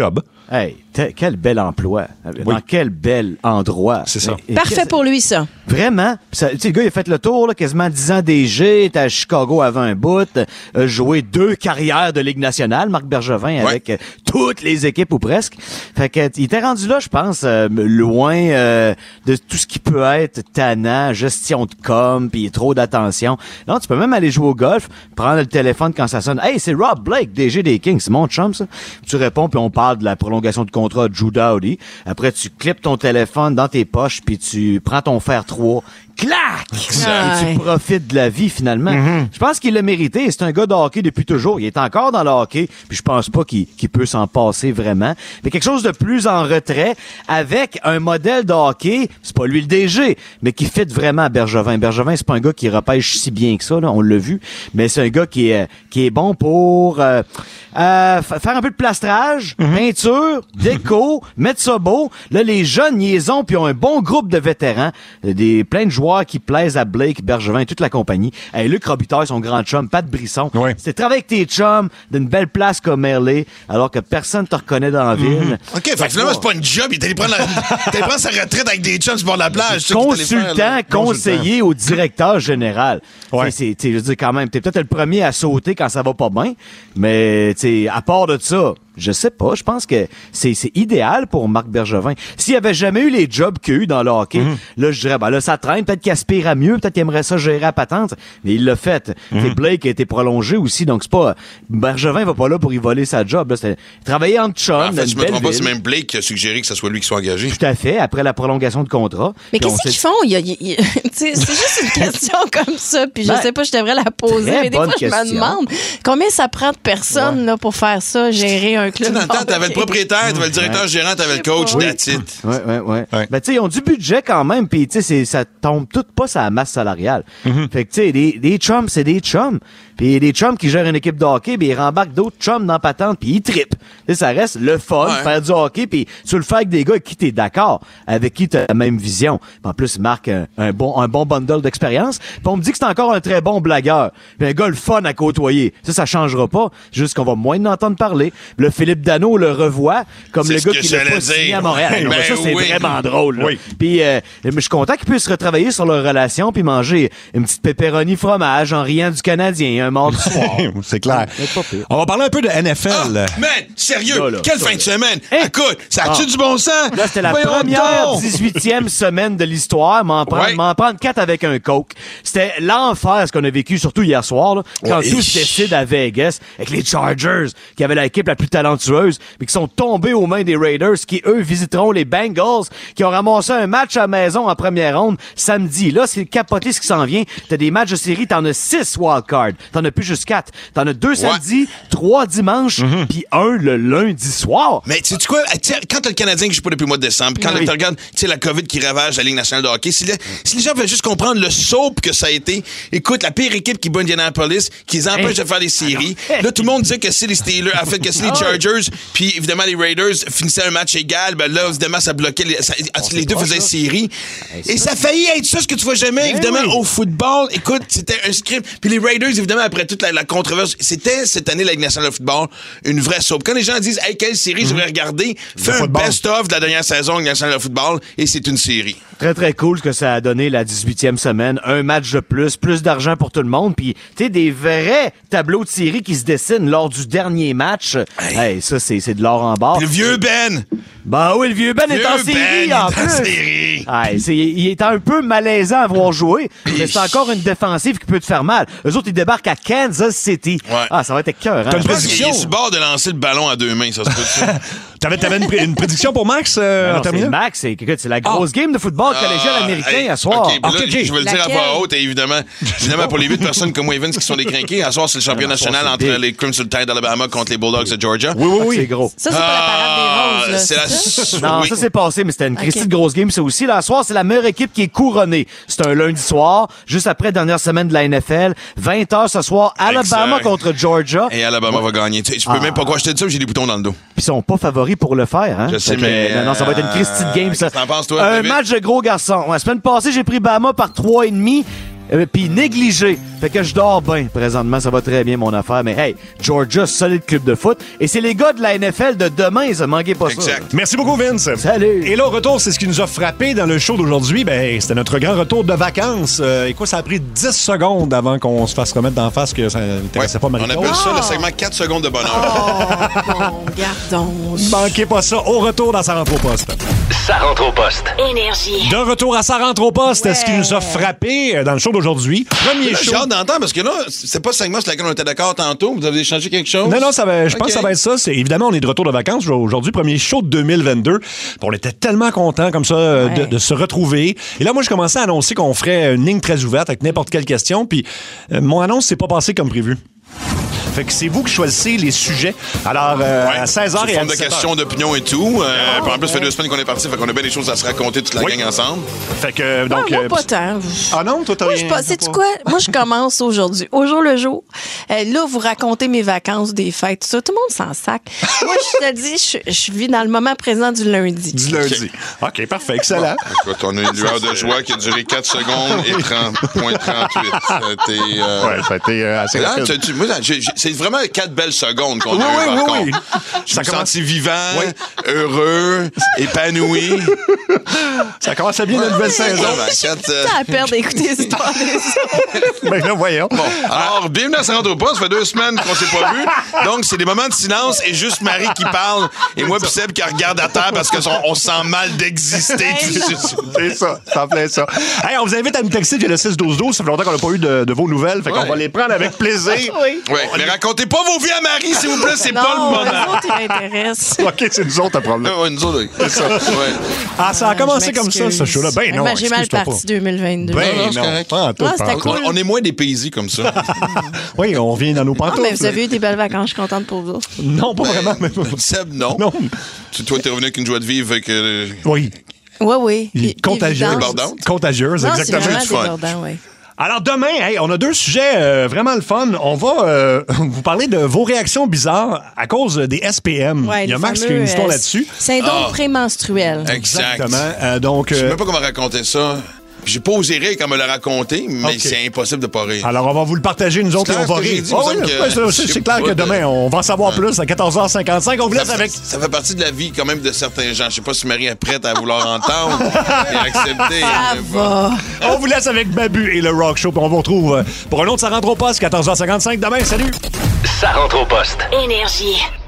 Hey, quel bel emploi. Oui. Dans quel bel endroit. C'est ça. Et, Parfait et, pour lui, ça. Vraiment. Ça, le gars, il a fait le tour, là, quasiment dix ans D G, était à Chicago avant un bout, a joué deux carrières de Ligue nationale, Marc Bergevin, ouais. avec euh, toutes les équipes ou presque. Fait que, il était rendu là, je pense, euh, loin euh, de tout ce qui peut être tannant, gestion de com, puis trop d'attention. Non, tu peux même aller jouer au golf, prendre le téléphone quand ça sonne. Hey, c'est Rob Blake, D G des Kings, c'est mon chum, ça. Tu réponds, puis on parle de la prolongation de contrat de Drew Doughty. Après, tu clips ton téléphone dans tes poches, puis tu prends ton fer trois. Clac! Et tu profites de la vie, finalement. Mm-hmm. Je pense qu'il l'a mérité. C'est un gars de hockey depuis toujours. Il est encore dans le hockey, puis je pense pas qu'il, qu'il peut s'en passer vraiment. Mais quelque chose de plus en retrait, avec un modèle de hockey, c'est pas lui le D G, mais qui fit vraiment à Bergevin. Bergevin, c'est pas un gars qui repêche si bien que ça, là, on l'a vu, mais c'est un gars qui est, qui est bon pour euh, euh, faire un peu de plastrage, mm-hmm. peinture, déco, mettre ça beau. Là, les jeunes, ils ont, puis ont un bon groupe de vétérans, des plein de joueurs qui plaisent à Blake, Bergevin et toute la compagnie. Hey, Luc Robitaille, son grand chum, Pat Brisson. Oui. C'était travailler avec tes chums d'une belle place comme Merley, alors que personne te reconnaît dans la ville. Mm-hmm. OK, fait que finalement, c'est pas une job. Il est allé prendre, la... allé prendre sa retraite avec des chums sur le bord de la plage. Consultant, faire, conseiller au directeur général. Ouais. C'est, c'est, je veux dire, quand même, t'es peut-être le premier à sauter quand ça va pas bien, mais t'sais, à part de ça, je sais pas. Je pense que c'est, c'est idéal pour Marc Bergevin. S'il avait jamais eu les jobs qu'il a eu dans le hockey, mm-hmm. là, je dirais, ben là, ça traîne. Peut-être qu'il aspire à mieux. Peut-être qu'il aimerait ça gérer à patente. Mais il l'a fait. Mm-hmm. Blake a été prolongé aussi. Donc, c'est pas, Bergevin va pas là pour y voler sa job. Là, c'est travailler en chum. En fait, je me trompe pas, c'est même Blake qui a suggéré que ce soit lui qui soit engagé. Tout à fait. Après la prolongation de contrat. Mais qu'est-ce qu'ils font? Il y a, il y a, c'est juste une question comme ça. Puis je ben, sais pas, je devrais la poser. Mais des fois, je question. me demande combien ça prend de personnes, ouais. là, pour faire ça, gérer un club. T'avais le propriétaire, t'avais le directeur ouais. gérant, t'avais le coach, oui. that's it. Ouais, ouais, ouais. ouais. Ben, tu sais, ils ont du budget quand même, pis tu sais, ça tombe tout pas sur la masse salariale. Mm-hmm. Fait que, tu sais, des, des chums, c'est des chums. Puis des chums qui gèrent une équipe de hockey, ben ils rembarquent d'autres chums dans la patente, puis ils trippent. Tu sais, ça reste le fun, ouais. faire du hockey, puis tu le fais avec des gars avec qui t'es d'accord, avec qui t'as la même vision. Pis en plus, Marc un, un bon un bon bundle d'expérience. Puis on me dit que c'est encore un très bon blagueur. Puis un gars le fun à côtoyer. Ça, ça changera pas. Juste qu'on va moins l'entendre parler. Puis là, Philippe Danault le revoit comme c'est le gars qui l'a pas signé à Montréal. Ben, ben, ça, c'est oui. vraiment drôle. Là. Oui. Puis euh, je suis content qu'ils puissent retravailler sur leur relation puis manger une petite pepperoni fromage en riant du Canadien un mardi soir. C'est clair. On va parler un peu de N F L. Ah, man, sérieux, là, là, quelle ça, fin là. de semaine. Hey. Écoute, ça a-tu ah. du bon sens? Là, c'était la Voyons première donc. dix-huitième semaine de l'histoire. M'en prendre, ouais. m'en prendre quatre avec un Coke. C'était l'enfer ce qu'on a vécu, surtout hier soir, là, quand ouais. tout se décide à Vegas avec les Chargers, qui avaient l'équipe la plus talentueuse, mais qui sont tombés aux mains des Raiders, qui, eux, visiteront les Bengals, qui ont ramassé un match à la maison en première ronde samedi. Là, c'est capoté ce qui s'en vient. T'as des matchs de série, t'en as six wildcards. T'en as plus juste quatre. T'en as deux ouais. samedi, trois dimanche, mm-hmm. puis un le lundi soir. Mais tu sais quoi? Quand t'as le Canadien qui joue pas depuis le mois de décembre, quand oui. tu regardes la COVID qui ravage la Ligue nationale de hockey, si, le, si les gens veulent juste comprendre le soap que ça a été, écoute, la pire équipe qui bat Indianapolis, qui les empêche hey. de faire des séries. Ah là, tout le monde disait que c'est les Steelers, en fait, que c'est les Chargers, puis évidemment, les Raiders finissaient un match égal. Ben là, évidemment, ça bloquait. Les, ça, les deux faisaient série. Et ça a failli être ça, ce que tu vois jamais, évidemment, oui. au football. Écoute, c'était un script. Puis les Raiders, évidemment, après toute la, la controverse, c'était cette année, la Ligue nationale de football, une vraie soap. Quand les gens disent, hey, quelle série mm-hmm. je vais regarder, fais un football. best-of de la dernière saison de la Ligue nationale de football, et c'est une série. Très, très cool ce que ça a donné la dix-huitième semaine. Un match de plus, plus d'argent pour tout le monde, puis, tu sais, des vrais tableaux de série qui se dessinent lors du dernier match. Hey, hey ça, c'est, c'est de l'or en barre. Le vieux Ben! Ben oui, le vieux Ben vieux est en série, Ben en est plus. En série. Hey, c'est, il est un peu malaisant à voir jouer, mais c'est encore une défensive qui peut te faire mal. Eux autres, ils débarquent à Kansas City. Ouais. Ah, ça va être écœurant. T'as une prédiction? Il est sur le bord de lancer le ballon à deux mains, ça se peut ça. T'avais, t'avais une, une prédiction pour Max euh, non, en terminant? C'est Max, c'est, écoute, c'est la grosse oh. game de football collégial ah, américain hey, à soir. Okay, là, okay. Je vais le dire à voix haute, et évidemment, évidemment pour les huit personnes comme moi, Evans, qui sont des crinqués, à soir, c'est le championnat ah, national entre big. les Crimson Tide d'Alabama contre les Bulldogs de Georgia. Oui, oui, oui. C'est gros. Ça, c'est pas la parade des roses, là. C'est c'est la... Non, oui. ça, c'est passé, mais c'était une okay. Christie de grosse game, ça aussi. Là, à soir, c'est la meilleure équipe qui est couronnée. C'est un lundi soir, juste après la dernière semaine de la N F L. vingt heures ce soir, Alabama exact. contre Georgia. Et Alabama ouais. va gagner. Je peux ah. même pas croire. Je te dis ça, j'ai des boutons dans le dos. Puis ils sont pas favoris pour le faire, hein? Je sais, mais... Non, non, ça va être une Christie de game, ça. T'en penses, toi, un David? match de gros garçons. La semaine passée, j'ai pris Bama par trois et demi. Euh, puis négligé. Fait que je dors bien présentement, ça va très bien mon affaire. Mais hey, Georgia, solide club de foot. Et c'est les gars de la N F L de demain, ça manquez pas ça. Exact. Merci beaucoup, Vince. Salut. Et là, au retour, c'est ce qui nous a frappé dans le show d'aujourd'hui. Ben, c'était notre grand retour de vacances. Euh, et quoi, ça a pris dix secondes avant qu'on se fasse remettre d'en face que ça n'intéressait ouais, pas Marie-Claude. On appelle ça le segment quatre secondes de bonheur. Oh, bon, gardons. Manquez pas ça. Au retour dans Sa rentre au poste. Ça rentre au poste. Énergie. De retour à Sa rentre au poste, ouais. Ce qui nous a frappé dans le show d'aujourd'hui. Premier là, show. J'ai hâte d'entendre parce que là, c'est pas le segment sur lequel on était d'accord tantôt. Vous avez échangé quelque chose? Non, non, ça va, je okay. pense que ça va être ça. C'est, évidemment, on est de retour de vacances aujourd'hui, premier show de deux mille vingt-deux. On était tellement contents comme ça ouais. de, de se retrouver. Et là, moi, je commençais à annoncer qu'on ferait une ligne très ouverte avec n'importe quelle question. Puis euh, mon annonce s'est pas passée comme prévu. Fait que c'est vous qui choisissez les sujets. Alors, euh, ouais, à seize heures et à forme de questions, d'opinions et tout. Euh, oh, puis en plus, ça fait deux semaines qu'on est parti, fait qu'on a bien des choses à se raconter toute la oui. gang ensemble. Fait que, donc... Ah, moi, euh, pas tant. Ah non? Toi, t'as moi, rien... Pas, sais-tu quoi? Moi, je commence aujourd'hui, au jour le jour. Euh, là, vous racontez mes vacances, des fêtes, tout ça. Tout le monde s'en sac. Moi, je te dis, je, je vis dans le moment présent du lundi. Du lundi. OK, okay parfait. Excellent. Bon, écoute, on a une lueur de joie qui a duré quatre secondes et trente virgule trente-huit. Ça a été... Euh... Ouais, ça a été euh, assez là, tu, tu, moi, j'ai, j'ai, c'est vraiment quatre belles secondes qu'on oui, a eu, oui, par oui, contre. Oui. Je me suis senti vivant, oui. heureux, épanoui. Ça commence à bien la nouvelle saison. J'ai à perdre d'écouter les histoires des autres. Ben là, voyons. Bon, alors, bienvenue à Ça rentre au poste. Ça fait deux semaines qu'on s'est pas vus. Donc, c'est des moments de silence et juste Marie qui parle et moi puis Seb qui regarde à terre parce qu'on se sent mal d'exister. C'est ça, ça en plaît ça. Hey, on vous invite à nous texter via le six douze douze. Ça fait longtemps qu'on n'a pas eu de, de vos nouvelles. Fait ouais. qu'on va les prendre avec plaisir. Oui. Oui, mais racontez pas vos vies à Marie, s'il vous plaît. C'est non, pas le moment. Les autres, ils m'intéressent. OK, c'est nous autres, le problème. Oui, nous autres, oui. C'est ça. Ouais. Ah, ça a commencé comme ça, ce show-là. Ben non, moi, j'ai mal parti deux mille vingt-deux. Ben non, non, non. Pas en tout, ah, c'était cool. On est moins dépaysés comme ça. Oui, on vient dans nos pantoufles. Ah, mais vous avez eu des belles vacances, je suis contente pour vous. Non, pas ben, vraiment. Mais... Seb, non. Non. Tu, toi, t'es revenu avec une joie de vivre. Avec, euh... Oui. Oui, oui. Et contagieuse. Contagieuse, non, exactement. C'est vraiment débordant, oui. Alors demain, hey, on a deux sujets euh, vraiment le fun. On va euh, vous parler de vos réactions bizarres à cause des S P M. Ouais, il y a Max qui a une histoire euh, là-dessus. Syndrome ah. prémenstruel. Exact. Exactement. Euh, donc, je sais euh... même pas comment raconter ça. J'ai pas osé rire quand me l'a raconté, mais okay. c'est impossible de pas rire. Alors, on va vous le partager, nous autres, et on va rire. Dit, oh, oui, que, c'est, c'est clair que demain, on va en savoir ouais. plus à quatorze heures cinquante-cinq. On vous laisse ça avec... Fait, ça fait partie de la vie quand même de certains gens. Je sais pas si Marie est prête à vouloir entendre et accepter. Ça va. On vous laisse avec Babu et le Rock Show, puis on vous retrouve pour un autre Ça rentre au poste, quatorze heures cinquante-cinq demain. Salut! Ça rentre au poste. Énergie.